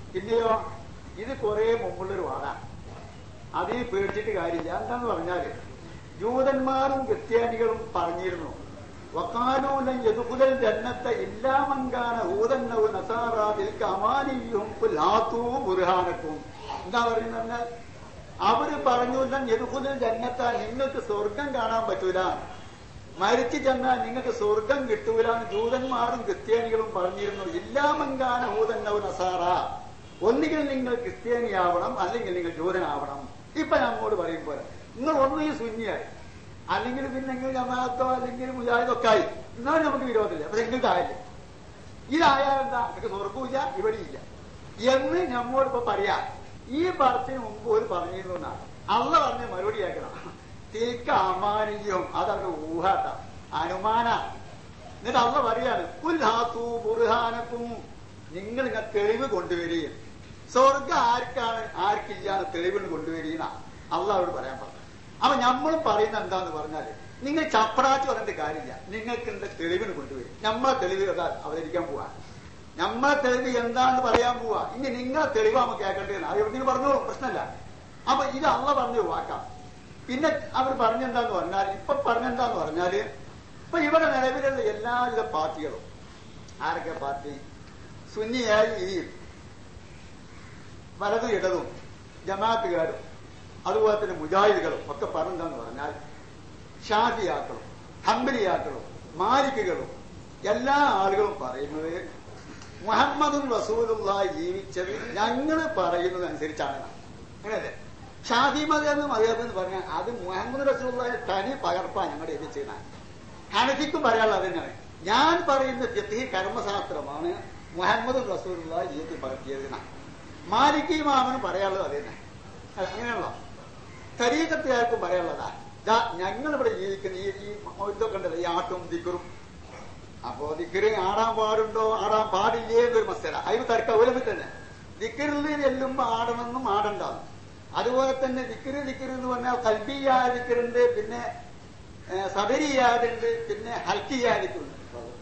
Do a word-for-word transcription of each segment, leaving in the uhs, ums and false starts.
പിന്നെയോ ഇത് കുറെ മുമ്പുള്ളൊരു വാദാണ്. അതീ പേടിച്ചിട്ട് കാര്യമില്ല. എന്താന്ന് പറഞ്ഞാല് ജൂതന്മാരും ക്രിസ്ത്യാനികളും പറഞ്ഞിരുന്നു, വഖാലൂലൻ യദ്ഖുലൽ ജന്നത്ത ഇല്ലാ മൻ കാന ഹൂദൻ ഔ നസാറാ തിൽക അമാനിയ്യുഹും ഖുൽ ഹാതൂ ബുർഹാനക്കും. എന്താ പറയുന്നത്? അവര് പറഞ്ഞൂല്ല യദ്ഖുലൽ ജന്നത്ത, നിങ്ങൾക്ക് സ്വർഗം കാണാൻ പറ്റൂല, മരിച്ചു ചെന്നാൽ നിങ്ങൾക്ക് സ്വർഗം കിട്ടൂല എന്ന് ജൂതന്മാരും ക്രിസ്ത്യാനികളും പറഞ്ഞിരുന്നു. ഇല്ലാ മൻ കാന ഹൂദൻ ഔ നസാറാ, ഒന്നുകിൽ നിങ്ങൾ ക്രിസ്ത്യാനിയാവണം അല്ലെങ്കിൽ നിങ്ങൾ ജൂതനാവണം. ഇപ്പൊ നമ്മോട് പറയും പോലെ നിങ്ങൾ ഒന്നുകിൽ സുന്നിയായി, അല്ലെങ്കിൽ പിന്നെ നിങ്ങൾ ജമാഅത്തോ അല്ലെങ്കിൽ മുജാഹിദൊക്കെ ആയി, എന്നാലും നമുക്ക് വിരോധമില്ല. അപ്പൊ നിങ്ങൾക്കായില്ലേ? ഇതായാൽ എന്താ, നിങ്ങൾക്ക് സ്വർഗമില്ല ഇവിടെയില്ല എന്ന് നമ്മോട് ഇപ്പൊ പറയാം. ഈ പറച്ചിന് മുമ്പ് ഒരു പറഞ്ഞിരുന്നു എന്നാണ് അള്ള പറഞ്ഞ മറുപടി കേൾക്കണം. തീക്ക അമാനിയും അതവരുടെ ഊഹാട്ട അനുമാന. എന്നിട്ട് അള്ള പറയാണ്, കുൽ ഹാതൂ ബുർഹാനക്കും, നിങ്ങൾ ഇങ്ങനെ തെളിവ് കൊണ്ടുവരികയും സ്വർഗം ആർക്കാണ് ആർക്കില്ലാന്ന് തെളിവിന് കൊണ്ടുവരികയെന്ന അള്ള അവരോട് പറയാൻ പറഞ്ഞു. അപ്പൊ നമ്മളും പറയുന്ന എന്താന്ന് പറഞ്ഞാല്, നിങ്ങൾ ചപ്പടാച്ച് പറഞ്ഞിട്ട് കാര്യമില്ല, നിങ്ങൾക്ക് എന്താ തെളിവിന് കൊണ്ടുവരും. നമ്മളെ തെളിവ് അവതരിക്കാൻ പോവാ, നമ്മളെ തെളിവ് എന്താന്ന് പറയാൻ പോവാ. ഇനി നിങ്ങളെ തെളിവ് നമുക്ക് കേൾക്കേണ്ടത് അത് എവിടെയും പറഞ്ഞോളൂ, പ്രശ്നമല്ല. അപ്പൊ ഇത് അള്ള പറഞ്ഞു വാക്കാം. പിന്നെ അവർ പറഞ്ഞെന്താന്ന് പറഞ്ഞാൽ, ഇപ്പൊ പറഞ്ഞെന്താന്ന് പറഞ്ഞാല്, ഇപ്പൊ ഇവിടെ നിലവിലുള്ള എല്ലാവിധ പാർട്ടികളും, ആരൊക്കെ പാർട്ടി, സുന്നിയായി ഈ വലതും ഇടതും ജമാഅത്തുകാരും അതുപോലെ തന്നെ മുജാഹിദുകളും ഒക്കെ പറഞ്ഞെന്താന്ന് പറഞ്ഞാൽ, ഷാഫിയാക്കളും ഹംബലിയാക്കളും മാലിക്കുകളും എല്ലാ ആളുകളും പറയുന്നത് മുഹമ്മദും റസൂലുള്ളാഹി ജീവിച്ചത് ഞങ്ങൾ പറയുന്നത് അനുസരിച്ചാണ്. അങ്ങനെയല്ലേ? ഷാഫി മദ്ഹബ് മദ്ഹബ് എന്ന് പറഞ്ഞാൽ അത് മുഹമ്മദ് റസൂലുള്ളാഹി തനി പകർപ്പാ ഞങ്ങളുടെ ഇത് ചെയ്യുന്നത്. ഹനഫിക്കും പറയാനുള്ളത് അത് തന്നെയാണ്. ഞാൻ പറയുന്ന ഫിഖ്ഹ് കർമ്മശാസ്ത്രമാണ് മുഹമ്മദ് റസൂലുള്ളാഹി ജീവിതത്തിൽ പകർത്തിയതിനാണ്. മാലിക്കി ഇമാമിനും പറയാനുള്ളത് അത് തന്നെ. അങ്ങനെയാണല്ലോ. തരീഖത്തുകാർക്കും പറയാനുള്ളതാ, ഇതാ ഞങ്ങളിവിടെ ജീവിക്കുന്ന ഈ ഈ ഇതൊക്കെ ഉണ്ടല്ലോ, ഈ ആട്ടും ദിക്കറും. അപ്പോ ദിക്കറ് ആടാൻ പാടുണ്ടോ ആടാൻ പാടില്ലേ എന്നൊരു മസല, അതിന് തർക്ക ഒലമിൽ തന്നെ. ദിക്കറിൽ ചെല്ലുമ്പോ ആടണമെന്നും ആടണ്ടാവും. അതുപോലെ തന്നെ ദിക്കറ് ദിക്കറ് എന്ന് പറഞ്ഞാൽ കൽബിയായ ദിക്കറുണ്ട്, പിന്നെ സബരിയാതുണ്ട്, പിന്നെ ഹൽക്കിയാദിക്കുണ്ട്.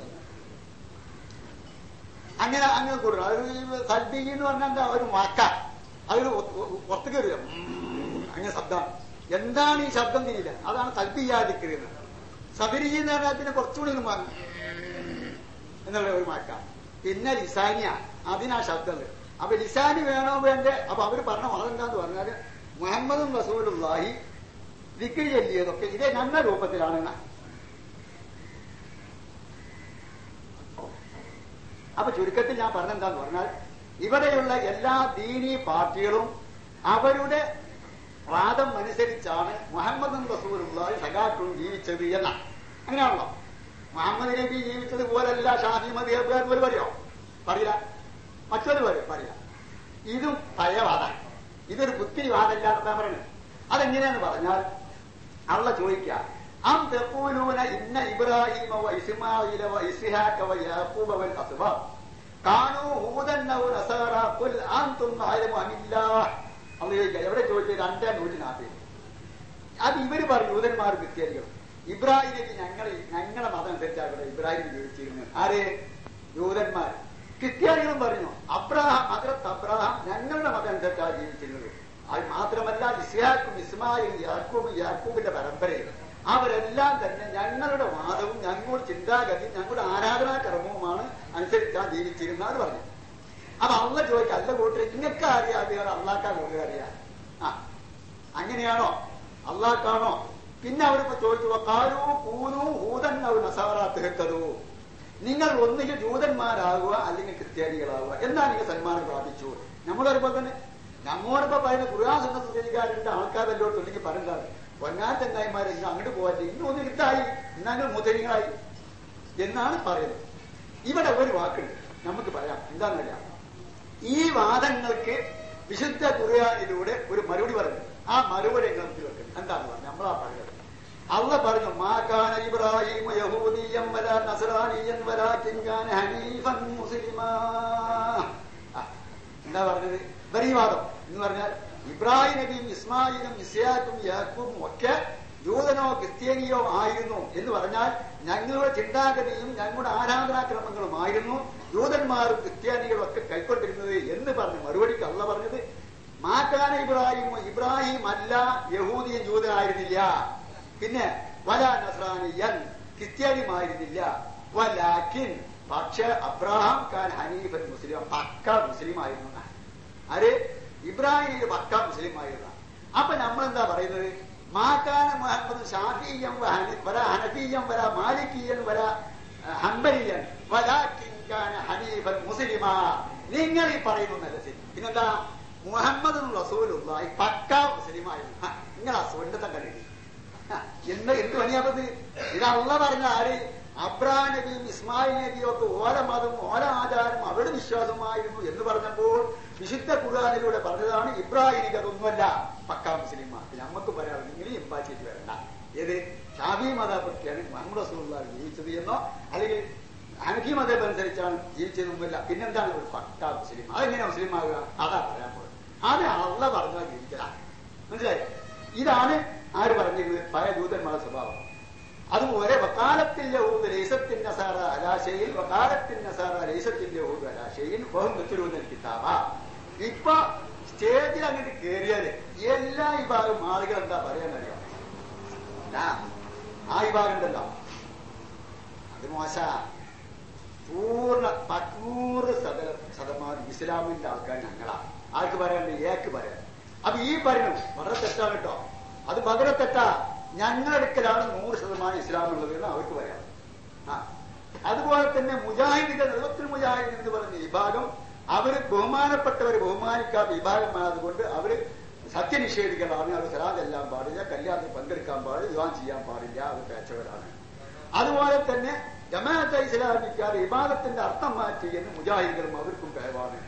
അങ്ങനെ അങ്ങനെ കൂടും. അതൊരു കൽബി എന്ന് പറഞ്ഞാൽ എന്താ, ഒരു വാക്ക, അതൊരു പുറത്തു കയറുക അങ്ങനെ ശബ്ദമാണ്. എന്താണ് ഈ ശബ്ദം തിരിയില്ല, അതാണ് കൽബിയാദിക്കരുത്. സബരി എന്ന് പറഞ്ഞാൽ പിന്നെ കുറച്ചുകൂടി ഒന്ന് മാറും എന്നുള്ള ഒരു മാക്ക. പിന്നെ ലിസാനിയ, അതിനാ ശബ്ദം. അപ്പൊ ലിസാനി വേണോ വേണ്ടേ? അപ്പൊ അവര് പറഞ്ഞ വളരെന്താന്ന് പറഞ്ഞാല് മുഹമ്മദും റസൂലുള്ളാഹി ദിക്ർ ചൊല്ലിയതൊക്കെ ഇതേ ഞങ്ങളുടെ രൂപത്തിലാണ്. അപ്പൊ ചുരുക്കത്തിൽ ഞാൻ പറഞ്ഞെന്താന്ന് പറഞ്ഞാൽ, ഇവിടെയുള്ള എല്ലാ ദീനീ പാർട്ടികളും അവരുടെ വാദം അനുസരിച്ചാണ് മുഹമ്മദും റസൂലുള്ളാഹി സഖാക്കളും ജീവിച്ചത് എന്നാണ്. അങ്ങനെയാണല്ലോ. മുഹമ്മദ് നബി ജീവിച്ചത് പോലല്ല ഷാഫി മദ്ഹബ് ഒരു പറയോ? പറയില്ല. മറ്റൊരു പറയും പറയില്ല. ഇതും പഴയ വാദമാണ്. ഇതൊരു പുത്തിരി വാദമില്ലാത്ത പറയുന്നത്. അതെങ്ങനെയാന്ന് പറഞ്ഞാൽ, അള്ള ചോദിക്കുക, അം തഖൂലൂന ഇന്ന ഇബ്രാഹിമ വ ഇസ്മാഈല വ ഇസ്ഹാഖ വ യാഖൂബ വൽ അസ്ബാത്ത് കാനൂ ഹൂദൻ ഔ നസാറ ഖുൽ അൻതും അഅലമു അമില്ലാഹ്. അള്ള ചോദിക്കുക, എവിടെ ചോദിച്ചത്? രണ്ടാം നൂറ്റിനാൽപ്പത്. അത് ഇവര് പറഞ്ഞു, യൂതന്മാർ ക്രിസ്ത്യാനികളും ഇബ്രാഹിം നബി ഞങ്ങൾ ഞങ്ങളുടെ മതം അനുസരിച്ചാണ് ഇവിടെ ഇബ്രാഹിം ജീവിച്ചിരുന്നത്. ആര്? യൂതന്മാർ. ക്രിസ്ത്യാനികളും പറഞ്ഞു അബ്രാഹാം ഹദ്റത്ത് അബ്രാഹാം ഞങ്ങളുടെ മതം അനുസരിച്ചാണ് ജീവിച്ചിരുന്നത്. അത് മാത്രമല്ല ഇസ്ഹാഖും ഇസ്മായിൽ യാക്കൂബും യാക്കൂബിന്റെ പരമ്പരയിൽ അവരെല്ലാം തന്നെ ഞങ്ങളുടെ വാദവും ഞങ്ങളുടെ ചിന്താഗതിയും ഞങ്ങളുടെ ആരാധനാക്രമവുമാണ് അനുസരിച്ചാണ് ജീവിച്ചിരുന്നത് എന്ന് പറഞ്ഞു. അപ്പൊ അള്ള ചോദിക്കുക, അല്ല കൂട്ടർ ഇങ്ങക്ക് അറിയാതെ അള്ളാക്കാ കൂടുതൽ അറിയാം. ആ അങ്ങനെയാണോ? അള്ളാക്കാണോ? പിന്നെ അവരിപ്പോ ചോദിച്ചു, കാലൂ കൂനൂ ഹൂദൻ ഔ നസാറാ തഹ്തദൂ, നിങ്ങൾ ഒന്നുകിൽ ജൂതന്മാരാകുക അല്ലെങ്കിൽ ക്രിസ്ത്യാനികളാകുക, എന്നാ നിങ്ങൾ സന്മാനം പ്രാപിച്ചു. നമ്മളൊരുപോലെ തന്നെ നമ്മോടൊപ്പം പറയുന്ന ഖുർആൻ സുന്നത്ത് സ്വീകരിക്കാറുണ്ട് ആൾക്കാരെല്ലോട്ട് ഉണ്ടെങ്കിൽ പറയുന്നതാണ്, പൊന്നാൻ ചെങ്ങായിമാരെ ഇന്ന് അങ്ങോട്ട് പോകാൻ ഇന്ന് ഒന്ന് ഇരുത്തായി ഇന്നാങ്ങൾ മുതലികളായി എന്നാണ് പറയുന്നത്. ഇവിടെ ഒരു വാക്കുണ്ട് നമുക്ക് പറയാം. എന്താണെന്നറിയാം, ഈ വാദങ്ങൾക്ക് വിശുദ്ധ ഖുർആനിലൂടെ ഒരു മറുപടി പറഞ്ഞു. ആ മറുപടി നമുക്ക് വെക്കണം. എന്താണെന്ന് പറഞ്ഞു നമ്മളാ പറയുന്നത്. അള്ള പറഞ്ഞു, മാ കാന ഇബ്രാഹിം യഹൂദിയ്യൻ വലാ നസ്റാനിയ്യൻ വലാകിൻ കാന ഹനീഫൻ മുസ്ലിമാ. എന്താ പറഞ്ഞത്? ബരീവാദം എന്ന് പറഞ്ഞാൽ ഇബ്രാഹിം നബിയും ഇസ്മായിലും ഇസ്ഹാഖും യാക്കൂബും ഒക്കെ ജൂതനോ ക്രിസ്ത്യാനിയോ ആയിരുന്നു എന്ന് പറഞ്ഞാൽ ഞങ്ങളുടെ ചിന്താഗതിയും ഞങ്ങളുടെ ആരാധനാക്രമങ്ങളുമായിരുന്നു ജൂതന്മാരും ക്രിസ്ത്യാനികളും ഒക്കെ കൈക്കൊണ്ടിരുന്നത് എന്ന് പറഞ്ഞ് മറുപടിക്ക് അല്ല പറഞ്ഞത് മാക്കാന ഇബ്രാഹിം ഇബ്രാഹിം അല്ല യഹൂദിയൻ ജൂതനായിരുന്നില്ല, പിന്നെ വല നസ്രാനിയൻ ക്രിസ്ത്യാനിയുമായിരുന്നില്ല, വലാക്കിൻ പക്ഷെ അബ്രാഹാം ഖാൻ ഹനീഫൻ മുസ്ലിം പക്ക മുസ്ലിം ആയിരുന്നു. ആര്? ഇബ്രാഹിം പക്ക മുസ്ലിം ആയിരുന്നു. അപ്പൊ നമ്മളെന്താ പറയുന്നത്? മാക്കാന മുഹമ്മദ് ഷാഫിയ്യൻ വല ഹനഫിയ്യൻ വല മാലിക്കിയൻ വല ഹംബലിയൻ വലാക്കിൻ ഖാൻ ഹനീഫൻ മുസ്ലിമാ. നിങ്ങൾ ഈ പറയുന്നല്ല ശരി. പിന്നെന്താ? മുഹമ്മദ് റസൂലുള്ളാഹി പക്ക മുസ്ലിമായിരുന്നു. നിങ്ങൾ അസുഖത്തെ കണ്ടിട്ട് എന്ന് എന്ത് പണിയാപ്പത്? ഇത് അള്ള പറഞ്ഞ ആര്? അബ്രാഹിം നബിയും ഇസ്മായിൽ നബിയും ഒക്കെ ഓല മതം ഓല ആചാരം അവരുടെ വിശ്വാസമായിരുന്നു എന്ന് പറഞ്ഞപ്പോൾ വിശുദ്ധ ഖുർആനിലൂടെ പറഞ്ഞതാണ് ഇബ്രാഹിമിക്ക് അതൊന്നുമല്ല പക്ക മുസ്ലിമാ. നമുക്ക് പറയാം നിങ്ങൾ എമ്പാച്ചിട്ട് വരണ്ട. ഏത് ഷാഫി മതപറ്റിയാണ് മുഹമ്മദ് റസൂലുള്ളാഹി ജീവിച്ചത് എന്നോ അല്ലെങ്കിൽ ഹനഫി മതം അനുസരിച്ചാണ് ജീവിച്ചതൊന്നുമില്ല. പിന്നെന്താണ് ഒരു പക്ക മുസ്ലിം? അതെങ്ങനെ മുസ്ലിം ആകുക? അതാ പറയാൻ പോകുന്നത്. അത് അള്ള പറഞ്ഞാൽ ജീവിക്കലാണ്. മനസ്സിലായി? ഇതാണ് ആര് പറഞ്ഞിരുന്നത്? പഴയ ജൂതന്മാരുടെ സ്വഭാവം. അതുപോലെ വക്കാലത്തിന്റെ ഊത് ലൈസത്തിൻ നസാറ അലാശയിൽ വക്കാലത്തിൻ നസാറ ലൈസത്തിന്റെ ഊത് അലാശയിൽ ബഹും വെച്ചുരുന്ന കിതാബ. ഇപ്പൊ സ്റ്റേജിൽ അങ്ങോട്ട് കയറിയാല് എല്ലാ വിഭാഗം ആളുകൾ എന്താ പറയാനറിയാം? ആ വിഭാഗം ഉണ്ടല്ലോ, അത് മോശ പൂർണ്ണ പത്തൂറ് ശത ശതമാനം ഇസ്ലാമിന്റെ ആൾക്കാർ ഞങ്ങളാ. ആർക്ക് പറയാണ്ട്? ഏക്ക് പറയാൻ. അപ്പൊ ഈ പറയുന്നത് വളരെ തെറ്റാണ് കേട്ടോ. അത് വളരെ തെറ്റാ. ഞങ്ങളെടുക്കലാണ് നൂറ് ശതമാനം ഇസ്ലാം ഉള്ളത് എന്ന് അവർക്ക് പറയാം. ആ അതുപോലെ തന്നെ മുജാഹിദികൾ നിർവത്തിൽ മുജാഹിദ് എന്ന് പറഞ്ഞ വിഭാഗം അവര് ബഹുമാനപ്പെട്ടവരെ ബഹുമാനിക്കാത്ത വിഭാഗമായതുകൊണ്ട് അവര് സത്യനിഷേധികളാണ്. അവർ സലാത്ത് എല്ലാം പാടില്ല, കല്യാണത്തിൽ പങ്കെടുക്കാൻ പാടില്ല, വിവാഹം ചെയ്യാൻ പാടില്ല, അവർ പേച്ചവരാണ്. അതുപോലെ തന്നെ ജമാഅത്തെ ഇസ്ലാമിക്കാർ വിഭാഗത്തിന്റെ അർത്ഥം മാറ്റി എന്ന് മുജാഹിദികളും അവർക്കും കഴിവാണ്.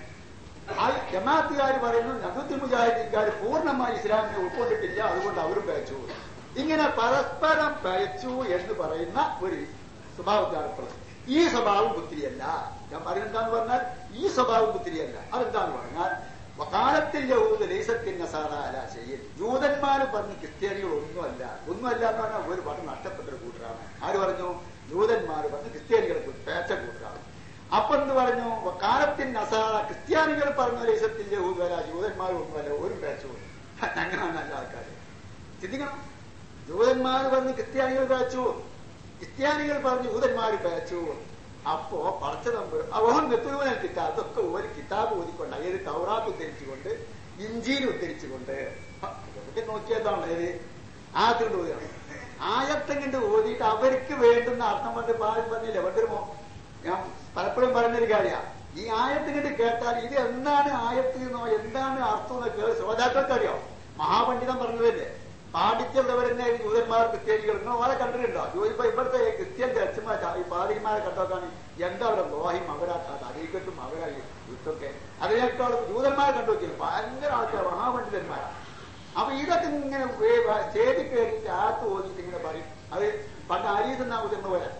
ആ ജമാഅത്തുകാർ പറയുന്നു നദുത്തുൽ മുജാഹിദീൻകാർ പൂർണ്ണമായി ഇസ്ലാമിനെ ഉൾക്കൊണ്ടിട്ടില്ല, അതുകൊണ്ട് അവരും പേച്ചു. ഇങ്ങനെ പരസ്പരം പയച്ചു എന്ന് പറയുന്ന ഒരു സ്വഭാവത്തിലാണ്. ഈ സ്വഭാവം പുത്തിരിയല്ല. ഞാൻ പറയുന്നതെന്താന്ന് പറഞ്ഞാൽ ഈ സ്വഭാവം പുത്തിരിയല്ല. അതെന്താന്ന് പറഞ്ഞാൽ വകാലത്തിൽ യഹൂദ ലൈസത്തിൻ നസാറ അലാ ശൈഇൻ. ജൂതന്മാര് പറഞ്ഞു ക്രിസ്ത്യാനികൾ ഒന്നുമല്ല. ഒന്നുമല്ല എന്ന് പറഞ്ഞാൽ ഒരു പറഞ്ഞു നഷ്ടപ്പെട്ട ഒരു കൂട്ടരാണ്. ആര് പറഞ്ഞു? ജൂതന്മാര് പറഞ്ഞു ക്രിസ്ത്യാനികളെ പേച്ച കൂട്ടരാണ്. അപ്പൊ എന്ത് പറഞ്ഞു? വകാലത്തിൻ നസാറ ക്രിസ്ത്യാനികൾ പറഞ്ഞു ലൈസത്തിൽ യഹൂദ അല ജൂതന്മാർ ഒന്നുമല്ല, ഒരു പേച്ചു. അങ്ങനെയാണ് നല്ല ആൾക്കാര് ചിന്തിക്കണം. ജൂതന്മാർ പറഞ്ഞ് ക്രിസ്ത്യാനികൾ പേച്ചു, ക്രിസ്ത്യാനികൾ പറഞ്ഞു ജൂതന്മാർ പേച്ചു. അപ്പോ പടച്ച നമ്പർ അവൻ നെത്തുരുവനെ കിതാബ് അതൊക്കെ ഒരു കിതാബ് ഓതിക്കൊണ്ട് ഏത് തൗറാത്ത് ഉദ്ധരിച്ചുകൊണ്ട് ഇഞ്ചീൽ ഉദ്ധരിച്ചുകൊണ്ട് ഇതൊക്കെ നോക്കിയതാണ് ഏത് ആയത്തുകൊണ്ട് ഓതിയാണ്. ആയത്തും കണ്ട് ഓതിയിട്ട് അവർക്ക് വേണ്ടുന്ന അർത്ഥം കൊണ്ട് പാടി പറഞ്ഞില്ല. പണ്ടൊരുമോ ഞാൻ പലപ്പോഴും പറഞ്ഞൊരു കാര്യമാണ്, ഈ ആയത്തും കണ്ട് കേട്ടാൽ ഇത് എന്താണ് ആയത്ത് എന്നോ എന്താണ് അർത്ഥം എന്നൊക്കെ ശ്രോതാക്കൾക്ക് അറിയോ? മഹാപണ്ഡിതൻ പറഞ്ഞതല്ലേ, പാടിച്ചുള്ളവരെന്നെ ജൂതന്മാർ ക്രിസ്ത്യാനികൾ നിങ്ങൾ വളരെ കണ്ടിട്ടുണ്ടോ? ഇപ്പൊ ഇവിടുത്തെ ക്രിസ്ത്യന്റെ അച്ഛന്മാർ ഈ പാതിരിമാരെ കണ്ടോക്കാണ് എന്താ അവിടെ ലോഹിം അവരാക്കാത്ത അരീകത്തും അവരായി യുദ്ധമൊക്കെ അതിനേക്കാളും ജൂതന്മാരെ കണ്ടു നോക്കിയത് ഭയങ്കര ആൾക്കാർ മഹാപണ്ഡിതന്മാരാണ്. അപ്പൊ ഇതൊക്കെ ഇങ്ങനെ സ്റ്റേജിൽ കയറിയിട്ട് ആത്ത് ഓതിയിട്ട് ഇങ്ങനെ പറയും. അത് പണ്ട് അരീസ് എന്നാ കുത്തുന്ന പോലെ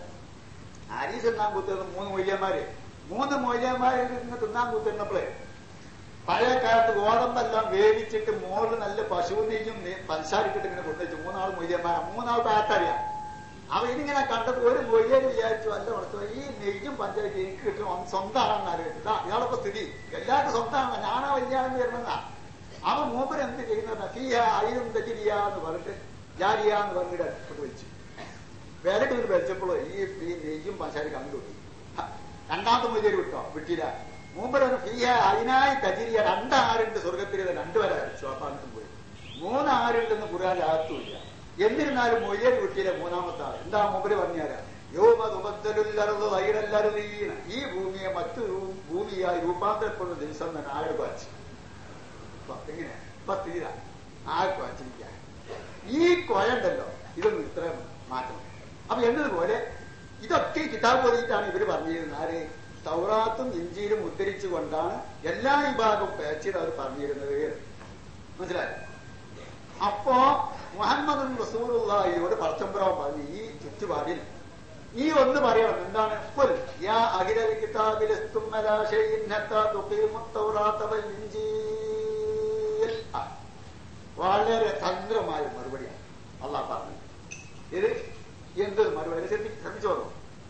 അരീസ് എന്നാൻ കുത്തുന്ന മൂന്ന് മൊയ്യന്മാര് മൂന്ന് മൊയ്യന്മാരെ ഇങ്ങനെ തിന്നാൻ കുത്തുന്നപ്പോഴേ പഴയ കാലത്ത് ഗോതമ്പെല്ലാം വേവിച്ചിട്ട് മോളിൽ നല്ല പശു നെയ്യും പഞ്ചസാരിട്ടിട്ട് ഇങ്ങനെ കൊണ്ടുവച്ചു മൂന്നാൾ മൊയ്യന്മാർ മൂന്നാൾ പാത്തറിയാം. അപ്പൊ ഇതിങ്ങനെ കണ്ടപ്പോ ഒരു മൊയ്യന് വിചാരിച്ചു അല്ല വളർത്തു ഈ നെയ്യും പഞ്ചായത്ത് എനിക്ക് കിട്ടും സ്വന്തമാണെന്ന് ആലോചിച്ചു. ഇയാളൊക്കെ സ്ഥിതി എല്ലാവർക്കും സ്വന്തമാണ്, ഞാനാ വലിയാണെന്ന് വരുന്നതാ. അവൻ മൂപ്പര് എന്ത് ചെയ്യുന്നത് ഫീഹ അയ്യും തെറ്റിരിയ എന്ന് പറഞ്ഞിട്ട് ജാരിയ എന്ന് പറഞ്ഞിട്ട് അടുത്തോട്ട് വെച്ചു. വിലക്ക് നിന്ന് വെച്ചപ്പോഴോ ഈ ഈ നെയ്യും പഞ്ചസാരി കണ്ടു. രണ്ടാമത്തെ മൊയ്യര് വിട്ടോ വിട്ടില്ല. മൂപ്പരൊരു ഫീഹ അതിനായി തജിരിയ രണ്ടാരുണ്ട് സ്വർഗത്തിൽ രണ്ടുപേരെ അടിച്ചു. അപ്പൊ അങ്ങോട്ടും പോയി മൂന്നാരുണ്ടെന്ന് ഖുർആൻ ആകത്തുമില്ല. എന്നിരുന്നാലും മൊയ്യൽ വിട്ടിയിലെ മൂന്നാമത്തെ ആൾ എന്താ മൂപ്പര് പറഞ്ഞാല് യോമതുബദ്ദലുല്ലറുദു ഗൈറല്ലറുദീന ഈ ഭൂമിയെ മറ്റു ഭൂമിയായി രൂപാന്തരപ്പെടുന്ന ദിവസം തന്നെ ആര് വായിച്ചു എങ്ങനെ ഇപ്പൊ തീര ആർക്ക് വായിച്ചിരിക്കാൻ ഈ കൊയണ്ടല്ലോ ഇതൊന്നും ഇത്ര മാറ്റണം. അപ്പൊ എന്നതുപോലെ ഇതൊക്കെ കിതാബ് ഓതിയിട്ടാണ് ഇവര് പറഞ്ഞിരുന്നത്. ആര്? തൗറാത്തും ഇഞ്ചീലും ഉദ്ധരിച്ചുകൊണ്ടാണ് എല്ലാ വിഭാഗവും പേച്ചിൽ അവർ പറഞ്ഞിരുന്നത്. മനസ്സിലായി? അപ്പോ മുഹമ്മദ് റസൂലുള്ളാഹിയോട് പടച്ചമ്പുറം പറഞ്ഞു ഈ ചുറ്റുപാടിൽ ഈ ഒന്ന് പറയണം. എന്താണ്? യാ അഖിലൽ കിതാബിലസ്തും അലാ ശൈഇൻ ഹത്താ തുഖീമുത് തൗറാത വൽ ഇഞ്ചീൽ. വളരെ തന്ത്രമായ മറുപടിയാണ് അള്ളാഹ് പറഞ്ഞത്. ഇത് എന്തൊരു മറുപടി ശ്രമിച്ചോളൂ.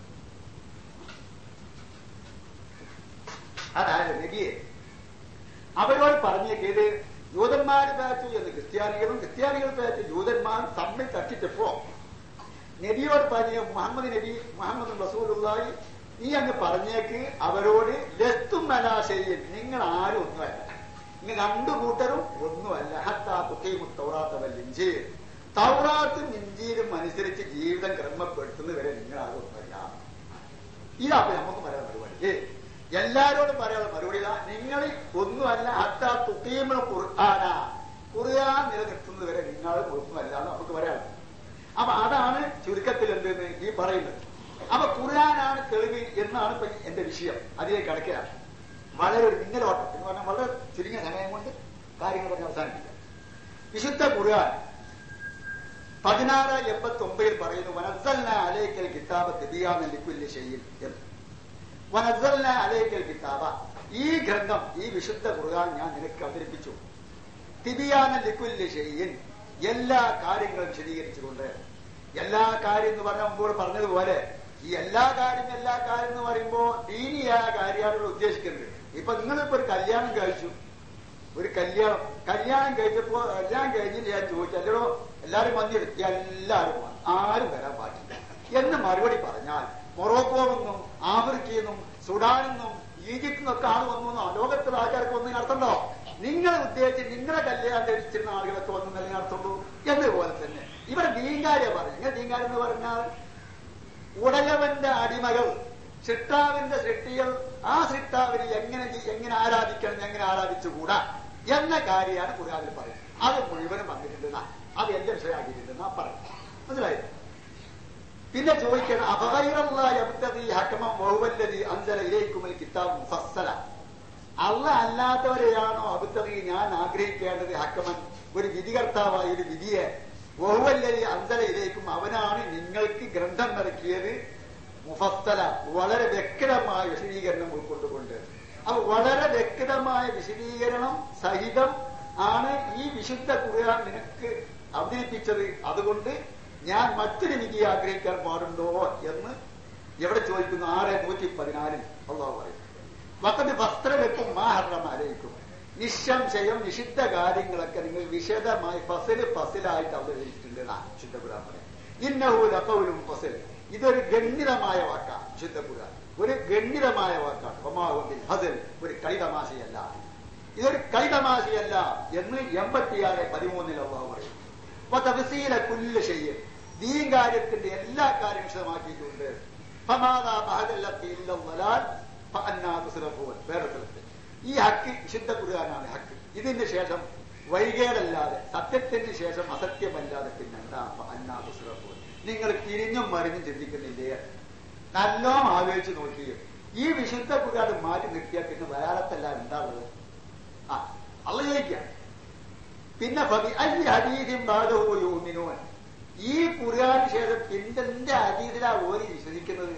അതായത് നബിയെ അവരോട് പറഞ്ഞേക്ക് ഇത് യൂതന്മാര് പേച്ചു എന്ന് ക്രിസ്ത്യാനികളും ക്രിസ്ത്യാനികൾ പേച്ച് യൂതന്മാരും തമ്മിൽ തട്ടിച്ചപ്പോ നബിയോട് പറഞ്ഞ മുഹമ്മദ് നബി മുഹമ്മദ് റസൂലുള്ളാഹി നീ അങ്ങ് പറഞ്ഞേക്ക് അവരോട് ലസ്തും അലാശയിൽ നിങ്ങൾ ആരും ഒന്നുമല്ല, നിങ്ങൾ രണ്ടു കൂട്ടരും ഒന്നുമല്ല. ഹത്താ തുഖീമു തൗറാത്ത വൽ ഇൻജീൽ, തൗറാത്തും ഇൻജീലും അനുസരിച്ച് ജീവിതം ക്രമപ്പെടുത്തുന്നവരെ നിങ്ങൾ ആരും ഒന്നുമല്ല. ഇതാപ്പൊ നമുക്ക് പറയാൻ മറുപടി. എല്ലാരോടും പറയാനുള്ള മറുപടി നിങ്ങൾ ഒന്നുമല്ല. ഹത്താ തുഖീമുൽ ഖുർആന, ഖുർആൻ നിലനിർത്തുന്നതുവരെ നിങ്ങൾ ഒന്നുമല്ല എന്ന് നമുക്ക് പറയാം. അപ്പൊ അതാണ് ചുരുക്കത്തിൽ എന്തെന്ന് ഈ പറയുന്നത്. അപ്പൊ ഖുർആനാണ് തെളിവ് എന്നാണ് ഇപ്പൊ എന്റെ വിഷയം. അതിലേക്ക് കടക്കുകയാണ്. വളരെ ഒരു മിന്നലോട്ടം എന്ന് പറഞ്ഞാൽ വളരെ ചുരുങ്ങിയ സമയം കൊണ്ട് കാര്യങ്ങൾ പറഞ്ഞ് അവസാനിപ്പിക്കാം. വിശുദ്ധ ഖുർആൻ പതിനാറ് എൺപത്തി ഒമ്പതിൽ പറയുന്നു വനസ്സൽന അലൈക്കൽ കിതാബ തിബിയാനൻ ലികുല്ലി ഷൈഇൻ എന്ന്. വനസ്സൽന അലൈക്കൽ കിതാബ, ഈ ഗ്രന്ഥം ഈ വിശുദ്ധ ഖുർആൻ ഞാൻ നിനക്ക് അവതരിപ്പിച്ചു. തിബിയാനൻ ലികുല്ലി ഷൈഇൻ, എല്ലാ കാര്യങ്ങളും വിശദീകരിച്ചുകൊണ്ട്. എല്ലാ കാര്യം എന്ന് പറഞ്ഞ മുമ്പോട് പറഞ്ഞതുപോലെ ഈ എല്ലാ കാര്യം എല്ലാ കാര്യം എന്ന് പറയുമ്പോ ദീനിയായ കാര്യമാണ് ഉദ്ദേശിക്കുന്നത്. ഇപ്പൊ നിങ്ങളിപ്പോ ഒരു കല്യാണം കഴിച്ചു, ഒരു കല്യാണം കല്യാണം കഴിച്ചപ്പോ എല്ലാം കഴിഞ്ഞിട്ട് ഞാൻ ചോദിച്ചു അല്ലടോ എല്ലാരും വന്നിരുത്തി, എല്ലാവരും വന്നു, ആരും വരാൻ പാടില്ല എന്ന് മറുപടി പറഞ്ഞാൽ മൊറോക്കോയിൽ നിന്നും ആഫ്രിക്കയിൽ നിന്നും സുഡാനിൽ നിന്നും ഈജിപ്തിൽ നിന്നൊക്കെ ആൾ വന്നു, ലോകത്തിലെ ആൾക്കാർക്ക് വന്നതിന് അർത്ഥമുണ്ടോ? നിങ്ങളെ ഉദ്ദേശിച്ച് നിങ്ങളെ കല്യാണം ധരിച്ചിരുന്ന ആളുകളൊക്കെ വന്നു എന്നതിന് അർത്ഥമുള്ളൂ. എന്നതുപോലെ തന്നെ ഇവിടെ ദീങ്കാര്യ പറയും. ഇങ്ങനെ ദീങ്കാര്യം എന്ന് പറഞ്ഞാൽ ഉടയവന്റെ അടിമകൾ, സൃഷ്ടാവിന്റെ സൃഷ്ടികൾ, ആ സൃഷ്ടാവിനെ എങ്ങനെ എങ്ങനെ ആരാധിക്കണം, എങ്ങനെ ആരാധിച്ചുകൂടാ എന്ന കാര്യമാണ് ഖുർആനിൽ പറയുന്നത്. അത് മുഴുവനും വന്നിട്ടുണ്ടെന്നാ, അത് എന്റെ വിഷയമാക്കിയിട്ടുണ്ടെന്നാ പറയും. മനസ്സിലായത്? പിന്നെ ചോദിക്കണം അള്ള അല്ലാത്തവരെയാണോ അബുത്തറി ഞാൻ ആഗ്രഹിക്കേണ്ടത്? ഹക്കമൻ, ഒരു വിധികർത്താവായ ഒരു വിധിയെ. വഹുവല്ലതി അൻസലയിലേക്കും, അവനാണ് നിങ്ങൾക്ക് ഗ്രന്ഥം ഇറക്കിയത്. മുഫസ്സല, വളരെ വ്യക്തമായ വിശദീകരണം ഉൾക്കൊണ്ടുകൊണ്ട്. അപ്പൊ വളരെ വ്യക്തമായ വിശദീകരണം സഹിതം ആണ് ഈ വിശുദ്ധ ഖുർആൻ നിനക്ക് അവതരിപ്പിച്ചത്. അതുകൊണ്ട് ഞാൻ മറ്റൊരു വിധി ആഗ്രഹിക്കാൻ പാടുണ്ടോ എന്ന് എവിടെ ചോദിക്കുന്നു? ആറ് നൂറ്റി പതിനാലിൽ അള്ളാഹു പറയും വഖദ് ഫസ്സലക്കും മാ ഹറമ അലൈക്കും, നിസ്സംശയം നിഷിദ്ധ കാര്യങ്ങളൊക്കെ നിങ്ങൾ വിശദമായി ഫസില് ഫസിലായിട്ട് അവതരിച്ചിട്ടുണ്ട്. വിശുദ്ധ ഖുർആൻ പറയും ഇന്നഹു ലഖൗലുൻ ഫസിൽ, ഇതൊരു ഗണ്യതമായ വാക്കാണ്. വിശുദ്ധ ഖുർആൻ ഒരു ഗണ്യതമായ വാക്കാണ്. വമാഹു ബിൽ ഹസൽ, ഒരു കളിതമാശയല്ല, ഇതൊരു കളിതമാശയല്ല എന്ന് എൺപത്തിയാറ് പതിമൂന്നിൽ അള്ളാഹു പറയും. വതഫ്സീല കുല്ലി ഷൈഇൻ, ദീൻ കാര്യത്തിന്റെ എല്ലാ കാര്യം വിശദമാക്കിയിട്ടുണ്ട്. ഫമാദാ ബഅദല്ലത്തി ഇല്ല വലാൽ ഫഅന്നാ തുസ്റഫൂൻ, വേറെ സ്ഥലത്ത് ഈ ഹക്ക് വിശുദ്ധ ഖുർആനാണ് ഹക്ക്. ഇതിന് ശേഷം വൈകേടല്ലാതെ, സത്യത്തിന് ശേഷം അസത്യമല്ലാതെ പിന്നെന്താ? ഫഅന്നാ തുസ്റഫൂൻ, നിങ്ങൾ തിരിഞ്ഞും മറിഞ്ഞും ചിന്തിക്കുന്നില്ലേ? നല്ലോണം ആലോചിച്ച് നോക്കിയും ഈ വിശുദ്ധ ഖുർആൻ മാറ്റി നിർത്തിയാൽ പിന്നെ വേറെത്തല്ല എന്താ ഉള്ളത്? ആ അള്ളാഹു ചോദിക്കുക. പിന്നെ ഹദീസിൻ ബഅദഹു യുമിനൂൻ, ഈ ഖുർആന് ശേഷം പിന്നെന്റെ ഹദീസിലാ ഓരി വിശ്വസിക്കുന്നത്?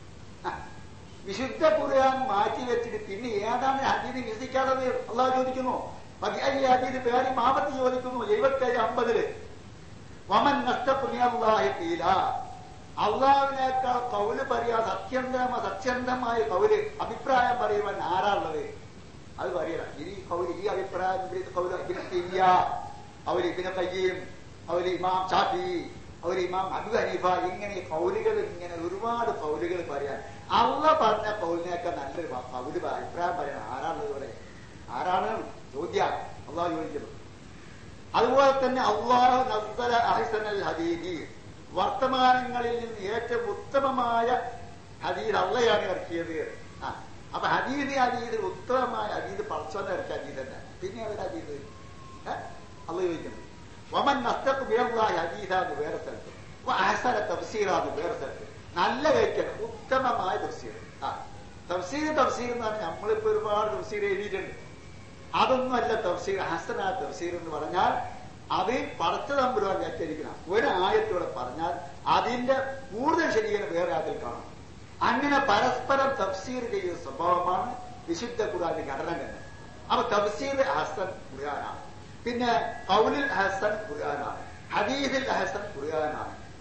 വിശുദ്ധ ഖുർആൻ മാറ്റി വെച്ചിട്ട് പിന്നെ ഏതാണ് ഹദീസ് വിശ്വസിക്കാതെ അള്ളാഹു ചോദിക്കുന്നു. ഹദീസ് പേര് ആപത്ത് ചോദിക്കുന്നു. എഴുപത്തേഴ് അമ്പതില് വമൻ നസ്തഖ്മിനല്ലാഹി ഖീല, അള്ളാഹുവിനേക്കാൾ കൗല് പറയാ സത്യന്തമ സത്യന്തമായ കൗല് അഭിപ്രായം പറയുവാൻ ആരാളുള്ളത്? അത് പറയണം. ഇനി കൗല് ഈ അഭിപ്രായം കൗല് ഇബ്നു തൈമിയ്യ, അവര് ഇബ്നു ഖയ്യിം, അവര് ഇമാം ഷാഫി, അവര് ഇമാം അബൂ ഹനീഫ, ഇങ്ങനെ കൗലുകൾ ഇങ്ങനെ ഒരുപാട് കൗലുകൾ പറയാൻ അള്ളാഹ് പറഞ്ഞ കൗലിനേക്കാൾ നല്ലൊരു കൗല് അഭിപ്രായം പറയാൻ ആരാളുള്ളത്? ഇവിടെ ആരാണ് ചോദ്യം അള്ളാഹു ചോദിക്കുന്നത്. അതുപോലെ തന്നെ അല്ലാഹു നസ്സല അഹ്സനൽ ഹദീദി, വർത്തമാനങ്ങളിൽ നിന്ന് ഏറ്റവും ഉത്തമമായ ഹദീദ് അള്ളയാണ് ഇറക്കിയത്. ആ അപ്പൊ ഹദീദ് ഹദീദ് ഉത്തമമായ ഹദീദ് പടച്ചോനെ ഇറക്കിയ ഹദീദ് തന്നെ. പിന്നെ അവർ ഹദീദ് അള്ളാഹു ചോദിക്കുന്നത്. വമൻ നസ്തഖ് ബിഅല്ലാഹി ഹദീദാന്ന് വേറെ സ്ഥലത്ത്, അഹ്സന തഫ്സീറാന്ന് വേറെ സ്ഥലത്ത്. നല്ല കഴിക്കണം, ഉത്തമമായ തഫ്സീർ. ആ തഫ്സീർ തഫ്സീർ എന്ന് പറഞ്ഞാൽ നമ്മളിപ്പോ ഒരുപാട് തഫ്സീർ എഴുതിയിട്ടുണ്ട്. അതൊന്നുമല്ല തഫ്സീർ. ഹസന തഫ്സീർ എന്ന് പറഞ്ഞാൽ അത് പടച്ച തമ്പുരാൻ വ്യാഖ്യാനിക്കണം. ഒരു ആയത്തോടെ പറഞ്ഞാൽ അതിന്റെ കൂടുതൽ ശരിയാണ് വേറെ അതിൽ കാണും. അങ്ങനെ പരസ്പരം തഫ്സീർ ചെയ്യുന്ന സ്വഭാവമാണ് വിശുദ്ധ ഖുർആന്റെ ഘടന തന്നെ. അപ്പൊ തഫ്സീർ ഹസൻ ഖുർആനാണ്, പിന്നെ ഖൗലുൽ ഹസൻ ഖുർആനാണ്, ഹദീസിൽ ഹസൻ ഖുർആനാണ്.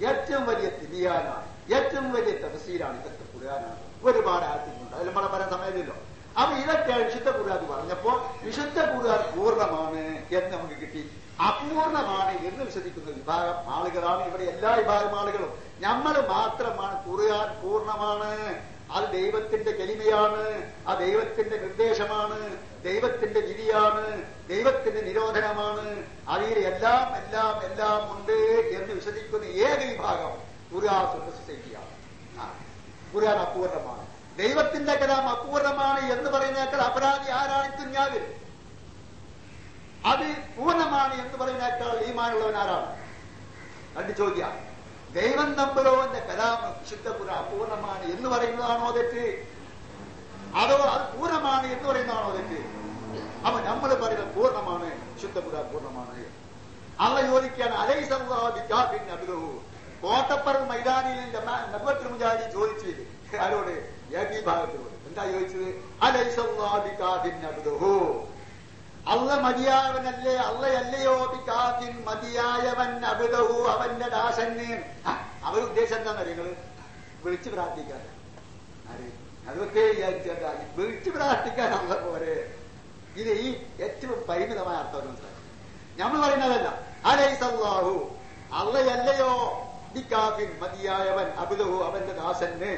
ഏറ്റവും വലിയ തിരിയാനാണ്, ഏറ്റവും വലിയ തഫ്സീറാണ് ഇതൊക്കെ ഖുർആനാണ്. ഒരുപാട് ആയത്തുണ്ട്, അതിൽ നമ്മളെ പറയാൻ സമയമില്ലല്ലോ. അപ്പൊ ഇതൊക്കെ വിശുദ്ധ ഖുർആൻ പറഞ്ഞപ്പോ വിശുദ്ധ ഖുർആൻ പൂർണ്ണമാണ് എന്ന് നമുക്ക് കിട്ടി. അപൂർണമാണ് എന്ന് വിശ്വസിക്കുന്ന വിഭാഗം ആളുകളാണ് ഇവിടെ എല്ലാ വിഭാഗം ആളുകളും. നമ്മൾ മാത്രമാണ് ഖുർആൻ പൂർണ്ണമാണ്, അത് ദൈവത്തിന്റെ കലിമയാണ്, ആ ദൈവത്തിന്റെ നിർദ്ദേശമാണ്, ദൈവത്തിന്റെ വിധിയാണ്, ദൈവത്തിന്റെ നിരോധനമാണ്, അതിൽ എല്ലാം എല്ലാം എല്ലാം ഉണ്ട് എന്ന് വിശ്വസിക്കുന്ന ഏക വിഭാഗം ഖുർആൻ സൊസൈറ്റിയാണ്. ഖുർആൻ അപൂർണമാണ്, ദൈവത്തിന്റെ കലാം അപൂർണമാണ് എന്ന് പറയുന്നേക്കാൾ അപരാധി ആരാണ് ദുനിയാവിൽ? അത് പൂർണ്ണമാണ് എന്ന് പറയുന്നേക്കാൾ ഈമാനുള്ളവൻ ആരാണ്? രണ്ട് ചോദ്യം. ദൈവം തമ്പുരാന്റെ കലാം വിശുദ്ധ ഖുർആൻ അപൂർണമാണ് എന്ന് പറയുന്നതാണോ തെറ്റ്, അതോ അത് പൂർണ്ണമാണ് എന്ന് പറയുന്നതാണോ തെറ്റ്? അപ്പൊ നമ്മൾ പറയുന്നത് പൂർണ്ണമാണ്, വിശുദ്ധ ഖുർആൻ പൂർണ്ണമാണ്. അള്ളാഹ് ചോദിക്കുകയാണ്, അലൈസല്ലാഹു ബികാഫിൻ അബ്ദുഹു. കോട്ടപ്പുറം മൈതാനിയിൽ നബവത്തുൽ മുജാഹിദീൻ ചോദിച്ചത് ആരോട്? എ പി ഭാഗത്തോട്. എന്താ ചോദിച്ചത്? അലൈസല്ലാഹു ബികാഫിൻ അബ്ദുഹു. അള്ള മതിയായവനല്ലേ, അള്ളയല്ലയോ ബികാഫിൻ മതിയായവൻ അബ്ദുഹു അവന്റെ ദാസന്. അവരുദ്ദേശം എന്താണെന്ന് അറിയുന്നത്? വിളിച്ചു പ്രാർത്ഥിക്കാൻ. അതൊക്കെ വിളിച്ചു പ്രാർത്ഥിക്കാൻ അള്ള പോരെ. ഇത് ഈ ഏറ്റവും പരിമിതമായ അർത്ഥം മനസ്സിലാക്കി. നമ്മൾ പറയുന്നതല്ല അലൈസല്ലാഹു അള്ളയല്ലയോ ബികാഫിൻ മതിയായവൻ അബ്ദുഹു അവന്റെ ദാസന്.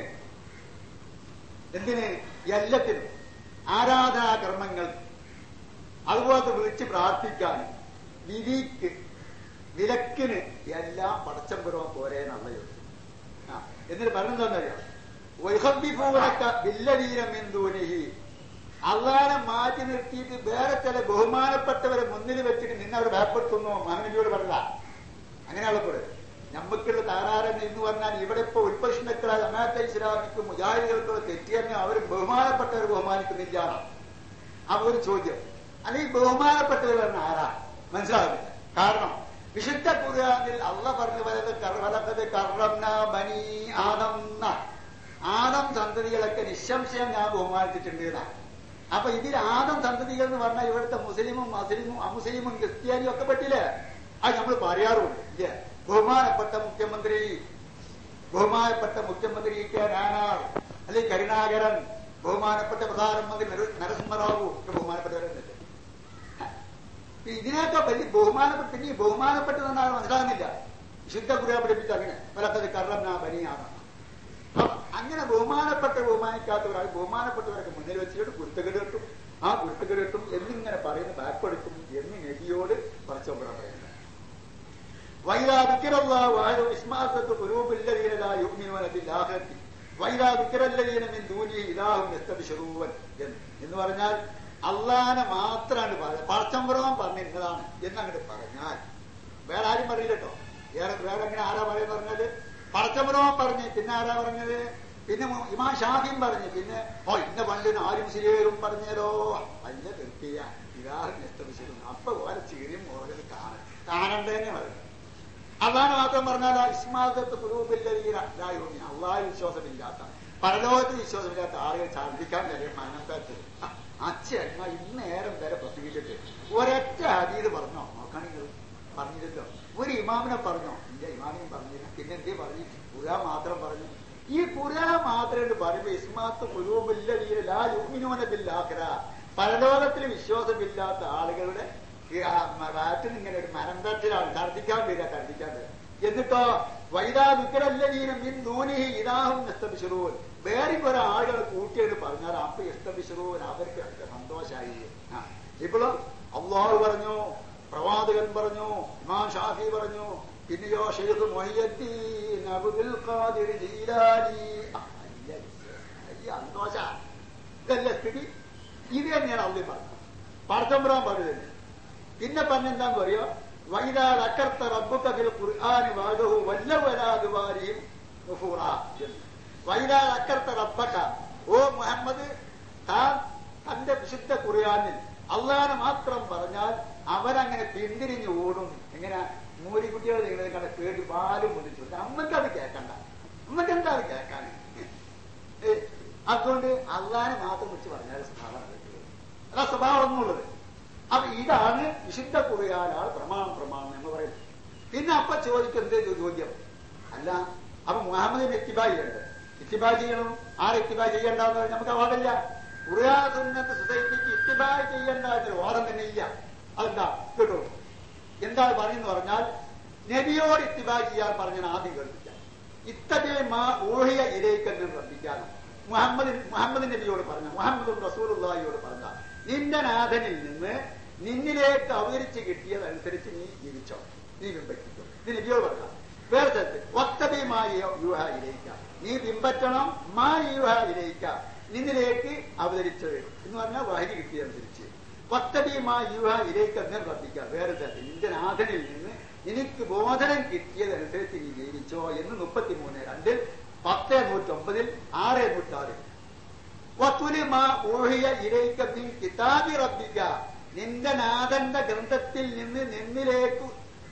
എന്തിന്? എല്ലാത്തിനും, ആരാധനാകർമ്മങ്ങൾ, അതുപോലത്തെ വിളിച്ച് പ്രാർത്ഥിക്കാൻ, വിധിക്ക്, വിലക്കിന് എല്ലാം പടച്ചമ്പുറവും പോരെ എന്നുള്ള ചോദിച്ചു. ആ എന്നിട്ട് പറഞ്ഞെന്താന്നറിയാം? വൈഹബിഫൂനക ബില്ലദീന മിൻ ദൂനിഹി. അള്ളാനെ മാറ്റി നിർത്തിയിട്ട് വേറെ ചില ബഹുമാനപ്പെട്ടവരെ മുന്നിൽ വെച്ചിട്ട് നിന്നെ അവർ ഭയപ്പെടുത്തുന്നു. മഹനബിയോട് പറഞ്ഞ അങ്ങനെയുള്ളപ്പോൾ നമുക്കുള്ള താരാരം എന്ന് പറഞ്ഞാൽ ഇവിടെ ഇപ്പൊ ഉൽപ്രശ്നക്കളായ ജമാഅത്തെ ഇസ്ലാമിക്കും മുജാഹിദുകൾക്കുള്ള തെറ്റിയെന്ന് അവർ ബഹുമാനപ്പെട്ടവർ ബഹുമാനിക്കുന്നില്ല. ആ ഒരു ചോദ്യം. അല്ലെങ്കിൽ ബഹുമാനപ്പെട്ടവർ പറഞ്ഞ ആരാ മനസ്സിലാകുന്നില്ല. കാരണം വിശുദ്ധ ഖുർആനിൽ അള്ളാഹ് പറഞ്ഞു വലഖദ് കറംനാ ബനീ ആദം. ആദം സന്തതികളൊക്കെ നിസ്സംശയം ഞാൻ ബഹുമാനിച്ചിട്ടുണ്ട് എന്നാണ്. അപ്പൊ ഇതിൽ ആദം സന്തതികൾ എന്ന് പറഞ്ഞാൽ ഇവിടുത്തെ മുസ്ലിമും അസ്ലിമും അമുസ്ലിമും ക്രിസ്ത്യാനിയും ഒക്കെ പറ്റില്ലേ? അത് നമ്മൾ പറയാറുണ്ട്. ഇല്ല, ബഹുമാനപ്പെട്ട മുഖ്യമന്ത്രി, ബഹുമാനപ്പെട്ട മുഖ്യമന്ത്രി കെ നായനാർ, അല്ലെങ്കിൽ കരുണാകരൻ, ബഹുമാനപ്പെട്ട പ്രധാനമന്ത്രി നരസിംഹറാവു ഒക്കെ ബഹുമാനപ്പെട്ടവരെന്നല്ലേ. ഇതിനൊക്കെ വലിയ ബഹുമാനപ്പെട്ട ഇനി ബഹുമാനപ്പെട്ടതെന്നാണ് മനസ്സിലാകുന്നില്ല. വിശുദ്ധ ഖുർആൻ പഠിപ്പിച്ച അങ്ങനെ വലഖദ് കറംനാ ബനീ ആദം. അങ്ങനെ ബഹുമാനപ്പെട്ട ബഹുമാനിക്കാത്തവരായി ബഹുമാനപ്പെട്ടവരൊക്കെ മുന്നിൽ വെച്ചിട്ട് കുരുത്തകേട് കിട്ടും, ആ കുരുത്തകേട് കിട്ടും എന്നിങ്ങനെ പറയുന്ന ബാക്കെടുക്കും എന്ന് നബിയോട് പറച്ചോമ്പറാൻ പറയുന്നത്. വൈദാ ദിക്റല്ലാഹു വഹദഹു ഇസ്മാഅത്തു ഖുലൂബില്ലദീന ലാ യുഅ്മിനൂന ബിൽ ആഖിറതി വൈദാ ദിക്റല്ലദീന മിൻ ദൂനിഹി ഇലാഹും യസ്തബ്ശിറൂൻ എന്ന് പറഞ്ഞാൽ അള്ളാനെ മാത്രമാണ് പറയുന്നത്. പറച്ചമ്പറവാൻ പറഞ്ഞിരുന്നതാണ് എന്നങ്ങോട്ട് പറഞ്ഞാൽ വേറെ ആരും പറയില്ല കേട്ടോ. വേറെ വേറെ അങ്ങനെ ആരാ പറയുന്നത് പറഞ്ഞത്? പറച്ചമ്പറവാൻ പറഞ്ഞ് പിന്നെ ആരാ പറഞ്ഞത്? പിന്നെ ഇമാം ഷാഫിയും പറഞ്ഞു. പിന്നെ ഓ ഇന്ന പണ്ടിന് ആരും ശരിയേറും പറഞ്ഞല്ലോ. അതിന്റെ തെറ്റിയ ഇലാഹും യസ്തബ്ശിറൂൻ. അപ്പൊ പോലെ ചീരിയും മുറകത് കാണാൻ കാണണ്ടേന്നെ പറയുന്നത്. അള്ളാഹ് മാത്രം പറഞ്ഞാൽ ഇസ്മാഅത്തു ഖുലൂബില്ലദീന ലാ യുഅ്മിനൂന അള്ളാഹ് വിശ്വാസമില്ലാത്ത, പരലോകത്ത് വിശ്വാസമില്ലാത്ത ആളുകൾ ഛർദ്ദിക്കാൻ കഴിയും മനപ്പത്ത്. അച്ഛമ്മ ഇന്ന് നേരം വരെ പ്രസംഗിച്ചിട്ട് ഒരൊറ്റ ഹദീസ് പറഞ്ഞോ? നോക്കാണെങ്കിൽ പറഞ്ഞില്ലല്ലോ. ഒരു ഇമാമിനെ പറഞ്ഞോ? ഇല്ല, ഇമാമിനും പറഞ്ഞില്ല. പിന്നെ എന്തേ പറഞ്ഞു? ഖുർആൻ മാത്രം പറഞ്ഞു. ഈ ഖുർആൻ മാത്രം പറയുമ്പോ ഇസ്മാഅത്തു ഖുലൂബില്ലദീന ലാ യുഅ്മിനൂന ബിൽ ആഖിറ, പരലോകത്തിൽ വിശ്വാസമില്ലാത്ത ആളുകളുടെ വാറ്റിന് ഇങ്ങനെ ഒരു മരമ്പറ്റിലാണ് ഛർദ്ദിക്കാൻ വരിക, ഛർദ്ദിക്കാൻ വരിക. എന്നിട്ടോ വൈദാ ദിക്റല്ലദീന മിൻ ദൂനിഹി ഇലാഹും യസ്തബ്ശിറൂൻ, വേറെ കുറെ ആളുകൾ കൂട്ടിയിട്ട് പറഞ്ഞാൽ അപ്പൊ യസ്തബ്ശിറൂൻ അവർക്ക് സന്തോഷമായി. ഇപ്പോഴും അല്ലാഹു പറഞ്ഞു, പ്രവാചകൻ പറഞ്ഞു, ഇമാം ഷാഫി പറഞ്ഞു, പിന്നെയോ Sheikh Muhiyuddin Abdul Qadir Jilani. സന്തോഷ ഇതല്ല സ്ഥിതി. ഇത് തന്നെയാണ് അള്ളി പറഞ്ഞത്, പടച്ചമ്പറാൻ പറഞ്ഞത്. പിന്നെ പറഞ്ഞെന്താന്ന് പറയോ? വൈദാ ദക്കർത റബ്ബുക ഫിൽ ഖുർആനി വഅദഹു വല്ലവ അലാ അദ്വാരിഹിം നുഫൂറാ. വൈദാ ദക്കർത റബ്ബക, ഓ മുഹമ്മദ്, താൻ തന്റെ വിശുദ്ധ ഖുർആനിൽ അള്ളാഹനെ മാത്രം പറഞ്ഞാൽ അവരങ്ങനെ പിന്തിരിഞ്ഞ് ഓടും. എങ്ങനെ? മൂരിക്കുട്ടികൾ നിങ്ങളെ കണ്ട കേട്ട് പാലും മുതിച്ചു. നമ്മക്കത് കേൾക്കണ്ട, നമ്മക്കെന്താ അത് കേൾക്കാൻ? അതുകൊണ്ട് അള്ളാഹനെ മാത്രം വെച്ച് പറഞ്ഞാൽ സ്വഭാവം അതാ സ്വഭാവം എന്നുള്ളത്. അപ്പൊ ഇതാണ് വിശുദ്ധ ഖുർആനാണ് പ്രമാണം പ്രമാണം എന്ന് പറയുന്നത്. പിന്നെ അപ്പൊ ചോദിക്കുന്നത് ചോദ്യം, അല്ല, അപ്പൊ മുഹമ്മദിന് ഇത്തിബാ ചെയ്യണ്ടേ? ഇത്തിബാ ചെയ്യണം. ആരെ ഇത്തിബാ ചെയ്യണ്ടെന്ന് പറഞ്ഞാൽ നമുക്ക് പാടില്ല. ഖുർആൻ സുന്നത്ത് സൊസൈറ്റിക്ക് ഇത്തിബാ ചെയ്യേണ്ട എന്നൊരു വാദം തന്നെ ഇല്ല. അതെന്താ കേട്ടോ? എന്താ പറയുന്നു പറഞ്ഞാൽ, നബിയോട് ഇത്തിബാ ചെയ്യാൻ പറഞ്ഞാൽ ആദ്യം കേൾപ്പിക്കാം. ഇത്തബേ മാ ഊഹിയ ഇലൈക്കെന്ന് റബ്ബിക്കാണ് മുഹമ്മദ് മുഹമ്മദ് നബിയോട് പറഞ്ഞ, മുഹമ്മദ് റസൂലുള്ളാഹിയോട് പറഞ്ഞ, നിന്റെ നാഥനിൽ നിന്ന് നിന്നിലേക്ക് അവതരിച്ച് കിട്ടിയതനുസരിച്ച് നീ ജീവിച്ചോ, നീ ബിംബറ്റിക്കോ. ഇത് നബിയോട് പറഞ്ഞ. വേറെ സ്ഥലത്ത് ഒത്തബി മാ യൂഹ ഇലൈക്ക, നീ ബിംബറ്റണം, മാ യൂഹ ഇലൈക്ക, നിന്നിലേക്ക് അവതരിച്ചത് എന്ന് പറഞ്ഞാൽ വഹി കിട്ടിയതനുസരിച്ച്. ഒത്തബി മാ യൂഹ ഇലൈക്ക എന്ന് റബ്ബിക്ക. വേറെ സ്ഥലത്ത് നിന്റെ നാഥനിൽ നിന്ന് നിനക്ക് ബോധനം കിട്ടിയതനുസരിച്ച് നീ ജീവിച്ചോ എന്ന് മുപ്പത്തിമൂന്ന് രണ്ടിൽ പത്ത് നൂറ്റൊമ്പതിൽ ആറ് നൂറ്റാറ്. കിതാബി റബ്ബിക, നിന്റെ നാഥന്റെ ഗ്രന്ഥത്തിൽ നിന്ന് നിന്നിലേക്ക്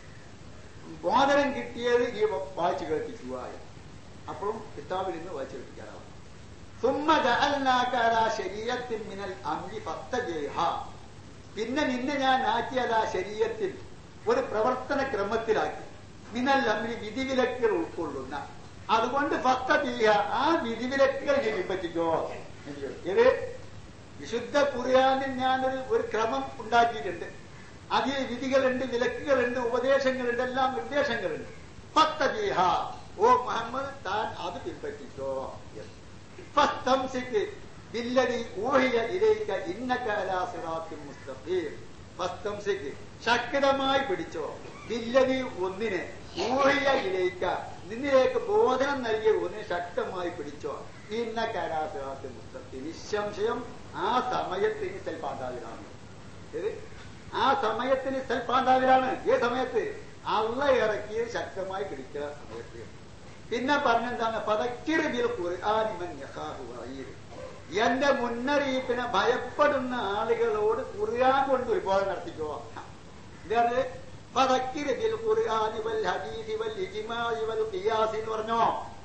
ബോധനം കിട്ടിയത് ഈ വായിച്ചു കേൾപ്പിക്കുക. അപ്പോഴും കിതാബിൽ നിന്ന് വായിച്ചു കേൾപ്പിക്കാനാവും. സുമ്മ ജഅൽനാക അലാ ശരീഅത്തിൻ മിനൽ അംരി ഫത്തബിഹ, പിന്നെ നിന്നെ ഞാൻ ആക്കിയത് ആ ശരീഅത്തിൽ ഒരു പ്രവർത്തന ക്രമത്തിലാക്കി. മിനൽ അംരി, വിധിവിലക്കുകൾ ഉൾക്കൊള്ളുന്ന. അതുകൊണ്ട് ഫത്തബിഹ, ആ വിധിവിലക്കുകൾ നീ പിൻപറ്റിക്കോ. ഇത് വിശുദ്ധ ഖുർആനിൽ ഞാനൊരു ഒരു ക്രമം ഉണ്ടാക്കിയിട്ടുണ്ട്. അതിൽ വിധികളുണ്ട്, വിലക്കുകളുണ്ട്, ഉപദേശങ്ങളുണ്ട്, എല്ലാം നിർദ്ദേശങ്ങളുണ്ട്. ഫത്തബിഹ, ഓ മുഹമ്മദ് താൻ അത് പിൻപറ്റിക്കോ. ഫസ്തംസിക് ബില്ലദി ഊഹിയ ഇലൈക ഇന്നക അലാ സിറാത്തിൻ മുസ്തഖീം. ഫസ്തംസിക്, ശക്തമായി പിടിച്ചോ. ബില്ലദി, ഒന്നിനെ, ഊഹിയ ഇലൈക, നിന്നിലേക്ക് ബോധനം നൽകിയ ഒന്നിനെ ശക്തമായി പിടിച്ചോ. ഇന്നക അലാ സിറാത്തിൻ മുസ്തഖീം, നിസ്സംശയം ആ സമയത്തിന് സെൽപാണ്ടാവിലാണ്. ആ സമയത്തിന് സെൽപാണ്ടാവിലാണ്. ഏ സമയത്ത്? അള്ള ഇറക്കിയത് ശക്തമായി പിടിക്കുന്ന സമയത്ത്. പിന്നെ പറഞ്ഞെന്താണ്? ഫദക്കിർ ബിൽ ഖുർആനി മൻ യഖാഫു വഈദ്, എന്റെ മുന്നറിയിപ്പിനെ ഭയപ്പെടുന്ന ആളുകളോട് ഖുർആൻ കൊണ്ട് ഒരുപാട് നടത്തിക്കോ. എന്താണ്? ഫദക്കിർ ബിൽ ഖുർആനി വൽ ഹദീസി വൽ ഇജ്മാഇ വൽ ഖിയാസ് എന്ന് പറഞ്ഞോ.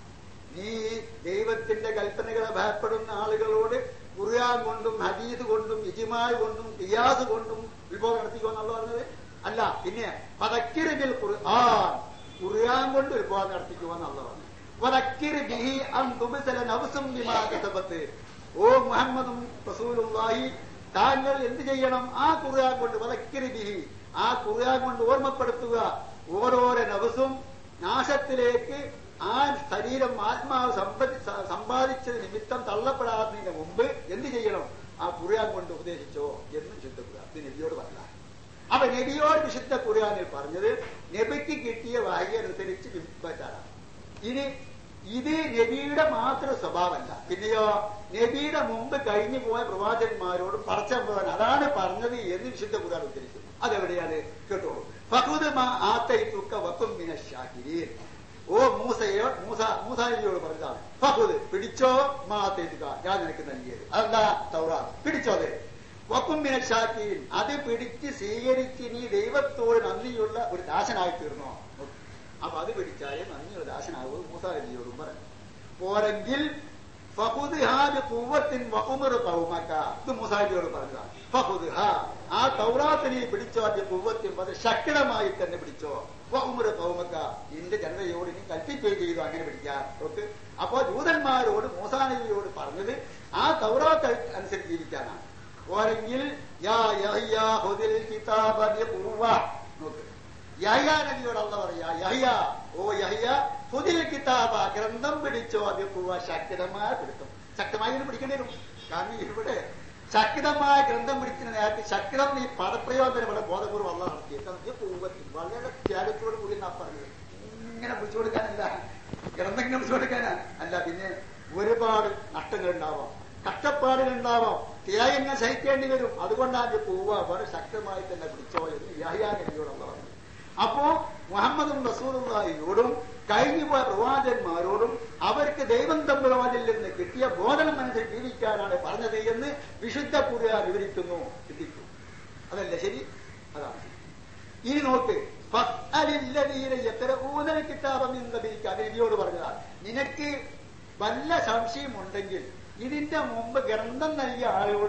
നീ ദൈവത്തിന്റെ കൽപ്പനകളെ ഭയപ്പെടുന്ന ആളുകളോട് ഖുർആൻ കൊണ്ടും ഹദീസ് കൊണ്ടും ഇജ്മാഅ് കൊണ്ടും ഖിയാസ് കൊണ്ടും വിഭവം നടത്തിക്കോ എന്നുള്ള പറഞ്ഞത് അല്ല. പിന്നെ ഫദക്കിർ ബിൽ ഖുർആൻ, ഖുർആൻ കൊണ്ട് വിഭവം നടത്തിക്കോ എന്നുള്ള പറഞ്ഞു. ഫദക്കിർ ബിഹി അൻ തുബ്സല നഫ്സും ബിമാ കസബത്ത്, ഓ മുഹമ്മദും റസൂലുള്ളാഹി താങ്കൾ എന്ത് ചെയ്യണം? ആ ഖുർആൻ കൊണ്ട്, ഫദക്കിർ ബിഹി, ആ ഖുർആൻ കൊണ്ട് ഓർമ്മപ്പെടുത്തുക ഓരോരോ നഫ്സും നാശത്തിലേക്ക്, ആ ശരീരം ആത്മാവ് സമ്പാദിച്ചത് നിമിത്തം തള്ളപ്പെടാത്തതിന് മുമ്പ് എന്ത് ചെയ്യണം? ആ ഖുർആൻ കൊണ്ട് ഉപദേശിച്ചോ എന്ന് വിശുദ്ധ ഖുർആൻ ഇത് നബിയോട് പറഞ്ഞ. അപ്പൊ നബിയോട് വിശുദ്ധ ഖുർആനിൽ പറഞ്ഞത് നബിക്ക് കിട്ടിയ വഹി അനുസരിച്ച് പിൻപറ്റാനാണ്. ഇനി ഇത് നബിയുടെ മാത്രം സ്വഭാവമല്ല, പിന്നെയോ നബിയുടെ മുമ്പ് കഴിഞ്ഞു പോയ പ്രവാചകന്മാരോട് പറച്ചപ്പോഴാണ് അതാണ് പറഞ്ഞത് എന്ന് വിശുദ്ധ ഖുർആൻ ഉദ്ധരിക്കുന്നു. അതെവിടെയാണ് കേട്ടോളൂ. ഫഖുദ് മാ ആതൈതുക വകും മിനശ് ശാകിരീൻ, ഓ മൂസയോ മൂസ മൂസാനബിയോട് പറഞ്ഞതാണ്. ഫഖുദ്, പിടിച്ചോ, മാ ആതൈതുക, ഞാൻ നിനക്ക് നൽകിയത്. അതെന്താ? തൗറാത്ത്. പിടിച്ചോത്. വകും മിനശ് ശാകിരീൻ, അത് പിടിച്ച് സ്വീകരിച്ച് നീ ദൈവത്തോട് നന്ദിയുള്ള ഒരു ദാസനായി തീർന്നോ. അപ്പൊ അത് പിടിച്ചാലേ നന്ദിയുള്ള ദാസനാവും മൂസാനബിയോടും പറഞ്ഞു. പോരെങ്കിൽ ഫഖുദ് ഹാ ബിഖുവ്വത്തിൻ വഉമർ ഖൗമക, ഇത് മൂസാനബിയോട് പറഞ്ഞതാണ്. ഫഖുദ് ഹാ, ആ തൗറാത്ത് നീ പിടിച്ചോ, ബിഖുവ്വത്തിൻ, അത് ശക്തമായി തന്നെ പിടിച്ചോ. വഉമർ ഖൗമക, നിന്റെ ജനതയോട് നീ കൽപ്പിക്കുകയും ചെയ്തു അങ്ങനെ പിടിക്കാൻ. അപ്പോ ജൂതന്മാരോട് മൂസാനബിയോട് പറഞ്ഞത് ആ തൗറാത്ത് അനുസരിച്ച് ജീവിക്കാനാണ്. പോരെങ്കിൽ യാ യഹ്യ ഖുദിൽ കിതാബ ബിഖുവ്വ, നോക്ക്, യഹ്യ നബിയോട് അല്ലാഹു പറയാ, യഹ്യ, ഓ യഹ്യ, ഖുദിൽ കിതാബ, ഗ്രന്ഥം പിടിച്ചോ, ബിഖുവ്വ, ശക്തമായ പിടുത്തം. ശക്തമായി പിടിക്കേണ്ടി വരും. കാരണം ഇവിടെ ശക്തമായ ഗ്രന്ഥം പിടിക്കുന്ന നേരത്തെ ശക്തം ഈ പദപ്രയോജനം ഇവിടെ ബോധപൂർവ്വം അല്ലാഹു നടത്തിയത് വളരെ ത്യാഗത്തോട് കൂടി നാ പറഞ്ഞത്. ഇങ്ങനെ പിടിച്ചു കൊടുക്കാനല്ല, ഗ്രന്ഥം ഇങ്ങനെ പിടിച്ചു കൊടുക്കാനാ അല്ല. പിന്നെ ഒരുപാട് നഷ്ടങ്ങൾ ഉണ്ടാവാം, കഷ്ടപ്പാടുകൾ ഉണ്ടാവാം, ത്യാഗങ്ങൾ സഹിക്കേണ്ടി വരും. അതുകൊണ്ടാണ് പോവുക വളരെ ശക്തമായി തന്നെ പിടിച്ചോ എന്ന് യഹ്യ നബിയോട് അല്ലാഹു പറഞ്ഞു. അപ്പോ മുഹമ്മദും റസൂലുള്ളാഹിയോടും കഴിഞ്ഞുപോയ പ്രവാചകന്മാരോടും അവർക്ക് ദൈവം തമ്പുരാനിൽ നിന്ന് കിട്ടിയ ബോധനം അനുസരിച്ച് ജീവിക്കാനാണ് പറഞ്ഞത് എന്ന് വിശുദ്ധ ഖുർആൻ വിവരിക്കുന്നു. ചിന്തിക്കൂ, അതല്ലേ ശരി? അതാണ് ശരി. ഇനി നോക്ക്, നബിയോട് പറഞ്ഞതാണ്, നിനക്ക് വല്ല സംശയമുണ്ടെങ്കിൽ ഇതിന്റെ മുമ്പ് ഗ്രന്ഥം നൽകിയ ആളോട്,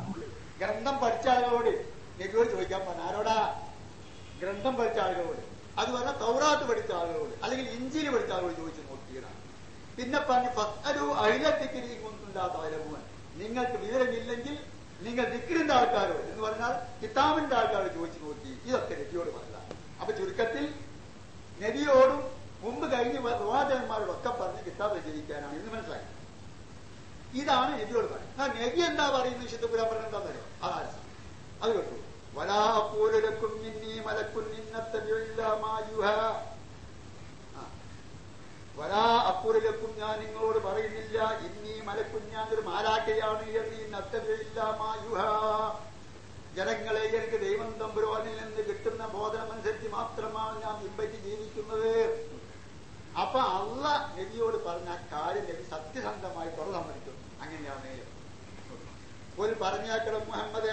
ഗ്രന്ഥം പഠിച്ച ആളുകളോട് നബിയോട് ചോദിക്കാൻ പറഞ്ഞ. ആരോടാ? ഗ്രന്ഥം പഠിച്ച ആളുകളോട്. അത് പറഞ്ഞാൽ തൗറാത്ത് പഠിച്ച ആളുകളോട് അല്ലെങ്കിൽ ഇഞ്ചിയിൽ പഠിച്ച ആളുകളോട് ചോദിച്ചു നോക്കിയതാണ്. പിന്നെ പറഞ്ഞു ഫസ്അലു അഹ്ലദിക്രി കുന്തും ലാ തഅലമൂൻ, നിങ്ങൾക്ക് വിവരമില്ലെങ്കിൽ നിങ്ങൾ ദിക്റിന്റെ ആൾക്കാരോട് എന്ന് പറഞ്ഞാൽ കിതാബിന്റെ ആൾക്കാരോട് ചോദിച്ചു നോക്കി. ഇതൊക്കെ നബിയോട് പറഞ്ഞതാണ്. അപ്പൊ ചുരുക്കത്തിൽ നബിയോടും മുമ്പ് കഴിഞ്ഞ് പ്രവാചകന്മാരോടൊക്കെ പറഞ്ഞ് കിതാബ് രചയിക്കാനാണ് എന്ന് മനസ്സിലായി. ഇതാണ് നബിയോട് പറയുന്നത്. ആ നബി എന്താ പറയുന്നത് വിശുദ്ധ ഖുർആൻ പറഞ്ഞ എന്താണെന്നറിയോ? അതാണ് അത് കേട്ടു. വലാ അഖൂലു ലക്കും മിന്നീ മലക്കുൻ ഇന്നത്തബിഉ ഇല്ലാ മാ യുഹാ. വലാ അഖൂലു ലക്കും, ഞാൻ നിങ്ങളോട് പറയുന്നില്ല, ഇന്നീ മലക്കുൻ, ഞാൻ ഒരു മാലാഖയാണ് എന്ന്, ഇന്നത്തബിഉ ഇല്ലാ മാ യുഹാ, ജനങ്ങളെ എനിക്ക് ദൈവം തമ്പുരാനിൽ നിന്ന് കിട്ടുന്ന ബോധനമനുസരിച്ച് മാത്രമാണ് ഞാൻ പിൻപറ്റി ജീവിക്കുന്നത്. അപ്പൊ അള്ളാഹ് നബിയോട് പറഞ്ഞ കാര്യം നബി സത്യസന്ധമായി തുറന്നു സമ്മതിക്കും. അങ്ങനെയാണ് ഒരു പറഞ്ഞാക്കണം മുഹമ്മദ്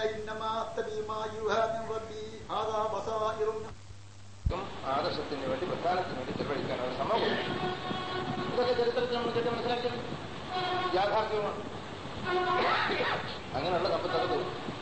ആദർശത്തിന് വേണ്ടി പ്രധാനത്തിന് വേണ്ടി ചെലവഴിക്കാൻ അവർ സമൂഹം. ഇതൊക്കെ ചരിത്രത്തിൽ നമ്മൾ കേട്ട് മനസ്സിലാക്കിയത് യാഥാർത്ഥ്യമാണ്. അങ്ങനെയുള്ള സമ്പത്തത്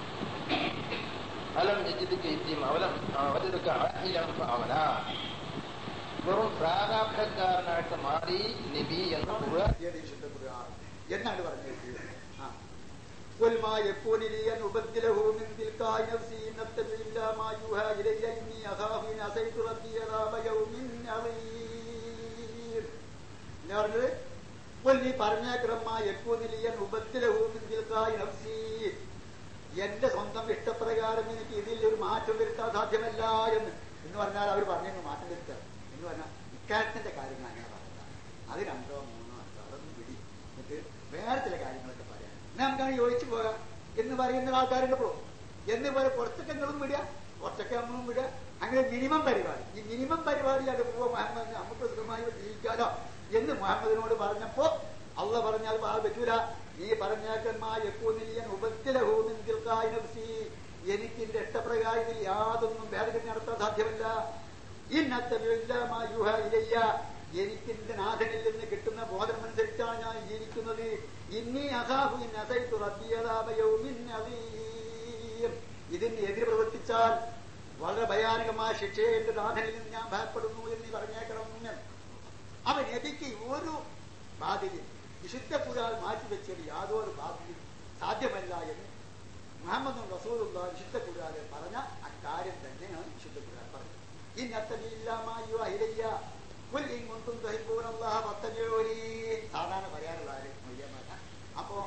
അലം യജിദ്ക അവലം അവജിദ്ക ആഹിലം ഫഅവല, വെറും പ്രാരാബ്ധക്കാരനായിട്ട് മാറി നബി എന്ന് എന്നാണ് പറഞ്ഞത്. قل ما يكون لي أن أبدله من تلقاء نفسي إن أتبع إلا ما يوحى إلي إني أخاف إن عصيت ربي عذاب يوم عظيم. എന്താ പറഞ്ഞത്? قل നീ പറഞ്ഞേക്കണം മാ യകൂന ലി അൻ ഉബദ്ദിലഹു മിൻ തിൽഖാഇ നഫ്സി, എന്റെ സ്വന്തം ഇഷ്ടപ്രകാരം എനിക്ക് ഇതിൽ ഒരു മാറ്റം വരുത്താൻ സാധ്യമല്ല എന്ന് എന്ന് പറഞ്ഞാൽ അവർ പറഞ്ഞു മാറ്റം വരുത്തുക എന്ന് പറഞ്ഞാൽ ഇക്കാര്യത്തിന്റെ കാര്യങ്ങൾ അങ്ങനെ പറഞ്ഞതാണ്. അത് രണ്ടോ മൂന്നോ അഞ്ചോ അതൊന്നും പിടി എന്നിട്ട് വേറെ ചില കാര്യങ്ങളൊക്കെ പറയാം, നമുക്കാണ് യോജിച്ചു പോകാം എന്ന് പറയുന്ന ആൾക്കാരുണ്ടോ എന്ന് പോലെ കുറച്ചൊക്കെങ്ങളും വിടുക, കുറച്ചൊക്കെ നമ്മളും വിടുക. അങ്ങനെ മിനിമം പരിപാടി, ഈ മിനിമം പരിപാടിയാണ് പോവാ മുഹമ്മദ് നമുക്ക് സുഖമായി ജീവിക്കാലോ എന്ന് മുഹമ്മദിനോട് പറഞ്ഞപ്പോ അള്ളാഹ് പറഞ്ഞാൽ അത് പറ്റൂല, നീ പറഞ്ഞാൽ ഉപത്തിലഹൂമിൻസി, എനിക്ക് എന്റെ ഇഷ്ടപ്രകാരം യാതൊന്നും ഭേദഗതി നടത്താൻ സാധ്യമല്ല. ഇന്നത്തെ ഇലയ്യ, എനിക്ക് എന്റെ നാഥനിൽ നിന്ന് കിട്ടുന്ന ബോധമനുസരിച്ചാണ് ഞാൻ ജീവിക്കുന്നത്. ഇന്നി അഖാഫു ഇൻ അസൈതു റബ്ബി അദാബ യൗമിൻ അദീം, ഇതിന് എതിര് പ്രവർത്തിച്ചാൽ വളരെ ഭയാനകമായ ശിക്ഷയെ എന്റെ നാഥനിൽ നിന്ന് ഞാൻ ഭയപ്പെടുന്നു എന്ന് പറഞ്ഞേക്കണം. അവൻ നബിക്ക് ഒരു ബാധ്യതയും വിശുദ്ധ ഖുർആൻ മാറ്റിവെച്ചത് യാതൊരു ബാധ്യതയും സാധ്യമല്ല എന്ന് മുഹമ്മദ് റസൂലുള്ളാഹി വിശുദ്ധ ഖുർആനിൽ പറഞ്ഞ അക്കാര്യം തന്നെയാണ് വിശുദ്ധ ഖുർആൻ പറഞ്ഞത്. സാധാരണ പറയാനുള്ള അപ്പോ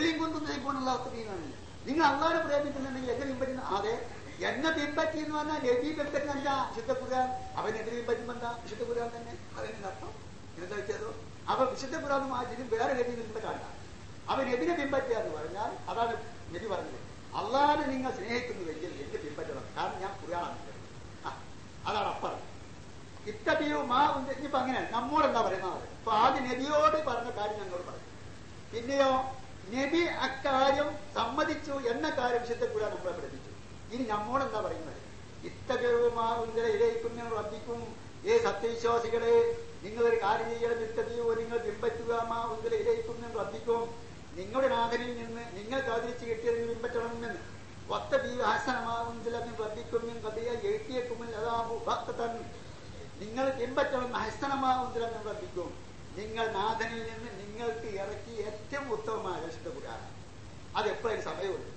നിങ്ങൾ അള്ളാഹുവിനെ പ്രേമിക്കുന്നുണ്ടെങ്കിൽ എന്നെ പിൻപറ്റുന്ന അതെ എന്നെ പിൻപറ്റി എന്ന് പറഞ്ഞാൽ നബി പിൻപറ്റുന്ന എന്താ വിശുദ്ധ ഖുർആൻ, അവനെതിരെ പിൻപറ്റുമ്പോ എന്താ വിശുദ്ധ ഖുർആൻ തന്നെ അതിന്റെ അർത്ഥം എന്താ വെച്ചതോ. അപ്പൊ വിശുദ്ധ ഖുർആനും മാറ്റിനും വേറെ നബി പിൻപറ്റാണ്ട, അവൻ നബിനെ പിൻപറ്റുക എന്ന് പറഞ്ഞാൽ അതാണ് നബി പറഞ്ഞത്. അള്ളാഹിനെ നിങ്ങൾ സ്നേഹിക്കുന്നുവെങ്കിൽ എന്നെ പിൻപറ്റണം, കാരണം ഞാൻ ഖുർആനാണ്. അതാണ് അപ്പുറം ഇത്തബിയോ മാ ഉണ്ട്. ഇനിയിപ്പോ അങ്ങനെ നമ്മോടെന്താ പറയുന്നത്? അപ്പൊ ആദ്യം നബിയോട് പറഞ്ഞ കാര്യം ഞങ്ങളോട് പറഞ്ഞു, പിന്നെയോ നബി അക്കാര്യം സമ്മതിച്ചു എന്ന കാര്യം വിശുദ്ധ ഖുർആൻ നമ്മളെ പഠിപ്പിച്ചു. ഇനി നമ്മോടെന്താ പറയുന്നത്? ഇത്തബിയോ മാ ഉന്തര ഇലയിക്കും റബ്ബിക്കും, ഏ സത്യവിശ്വാസികളെ നിങ്ങളൊരു കാര്യം ചെയ്യണം, ഇത്തബിയോ നിങ്ങൾ പിൻപറ്റുക, മാ ഉന്തര ഇലയിക്കും റബ്ബിക്കും, നിങ്ങളുടെ നാഥനിൽ നിന്ന് നിങ്ങൾക്ക് ആദരിച്ച് കിട്ടിയതിന് പിൻപറ്റണമെന്ന്. നിങ്ങൾ പിൻപറ്റണം ഹസ്തനമാവുന്നില്ലെന്ന് വർദ്ധിക്കും, നിങ്ങൾ നാഥനിൽ നിന്ന് നിങ്ങൾക്ക് ഇറക്കി ഏറ്റവും ഉത്തമമായ വിശുദ്ധ ഖുർആൻ. അതെപ്പോഴും സമയമുണ്ട്,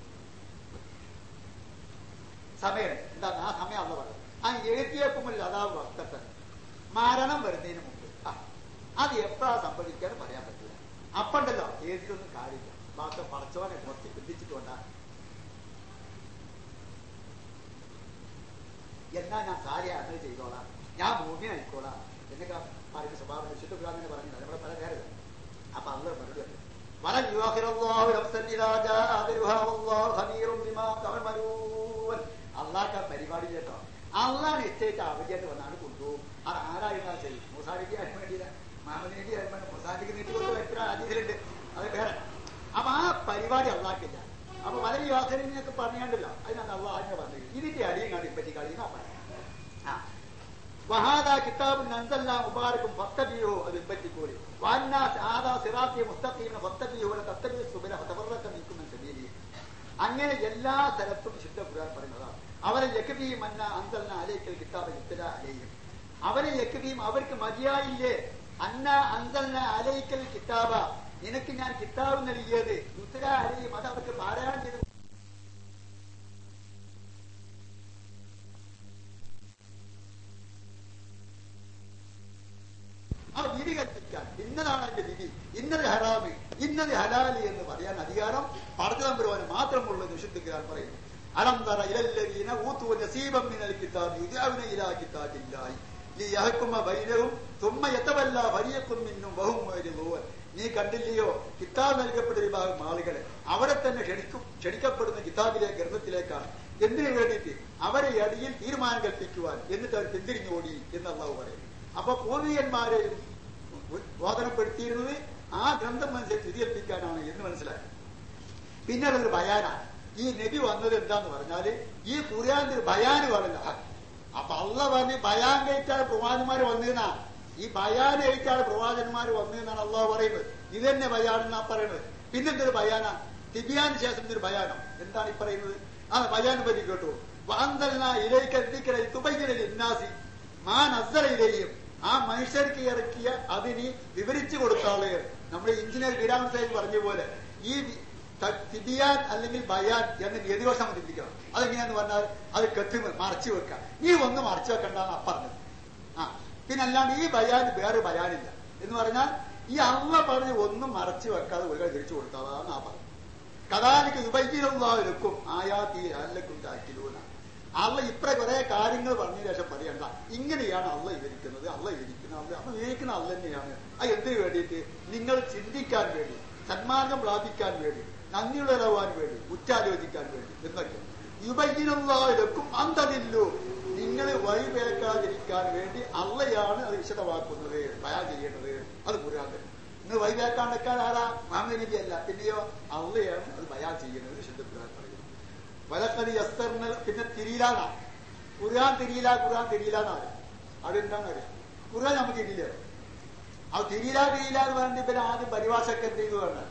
സമയം എന്താ ആ സമയം അല്ല പറയുന്നത്. ആ എഴുതിയേക്കുമില്ല അതാവ് ഭക്തൻ മരണം വരുന്നതിന് മുമ്പ്. ആ അത് എപ്പോഴാ സംഭവിക്കാൻ പറയാൻ പറ്റില്ല. അപ്പണ്ടല്ലോ എഴുതിയൊന്നും കാര്യമില്ല, ബാക്കി പടച്ചവനെ കുറച്ച് ചിന്തിച്ചിട്ടുണ്ടാകും. എന്നാ ഞാൻ സാരിയ അങ്ങനെ ചെയ്തോളാം, ഞാൻ ഭൂമി ആയിക്കോളാം എന്നൊക്കെ പറയുന്ന സ്വഭാവം വിശുദ്ധ ഖുർആൻ തന്നെ പറഞ്ഞില്ല. നമ്മുടെ പല കാര്യം അപ്പൊ അള്ളാഹ് മറുപടി അള്ളാഹ് പരിപാടി കേട്ടോ. അള്ളാഹ് നിശ്ചയിച്ച അവധിയായിട്ട് വന്നാണ് കൊണ്ടുപോകും. അത് ആരായിരുന്നാ ചെയ്യും. മുസാലിക്ക് ആരും വേണ്ടിയില്ല, മുഹമ്മദ് നബി ആരും വേണ്ട, മുസാലിക്ക് നീട്ടിക്കൊണ്ട് എത്ര അതിലുണ്ട്, അത് വേറെ. അപ്പൊ ആ പരിപാടി അള്ളാഹ്ക്കില്ല. അപ്പൊ പല യുവാസനൊക്കെ പറഞ്ഞാണ്ടല്ലോ, അതിനാണ് അള്ളാഹ് ആദ്യം പറഞ്ഞത്. ഇതിന്റെ അടിയും കണ്ട് ഇപ്പറ്റി കളിയുന്ന പറയാം. ആ വഹാദാ കിതാബുൻ അൻസൽനാ മുബാറകുൻ ഫത്തബിഊ, അത് ഇപ്പറ്റിക്കോളി. വഅന്നാ ആദാ സിറാത്തി മുസ്തഖീമ ഫത്തബിഊ വല തത്തബിഉ സുബല ഫതഫറഖ മിൻകും മിൻ സബീലി. അങ്ങനെ എല്ലാ സ്ഥലത്തും വിശുദ്ധ ഖുർആൻ പറയുന്നതാണ്. അവരെ യക്ഫീ മന്ന അൻസൽനാ അലൈക്കൽ കിതാബ യുത്ലാ അലൈഹിം, അവരെ യക്തിയും അവർക്ക് മതിയായില്ലേ അന്ന അൻസൽന അലൈക്കൽ കിതാബ, നിനക്ക് ഞാൻ കിതാബ് നൽകിയത് യുത്ല അലൈഹിം, അത് അവർക്ക് പാരായണം ചെയ്തു ആ വിധി കൽപ്പിക്കാൻ. ഇന്നതാണ് എന്റെ വിധി, ഇന്നത് ഹറാമ്, ഇന്നത് ഹലാലി എന്ന് പറയാൻ അധികാരം പടച്ചതമ്പുരാന് മാത്രമുള്ള വിശുദ്ധിക്കാൻ പറയുന്നു. അലം തറ ഇലല്ലദീന ഊതു നസീബൻ മിനൽ കിതാബി യുദഅൂന ഇലാ കിതാബില്ലാഹി ലിയഹ്കുമ ബൈനഹും സുമ്മ യതവല്ല ഫരീഖും മിൻഹും വഹും മുഅ്രിദൂൻ. നീ കണ്ടില്ലയോ കിതാബ് നൽകപ്പെട്ട വിഭാഗം ആളുകളെ, അവിടെ തന്നെ ക്ഷണിക്കും ക്ഷണിക്കപ്പെടുന്ന കിതാബിലെ ഗ്രന്ഥത്തിലേക്കാണ്. എന്തിനു വേണ്ടിയിട്ട്? അവരെ അടിയിൽ തീരുമാനം കൽപ്പിക്കുവാൻ, എന്നിട്ട് അവർ പിന്തിരിഞ്ഞോടി എന്ന് അള്ളാഹു പറയും. അപ്പൊ പൂർവീകന്മാരെയും ബോധനപ്പെടുത്തിയിരുന്നത് ആ ഗ്രന്ഥം അനുസരിച്ച് വിധികൽപ്പിക്കാനാണ് എന്ന് മനസ്സിലാക്കി. പിന്നെ അതൊരു ബയാനാണ്. ഈ നബി വന്നത് എന്താന്ന് പറഞ്ഞാല് ഈ ഖുർആനിൽ ഒരു ബയാന് പറഞ്ഞ. അപ്പൊ അള്ളാഹ് പറഞ്ഞ് ബയാൻ കഴിച്ചാൽ പ്രവാചകന്മാർ വന്നതെന്നാ, ഈ ബയാൻ കഴിച്ചാൽ പ്രവാചകന്മാർ വന്നതെന്നാണ് അള്ളാഹു പറയുന്നത്. ഇത് തന്നെ ബയാനെന്നാ പറയുന്നത്. പിന്നെന്തൊരു ബയാനാ? തിബിയാന് ശേഷം ഇതൊരു ബയാനോ? എന്താണ് ഈ പറയുന്നത്? ആ ബയാനെ പറ്റി കേട്ടു. വാന്തൽന ഇലൈക്കൽ തുബയ്യിന ലിന്നാസി മാ നസ്സല ഇലൈഹിം, ആ മനുഷ്യർക്ക് ഇറക്കിയ അതിന് വിവരിച്ചു കൊടുത്താളെ. നമ്മുടെ എഞ്ചിനീയർ ബിരാമൻ സാഹിബ് പറഞ്ഞ പോലെ ഈ തിബിയാൻ അല്ലെങ്കിൽ ബയാൻ എന്ന് എതിർവശം ചിന്തിക്കണം. അതെങ്ങനെയാന്ന് പറഞ്ഞാൽ അത് കെട്ടുമ മറച്ചു വെക്കാം. നീ ഒന്ന് മറച്ചു വെക്കണ്ടെന്ന് പറഞ്ഞത്. ആ പിന്നെ അല്ലാണ്ട് ഈ ബയാൻ വേറെ ബയാനില്ല എന്ന് പറഞ്ഞാൽ ഈ അള്ള പറഞ്ഞ് ഒന്നും മറച്ചു വെക്കാതെ ഒരു തിരിച്ചു കൊടുത്താതാണ് ആ പറഞ്ഞത്. കഥാലിക്ക് ഉപയോഗിക്കും ആയാത്തി അല്ലക്കും താക്കിലൂന. അള്ള ഇത്ര കുറെ കാര്യങ്ങൾ പറഞ്ഞ ശേഷം പറയണ്ട, ഇങ്ങനെയാണ് അള്ള വിവരിക്കുന്നത്, അള്ള വിവരിക്കുന്നത് അള്ള അപ്പൊ വിവരിക്കുന്ന അള്ള തന്നെയാണ്. അത് എന്തിനു വേണ്ടിയിട്ട്? നിങ്ങൾ ചിന്തിക്കാൻ വേണ്ടി, സന്മാർഗം പ്രാപിക്കാൻ വേണ്ടി, നന്ദിയുള്ളവരാൻ വേണ്ടി, ഉറ്റാലോചിക്കാൻ വേണ്ടി എന്നറിയാം. യുബയ്യിനുള്ളവർക്കും അന്തതില്ലു, നിങ്ങൾ വഴിവേക്കാതിരിക്കാൻ വേണ്ടി അള്ളയാണ് അത് വിശദമാക്കുന്നത്, ബയാൻ ചെയ്യേണ്ടത്. അത് ഖുർആൻ. നിങ്ങൾ വഴിവേക്കാണ്ടിരിക്കാൻ ആരാ? മുഹമ്മദ് നബി അല്ല, പിന്നെയോ അള്ളയാണ് അത് ബയാൻ ചെയ്യുന്നത്. വിശുദ്ധ ഖുർആൻ പറയുന്നത് വലക്കടി യസ്തർന. പിന്നെ തിരിയിലാന്നാ ഖുർആൻ തിരിയില്ല, ഖുർആൻ തിരിയില്ലാന്നാണ്. അതെന്താന്ന് അറിയാം? ഖുർആൻ നമുക്ക് തിരിയില്ല. അത് തിരിയില്ല തിരിയില്ല എന്ന് പറഞ്ഞിട്ട് പിന്നെ ആദ്യം പരിഭാഷക്ക് എന്ത് ചെയ്തു പറഞ്ഞാൽ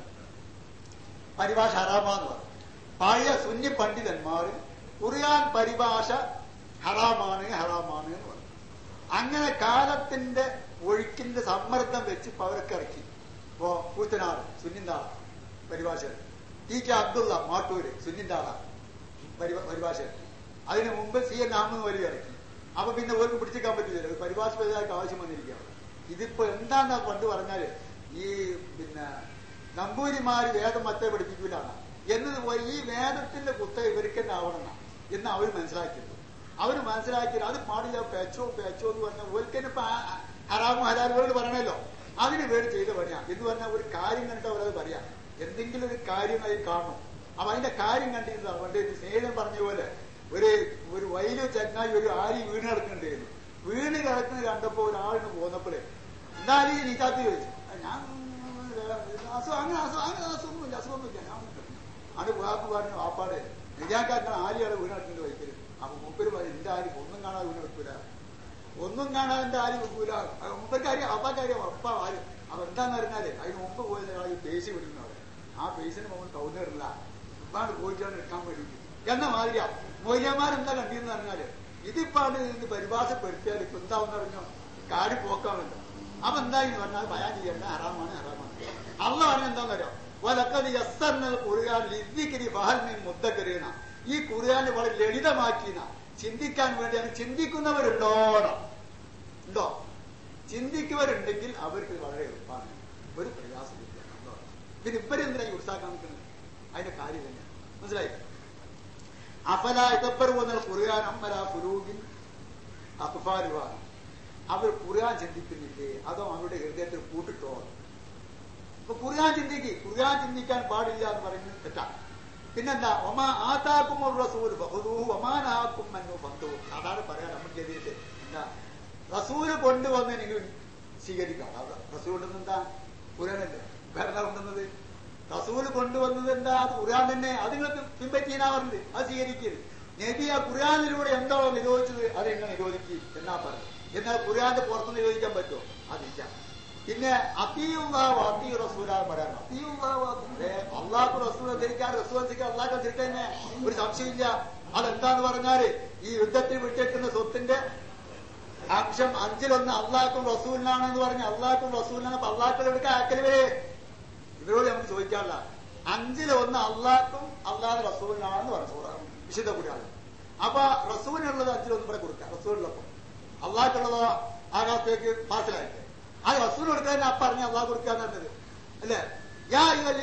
പരിഭാഷ ഹറാമാന്ന് പറഞ്ഞു. പഴയ സുന്നി പണ്ഡിതന്മാർ ഖുർആൻ പരിഭാഷ ഹറാമാണ് ഹറാമാണ് എന്ന് പറഞ്ഞു. അങ്ങനെ കാലത്തിന്റെ ഒഴുക്കിന്റെ സമ്മർദ്ദം വെച്ച് അവരൊക്കെ ഇറക്കി. ഇപ്പോ കൂത്തനാട് സുന്നിന്റെ ആളാണ് പരിഭാഷ, ടി കെ അബ്ദുള്ള മാട്ടൂര് സുന്നിന്റെ ആളാണ് പരിഭാഷ. അതിനു മുമ്പ് സി എൻ അഹമ്മദ് വലിയ ഇറക്കി. അപ്പൊ പിന്നെ ഓർക്ക് പിടിച്ചിക്കാൻ പറ്റില്ലല്ലോ, പരിഭാഷ പരിപാടിക്ക് ആവശ്യം വന്നിരിക്കുകയാണ്. ഇതിപ്പോ എന്താന്നാ പണ്ട് പറഞ്ഞാല് ഈ പിന്നെ നമ്പൂരിമാര് വേദം മറ്റേ പഠിപ്പിക്കൂലാണ് എന്നതുപോലെ ഈ വേദത്തിന്റെ കുത്ത ഇവർക്ക് തന്നെ ആവണം എന്ന് അവർ മനസ്സിലാക്കിയത്. അവര് മനസ്സിലാക്കിയത് അത് പാടില്ല, പേച്ചോ പേച്ചോ എന്ന് പറഞ്ഞാൽ ഓൽക്കനിപ്പോ ഹറാമോ ഹലാലുകൾ പറയണല്ലോ, അതിന് വേണ്ടി ചെയ്ത പണിയാ എന്ന് പറഞ്ഞാൽ ഒരു കാര്യം കണ്ടിട്ട് അവരത് പറയാം. എന്തെങ്കിലും ഒരു കാര്യം അതിൽ കാണും. അപ്പൊ അതിന്റെ കാര്യം കണ്ടിരുന്ന പണ്ട് സ്നേഹിതൻ പറഞ്ഞ പോലെ ഒരു ഒരു വയലു ചങ്ങായി ഒരു ആരി വീണ് കിടക്കണ്ടായിരുന്നു. വീണ് കിടക്കുന്നത് കണ്ടപ്പോ ഒരാളിന് പോന്നപ്പോഴേ എന്തായാലും ഈ നിക്കാത്ത് ചോദിച്ചു. ഞാൻ അസുഖം അങ്ങനെ അസുഖം അങ്ങനെ അസുഖമൊന്നുമില്ല അസുഖമൊന്നുമില്ല ഞാൻ അത് വാക്ക് പറഞ്ഞു വാപ്പാടെ നിജാക്കാക്കാൻ ആലിയാണ് വീണ് കിടക്കുന്നത് വയ്ക്കരുത്. അപ്പൊ മൂപ്പര് പറയും എന്റെ ആരി ഒന്നും കാണാതെ വീണ് വെക്കൂല, ഒന്നും കാണാതെ എന്റെ ആരി വെക്കൂല. മുമ്പക്കാര്യം അപ്പാക്കാര്യം അപ്പ ആര്. അപ്പൊ എന്താന്ന് പറഞ്ഞാല് അതിന് മുമ്പ് പോയത് ഒരാൾ പേശി വിടുന്നവരെ ആ പേശിന് മുമ്പ് കൗന്നറില്ല ഇപ്പാണ്ട് പോയിട്ടാണ് എടുക്കാൻ വേണ്ടിയിട്ട് എന്ന മാതിരിയാ മൊയ്യന്മാരെന്താ കണ്ടിന്ന് പറഞ്ഞാല് ഇതിപ്പാണ്ട് ഇത് പരിഭാഷപ്പെടുത്തിയാൽ ഇപ്പൊ എന്താവെന്ന് പറഞ്ഞോ കാടി പോക്കാണല്ലോ. അപ്പൊ എന്തായെന്ന് പറഞ്ഞാൽ ബയാൻ ചെയ്യേണ്ട ഹറാമാണ് ഹറാമാണ്. അള്ള പറഞ്ഞ എന്താന്ന് പറയാം വലക്കത് യസ്സർനൽ ഖുർആൻ ലിദ്ദിക്രി ഫഹൽ മിൻ മുദ്ദക്കിറീന. ഈ ഖുർആനെ വളരെ ലളിതമാക്കിന ചിന്തിക്കാൻ വേണ്ടിയാണ്. ചിന്തിക്കുന്നവരുണ്ടോ? ഉണ്ടോ? ചിന്തിക്കുന്നവരുണ്ടെങ്കിൽ അവർക്ക് വളരെ എളുപ്പമാണ്, ഒരു പ്രയാസമില്ല. പിന്നെ ഇവരെന്തിനാ ഈ ഉത്സാഹം നിൽക്കുന്നത്? അതിന്റെ കാര്യം തന്നെ മനസ്സിലായി. അഫല ഇതപ്പർ വന്ന ഖുർആൻ അമ്മല ഫുരൂബിൻ അത്ഫാലുവാണ്. അവർ ഖുർആൻ ചിന്തിക്കുന്നില്ലേ അതോ അവരുടെ ഹൃദയത്തിൽ കൂട്ടിട്ടോ? അപ്പൊ ഖുർആൻ ചിന്തിക്ക്, ഖുർആൻ ചിന്തിക്കാൻ പാടില്ല എന്ന് പറയുന്നത് തെറ്റാണ്. പിന്നെന്താ ഒമാ ആതാക്കും റസൂൽ ഫഖുദൂഹു വമാ നഹാക്കും അൻഹു ഫന്തഹു. അതാണ് പറയാൻ നമുക്ക് എതിരിട്ട് എന്താ റസൂല് കൊണ്ടുവന്ന് നിങ്ങൾ സ്വീകരിക്കാം. റസൂൽ കൊണ്ടുവന്ന് എന്താ? ഖുർആനല്ലേ വേറെ കൊണ്ടുവന്നത്. റസൂല് കൊണ്ടുവന്നത് എന്താ? അത് ഖുർആൻ തന്നെ. അത് നിങ്ങൾക്ക് പിൻപറ്റിയാ പറഞ്ഞത്, അത് സ്വീകരിക്കരുത്. നബി ആ ഖുർആനിലൂടെ എന്താണോ നിരോധിച്ചത് അത് നിങ്ങൾ നിരോധിക്കും എന്നാ പറഞ്ഞു. എന്നാൽ ഖുർആന്റെ പുറത്ത് നിരോധിക്കാൻ പറ്റുമോ? അതില്ല. പിന്നെ അത്തിയുള്ളാഹു അത്തി റസൂലാ പറയാൻ അത്തിയുള്ളാഹു അള്ളാഹു റസൂൽ ധരിക്കാൻ റസൂൽ ധരിക്കാൻ അള്ളാഹ് ധരിക്കാൻ തന്നെ ഒരു സംശയമില്ല. അതെന്താന്ന് പറഞ്ഞാല് ഈ യുദ്ധത്തിൽ വിട്ടേക്കുന്ന സ്വത്തിന്റെ അംശം അഞ്ചിലൊന്ന് അള്ളാഹ്ക്കും റസൂലിനാണെന്ന് പറഞ്ഞ് അള്ളാഹ്ക്കും റസൂലിനാണ്. അപ്പൊ അള്ളാഹ്ക്കും എവിടെ ആക്കല് വരെ ഇവരോട് നമുക്ക് ചോദിക്കാറില്ല. അഞ്ചിലൊന്ന് അള്ളാഹ്ക്കും അള്ളാഹ് റസൂലിനാണെന്ന് പറഞ്ഞു വിശുദ്ധ കൂടിയാണ്. അപ്പൊ റസൂലിനുള്ളത് അഞ്ചിലൊന്നും ഇവിടെ കൊടുക്കാം. റസൂലിനൊപ്പം അള്ളാഹ്ക്കുള്ളതോ ആകാശത്തേക്ക് പാസിലായിട്ട് ആ റസൂൽ കൊടുക്കാൻ ആ പറഞ്ഞ് അള്ളാഹ് കൊടുക്കാന്ന് പറഞ്ഞത് അല്ലേ? യാ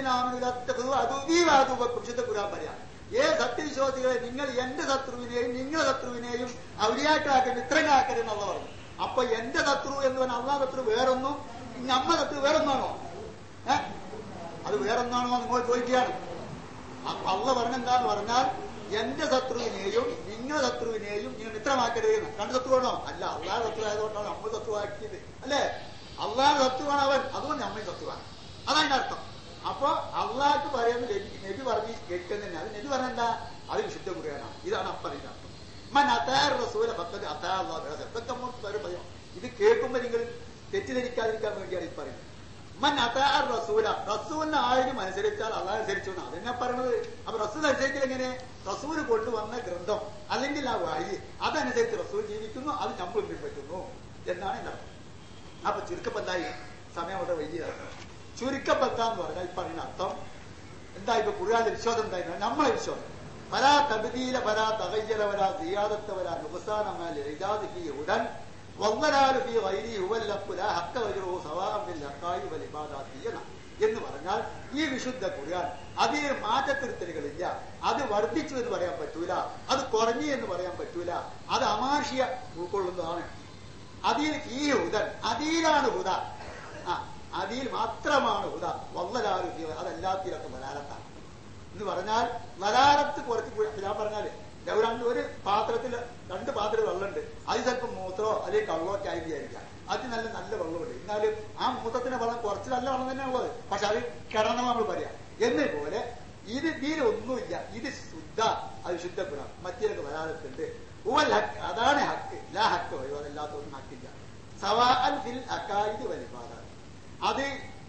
വിശുദ്ധ ഖുർആൻ പറയാം, ഏ സത്യവിശ്വാസികളെ നിങ്ങൾ എന്റെ ശത്രുവിനെയും നിങ്ങളുടെ ശത്രുവിനെയും ഔലിയാക്കളാക്കരുത്, മിത്രങ്ങളാക്കരുത് എന്നുള്ള പറഞ്ഞു. അപ്പൊ എന്റെ ശത്രു എന്ന് പറഞ്ഞാൽ അള്ളാഹ് ശത്രു വേറൊന്നും നമ്മ ശത്രു വേറൊന്നാണോ? ഏഹ് അത് വേറൊന്നാണോ നിങ്ങൾ ചോദിക്കുകയാണ്. അപ്പൊ അള്ള പറഞ്ഞെന്താന്ന് പറഞ്ഞാൽ എന്റെ ശത്രുവിനെയും നിങ്ങളുടെ ശത്രുവിനെയും നിങ്ങൾ മിത്രമാക്കരുത്. രണ്ട് ശത്രുവാണോ? അല്ല, അള്ളാഹ് ശത്രു ആയതുകൊണ്ടാണ് നമ്മൾ ശത്രുവാക്കിയത് അല്ലേ? അള്ളാഹ് ശത്രുവാണ് അവൻ, അതുകൊണ്ട് നമ്മൾ ശത്രുവാണ്. അതാണ് അർത്ഥം. അപ്പൊ അള്ളാഹ്ക്ക് പറയുന്നത് നബി പറഞ്ഞ് കേൾക്കുന്നതന്നെ. അത് നബി പറഞ്ഞെന്താ? അത് വിശുദ്ധ ഖുർആനാണ്. ഇതാണ് അപ്പറിന്റെ അർത്ഥം. മൻ അതാർ റസൂല ഫഖദ് അതാ അല്ലാഹ്. ഇതൊക്കെ നമ്മൾ പറയും. ഇത് കേൾക്കുമ്പോൾ നിങ്ങൾ തെറ്റിദ്ധരിക്കാതിരിക്കാൻ വേണ്ടിയാണ് ഈ പറയുന്നത്. മൻ അതാർ റസൂല, റസൂലിനെ ആരും അനുസരിച്ചാൽ അള്ളാഹ് അനുസരിച്ചു എന്നാണ് അതെന്നെ പറയുന്നത്. അപ്പൊ റസൂൽ അനുസരിക്കൽ എങ്ങനെ? റസൂൽ കൊണ്ടുവന്ന ഗ്രന്ഥം അല്ലെങ്കിൽ ആ വഴി അതനുസരിച്ച് റസൂൽ ജീവിക്കുന്നു, അത് നമ്മൾ പിൻപറ്റുന്നു എന്നാണ് എന്റെ അർത്ഥം. അപ്പൊ ചുരുക്കപ്പെന്തായി? സമയം അവിടെ വലിയതാണ്. ചുരുക്കപ്പെത്താന്ന് പറഞ്ഞാൽ ഈ പറയുന്ന അർത്ഥം എന്താ? ഇപ്പൊ ഖുർആനിലെ വിശ്വാസം എന്തായിരുന്നു? നമ്മളെ വിശ്വാസം പരാ തബ്ദീല പരാ തഗയ്യറ വരാ സിയാദത്ത വരാ നുഖ്സാന മാൽ ഇജാദ് ഫീ ഹുദൻ വല്ലലാലു ഫീ ഗൈരി ഹുവല്ലഖു ലാ ഹഖ്ക വജ്റുഹു സവാഅൻ ബിൽ ഹഖായി വൽ ഇബാദാത്തി എന്ന് പറഞ്ഞാൽ ഈ വിശുദ്ധ ഖുർആൻ അതിൽ മാറ്റത്തിരുത്തലുകളില്ല. അത് വർദ്ധിച്ചു എന്ന് പറയാൻ പറ്റൂല, അത് കുറഞ്ഞു എന്ന് പറയാൻ പറ്റൂല. അത് അമാർഷിയ ഉൾക്കൊള്ളുന്നതാണ്. അതിൽ ഈ ഹുദൻ, അതിലാണ് ഹുദ. ആ അതിൽ മാത്രമാണ് ഹുദ. വല്ലലാലു ഫീ, അതല്ലാത്തിലൊക്കെ വലാലത്താണ് എന്ന് പറഞ്ഞാൽ വലാലത്ത് കുറച്ച് ഞാൻ പറഞ്ഞാല് രണ്ട് ഒരു പാത്രത്തിൽ രണ്ട് പാത്രത്തിൽ വെള്ളമുണ്ട്. അത് ചിലപ്പോൾ മൂത്രോ അല്ലെങ്കിൽ കള്ളമൊക്കെ ആയി വിചാരിക്കാം. അത് നല്ല നല്ല വെള്ളമുണ്ട്. എന്നാലും ആ മൂത്രത്തിന്റെ വെള്ളം കുറച്ച് നല്ല വെള്ളം തന്നെ ഉള്ളത്, പക്ഷെ അത് കിടന്ന നമ്മൾ പറയാം. എന്നപോലെ ഇത് ഇതിലൊന്നുമില്ല. ഇത് ശുദ്ധ, അത് ശുദ്ധ ഗുണം. മറ്റേതൊക്കെ വലാലത്തുണ്ട്. ഉവൽ ഹക്ക്, അതാണ് ഹക്ക്. ലാ ഹക്ക് വരും, അതല്ലാത്തൊന്നും ഹക്കില്ല. സവാഅൻ ഫിൽ അഖായിദ് വൽ ഇബാദാത്ത്, അത്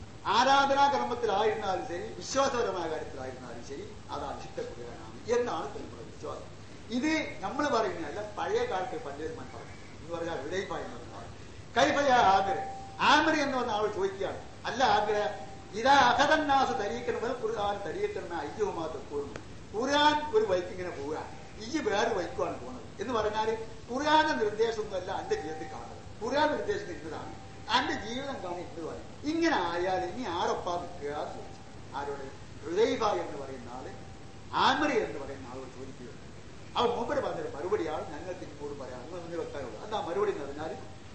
ആരാധനാക്രമത്തിലായിരുന്നാലും ശരി വിശ്വാസപരമായ കാര്യത്തിലായിരുന്നാലും ശരി അതാണ് ശുദ്ധ ഖുർആനാണ് എന്നാണ് നമ്മുടെ വിശ്വാസം. ഇത് നമ്മൾ പറയുന്നതല്ല, പഴയ കാലത്ത് പണ്ഡിതന്മാർ പറഞ്ഞു എന്ന് പറഞ്ഞാൽ ഹുദൈഫ കൈഫയ ആമിർ. ആമിർ എന്ന് പറഞ്ഞ ആൾ ചോദിക്കുകയാണ്, അല്ല ആമിര, ഇതാ അഹദന്നാസ് തരീക്കണ ഖുർആൻ തരീക്കണ അയ്യുമാത്ത് കൂടുന്നു. ഖുർആൻ ഒരു വൈക്ക് ഇങ്ങനെ പോവുക, ഈ വേറെ വൈക്കുമാണ് പോകുന്നത് എന്ന് പറഞ്ഞാൽ ഖുർആന്റെ നിർദ്ദേശമൊന്നുമല്ല എന്റെ ജീവിതത്തിൽ കാണുന്നത്. ഖുർആൻ നിർദ്ദേശം ഇന്നതാണ്, എന്റെ ജീവിതം കാണിക്കുന്നതാണ്. ഇങ്ങനെ ആയാൽ ഇനി ആരൊപ്പാ നിൽക്കുക എന്ന് ചോദിച്ചു. ആരോട്? ഹുദൈഫ എന്ന് പറയുന്ന ആള് ആമിർ എന്ന് പറയുന്ന ആളോട് ചോദിക്കുക. അവൾ മൂപ്പര് പറഞ്ഞൊരു മറുപടിയാണ് ഞങ്ങൾക്ക് ഇങ്ങോട്ട് പറയാം, നിങ്ങൾ മുന്നിൽ വെക്കാനുള്ളത്. എന്താ മറുപടി എന്ന് പറഞ്ഞാൽ,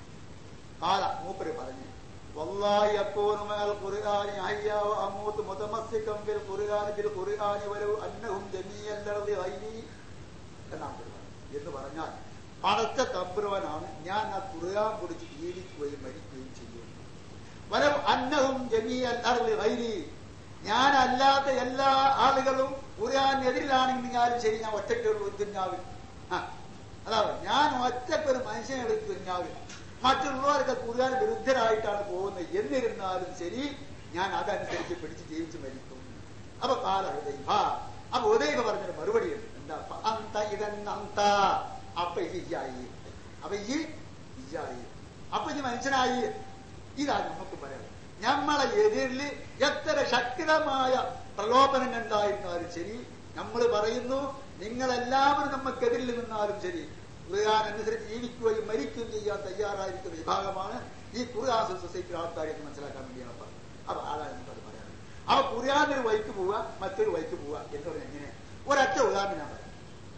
കാല മൂപ്പര് പറഞ്ഞു, വല്ലാഹി അകൂനു മഅൽ ഖുർആനി ഹയ്യ വ അമൂതു മുതമസ്സികം ബിൽ ഖുർആനി ബിൽ ഖുർആനി വലൗ അന്നഹും ജമീഅൻ ലർദി ഗൈരി എന്നാണ് എന്ന് പറഞ്ഞാൽ പടച്ച തമ്പുരാനാണ് ഞാൻ ആ ഖുർആൻ കുറിച്ച് ജീവിക്കുകയും മരിക്കുകയും ചെയ്യും. വലൗ അന്നഹും ജമീഅൻ ലർദി ഗൈരി, ഞാനല്ലാത്ത എല്ലാ ആളുകളും ഖുർആനെതിരിലാണെങ്കിലും ശരി ഞാൻ ഒറ്റയ്ക്കുള്ള ദുന്യാവിൽ, ആ അതാണ് ഞാൻ ഒറ്റക്കൊരു മനുഷ്യനെടുത്ത് ദുന്യാവിൽ, മറ്റുള്ളവരൊക്കെ ഖുർആൻ വിരുദ്ധരായിട്ടാണ് പോകുന്നത്. എന്നിരുന്നാലും ശരി ഞാൻ അതനുസരിച്ച് പിടിച്ച് ജീവിച്ച് മരിക്കും. അപ്പൊ കാല ഹുദൈഫ, അപ്പൊ ഹുദൈഫ പറഞ്ഞൊരു മറുപടി ഉണ്ട്. എന്താ? അന്ത ഇതൻ അന്ത, അപ്പൊ ഇയായി, അപ്പൊ ഈ ഇയായി, അപ്പൊ ഇത് മനുഷ്യനായി. ഇതാ നമുക്ക് പറയാം. നമ്മളെ എതിരിൽ എത്ര ശക്തമായ പ്രലോഭനം ഉണ്ടായിരുന്നാലും ശരി നമ്മൾ പറയുന്നു, നിങ്ങളെല്ലാവരും നമുക്കെതിരിൽ നിന്നാലും ശരി ഖുർആൻ അനുസരിച്ച് ജീവിക്കുകയും മരിക്കുകയും ചെയ്യാൻ തയ്യാറായിരിക്കുന്ന വിഭാഗമാണ് ഈ ഖുർആൻ സൊസൈറ്റി ആൾക്കാർ എന്ന് മനസ്സിലാക്കാൻ വേണ്ടിയാണ് പറഞ്ഞത്. അപ്പൊ ആളാണ് നമുക്കത് പറയാറ്. അപ്പൊ ഖുർആനൊരു വഴിക്ക് പോവുക, മറ്റൊരു വഴിക്ക് പോവുക എന്ന് പറഞ്ഞാൽ എങ്ങനെ? ഒരൊറ്റ ഉദാഹരണം ഞാൻ പറയാം,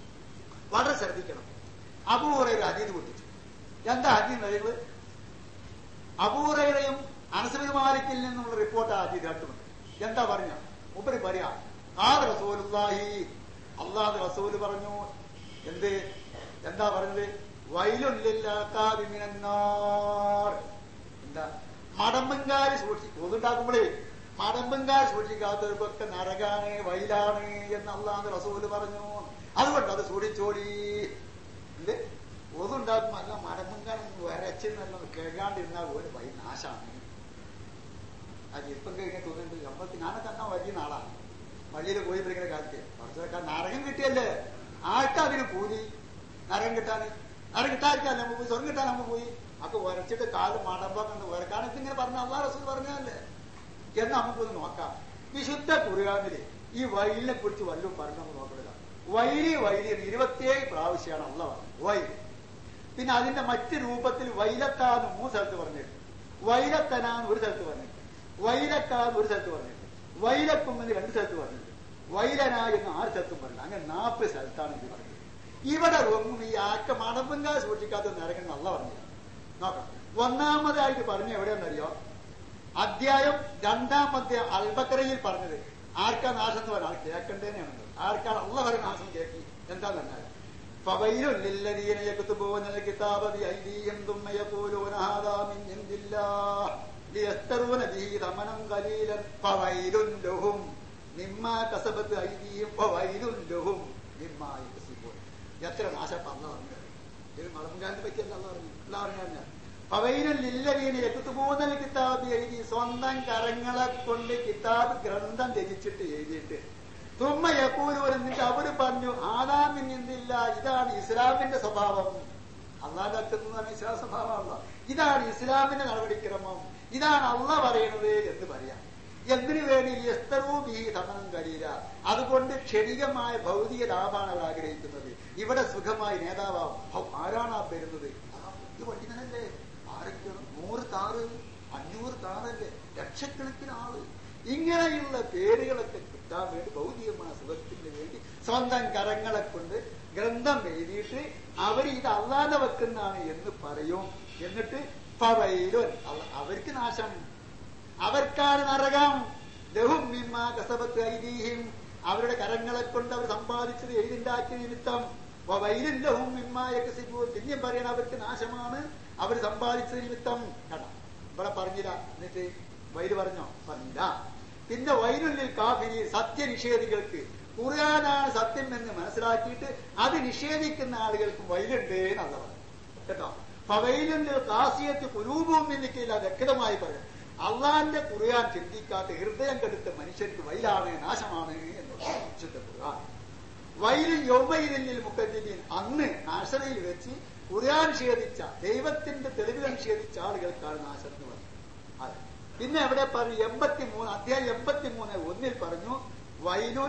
വളരെ ശ്രദ്ധിക്കണം. അബൂ ഹുറൈറ ഹദീസ് പൊട്ടിച്ചു. എന്താ ഹദീസ് പറയുന്നത്? അബൂ ഹുറൈറയും അനസ് ബിൻ മാലിക്കിൽ നിന്നുള്ള റിപ്പോർട്ട് ഹദീസ് രണ്ടുമുണ്ട്. എന്താ പറഞ്ഞ? മൂപ്പര് പറയാ, ആ റസൂലുള്ളാഹി, അല്ലാഹു റസൂൽ പറഞ്ഞു. എന്ത് എന്താ പറഞ്ഞത്? വൈലുല്ലില്ലാക്കാരി മിനന്നാർ. എന്താ? മടമ്പങ്കാര് സൂക്ഷി ഒന്നുണ്ടാക്കുമ്പോഴേ മടമ്പങ്കാര് സൂക്ഷിക്കാത്തവർക്കൊക്കെ നരകാണ്, വൈലാണ് എന്ന് അല്ലാഹു റസൂല് പറഞ്ഞു. അതുകൊണ്ട് അത് സൂക്ഷിച്ചോടി. എന്ത് ഒതുണ്ടാക്കുമ്പോ അല്ല മടമ്പങ്കാരൻ വരച്ച് നല്ല കേൾക്കാണ്ടിരുന്നാൽ ഒരു വൈ നാശാണ്. അത് ഇപ്പം കഴിഞ്ഞാൽ തോന്നുന്നുണ്ട് നമ്മൾക്ക് ഞാനൊക്കെ എന്നാ വലിയ നാളാണ് പള്ളിയിൽ പോയി പിടിക്കുന്ന കാലത്ത് കുറച്ചൊക്കെ നരകം കിട്ടിയല്ലേ ആൾക്കാ അതിന് കൂലി നരകം കിട്ടാന്. അവിടെ കിട്ടാതിരിക്കാൻ നമ്മൾ പോയി, സ്വർണ്ണം കിട്ടാൻ നമ്മൾ പോയി. അപ്പൊ ഉരച്ചിട്ട് കാല് മടമ്പം കണ്ട് ഉരക്കാണ്. ഇതിങ്ങനെ പറഞ്ഞ അള്ളാഹ് റസൂൽ പറഞ്ഞല്ലേ എന്ന് നമുക്കൊന്ന് നോക്കാം. വിശുദ്ധ ഖുർആനില് ഈ വൈലിനെ കുറിച്ച് വല്ലതും പറഞ്ഞ് നമ്മൾ നോക്കണില്ല. വൈലി വൈലി ഇരുപത്തിയേഴ് പ്രാവശ്യമാണ് അള്ളാഹ് പറഞ്ഞത് വൈലി. പിന്നെ അതിന്റെ മറ്റ് രൂപത്തിൽ വൈലത്താന്ന് മൂന്ന് സ്ഥലത്ത് പറഞ്ഞിട്ടുണ്ട്, വൈലത്തനാന്ന് ഒരു സ്ഥലത്ത് പറഞ്ഞിട്ടുണ്ട്, വൈലക്കാന്ന് ഒരു സ്ഥലത്ത് പറഞ്ഞിട്ടുണ്ട്, വൈലക്കും എന്ന് രണ്ട് സ്ഥലത്ത് പറഞ്ഞിട്ടുണ്ട്, വൈലന എന്ന് ആറ് സ്ഥലത്തും പറഞ്ഞിട്ടുണ്ട്. അങ്ങനെ നാൽപ്പത് സ്ഥലത്താണ് ഇത് പറഞ്ഞത്. ഇവിടെ ഒന്നും ഈ ആക്ക മണമ്പങ്കാ സൂക്ഷിക്കാത്ത നരകൻ നല്ല പറഞ്ഞില്ല. നോക്കാം. ഒന്നാമതായിട്ട് പറഞ്ഞ എവിടെയെന്നറിയോ? അധ്യായം രണ്ടാമത്തെ അൽബക്കറയിൽ പറഞ്ഞത് ആർക്കാ നാശം എന്ന് പറഞ്ഞാൽ കേൾക്കേണ്ടതന്നെയാണ്. ആർക്കാണ് അള്ള പറയുന്ന നാശം കേൾക്കി എന്താന്ന് പറഞ്ഞാൽ എത്ര നാശം പറഞ്ഞു പറഞ്ഞത്. ഇത് മളമ്പുകാരനെ പറ്റിയല്ല പറഞ്ഞു എല്ലാ പറഞ്ഞ സ്വന്തം കരങ്ങളെ കൊണ്ട് കിതാബ് ഗ്രന്ഥം രചിച്ചിട്ട് എഴുതിയിട്ട് തുമ്മ യക്കൂലൂർ എന്നിട്ട് അവര് പറഞ്ഞു ആദാമിൻ എന്തില്ല, ഇതാണ് ഇസ്ലാമിന്റെ സ്വഭാവം. അള്ളാഹ് അക്കുന്നത് ഇസ്ലാം സ്വഭാവമാണല്ലോ. ഇതാണ് ഇസ്ലാമിന്റെ നടപടിക്രമം, ഇതാണ് അള്ളാഹ് പറയുന്നത് എന്ന് പറയാം. എന്തിനു വേണ്ടി? യസ്തറൂബി സമനം കഴിയില്ല. അതുകൊണ്ട് ക്ഷണികമായ ഭൗതിക ലാഭമാണ് അവർ ആഗ്രഹിക്കുന്നത്. ഇവിടെ സുഖമായി നേതാവാവും. ആരാണ് ആ വരുന്നത്? ഇത് വണ്ടിനല്ലേ? ആരൊക്കെയാണ്? നൂറ് കാറ്, അഞ്ഞൂറ് കാറല്ലേ, ലക്ഷക്കണക്കിന് ആള്. ഇങ്ങനെയുള്ള പേരുകളൊക്കെ കിട്ടാൻ വേണ്ടി ഭൗതികമായ സുഖത്തിന് വേണ്ടി സ്വന്തം കരങ്ങളെ കൊണ്ട് ഗ്രന്ഥം എഴുതിയിട്ട് അവർ ഇത് അല്ലാതെ വെക്കുന്നതാണ് എന്ന് പറയും. എന്നിട്ട് പവയിലും അവർക്ക് നാശം, അവർക്കാണ് നരകം. ലഹും മിമ്മ കസബത്ത് ഐദീഹിം, അവരുടെ കരങ്ങളെ കൊണ്ട് അവർ സമ്പാദിച്ചത് എഴുതിണ്ടാക്കിയ നിമിത്തം. വൈലും ലഹും മിമ്മ യക്സിബൂൻ, പിന്നെയും പറയണം അവർക്ക് നാശമാണ് അവർ സമ്പാദിച്ചത് നിമിത്തം. കട ഇവിടെ പറഞ്ഞില്ല. എന്നിട്ട് വൈര് പറഞ്ഞോ? പറഞ്ഞില്ല. പിന്നെ വൈരുള്ളിൽ കാഫിരി, സത്യനിഷേധികൾക്ക് ഖുർആനാണ് സത്യം എന്ന് മനസ്സിലാക്കിയിട്ട് അത് നിഷേധിക്കുന്ന ആളുകൾക്ക് വൈലുണ്ട് എന്നല്ല പറഞ്ഞു കേട്ടോ. വൈലുള്ളിൽ കാസിയത്ത് കുരൂപവും എന്നിക്കില്ല വ്യക്തമായി പറയും. അള്ളാന്റെ ഖുർആൻ ചിന്തിക്കാത്ത ഹൃദയം കെടുത്ത മനുഷ്യർക്ക് വൈലാണ്, നാശമാണ് എന്നുള്ള വിശുദ്ധ ഖുർആൻ. വൈലിൽ യൗമയിലിൽ മുഖദ്ദിമീൻ, അന്ന് നാശറയിൽ വെച്ച് ഖുർആൻ നിഷേധിച്ച, ദൈവത്തിന്റെ തെളിവുകൾ നിഷേധിച്ച ആളുകൾക്കാണ് നാശം എന്ന് പറഞ്ഞു. അതെ. പിന്നെ എവിടെ പറഞ്ഞു? എൺപത്തി മൂന്ന് അധ്യായം എൺപത്തി മൂന്ന് ഒന്നിൽ പറഞ്ഞു വൈലുൻ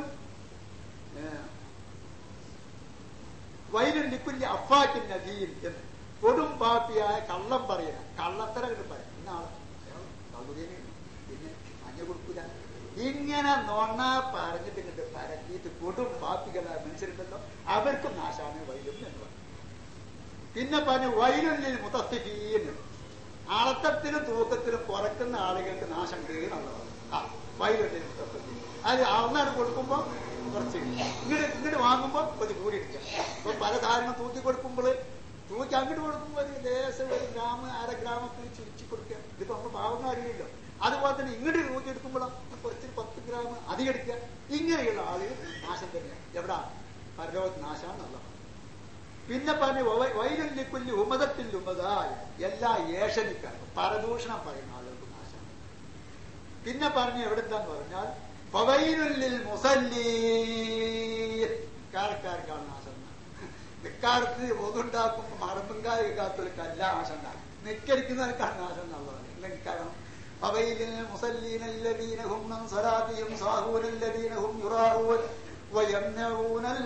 വൈലുൻ ലിക്കുല്ലി അഫാക്കിൻ നദീൻ എന്ന്. കൊടും പാപ്പിയായ കള്ളം പറയുക, കള്ളത്തരം കിട്ടും പറയാം. ഇന്നാളെ പിന്നെ മഞ്ഞ കൊടുക്കൂല. ഇങ്ങനെ നോണ പറഞ്ഞിട്ട് ഇങ്ങോട്ട് പരത്തിയിട്ട് കൊടും പാപ്പികളായ മനുഷ്യരുണ്ടല്ലോ, അവർക്കും നാശാണ് വൈലും എന്ന് പറഞ്ഞു. പിന്നെ പറഞ്ഞു വൈലുള്ളിൽ മുതഫിഫീൻ, അളത്തത്തിലും തൂക്കത്തിലും കുറക്കുന്ന ആളുകൾക്ക് നാശം കീഴുള്ളത്. ആ വൈലുള്ളിൽ മുതഫിഫീൻ, അത് അളന്നാണ് കൊടുക്കുമ്പോ കുറച്ച്, ഇങ്ങോട്ട് ഇങ്ങോട്ട് വാങ്ങുമ്പോ കുറച്ച് കൂടി എടുക്കുക. ഇപ്പൊ പല സാധനങ്ങൾ തൂക്കി കൊടുക്കുമ്പോൾ തൂക്കി അങ്ങോട്ട് കൊടുക്കുമ്പോൾ ഒരു ദേശം ഒരു ഗ്രാമം അര ഗ്രാമത്തിൽ ചുരുക്കി കൊടുക്കുക. ഇതിപ്പോ നമ്മൾ പാവങ്ങൾ അറിയില്ലോ. അതുപോലെ തന്നെ ഇങ്ങോട്ട് തൂക്കി എടുക്കുമ്പോഴോ കുറച്ച് പത്ത് ഗ്രാം അധികം എടുക്കുക. ഇങ്ങനെയുള്ള ആളുകൾ നാശം തന്നെയാണ്. എവിടാ? പരലോകത്ത് നാശാണെന്നുള്ള. പിന്നെ പറഞ്ഞു വൈലുല്ലിക്കുല്ലി ഉമതത്തിൽ ഉമതായ, എല്ലാ ഏഷണിക്കാർക്കും പരദൂഷണം പറയുന്ന ആളുകൾക്ക് നാശമാണ്. പിന്നെ പറഞ്ഞു എവിടെന്താന്ന് പറഞ്ഞാൽ ഫവൈലുല്ലിൽ മുസല്ലീൻ, കാരക്കാർക്കാണ് നാശം. നിക്കാർക്ക് ഒതുണ്ടാക്കുമ്പോൾ മറമ്പുങ്കായ കാത്തവർക്കല്ല നാശം ഉണ്ടാകും, നിക്കരിക്കുന്നവർക്കാണ് നാശം എന്നുള്ളത്. ഇല്ലെങ്കിൽ കാരണം ഫവൈലിൽ മുസല്ലീനല്ലദീനഹും അൻ സ്വലാത്തിഹിം സാഹൂനല്ലദീനഹും യുറാഊൻ വയംനഊനൽ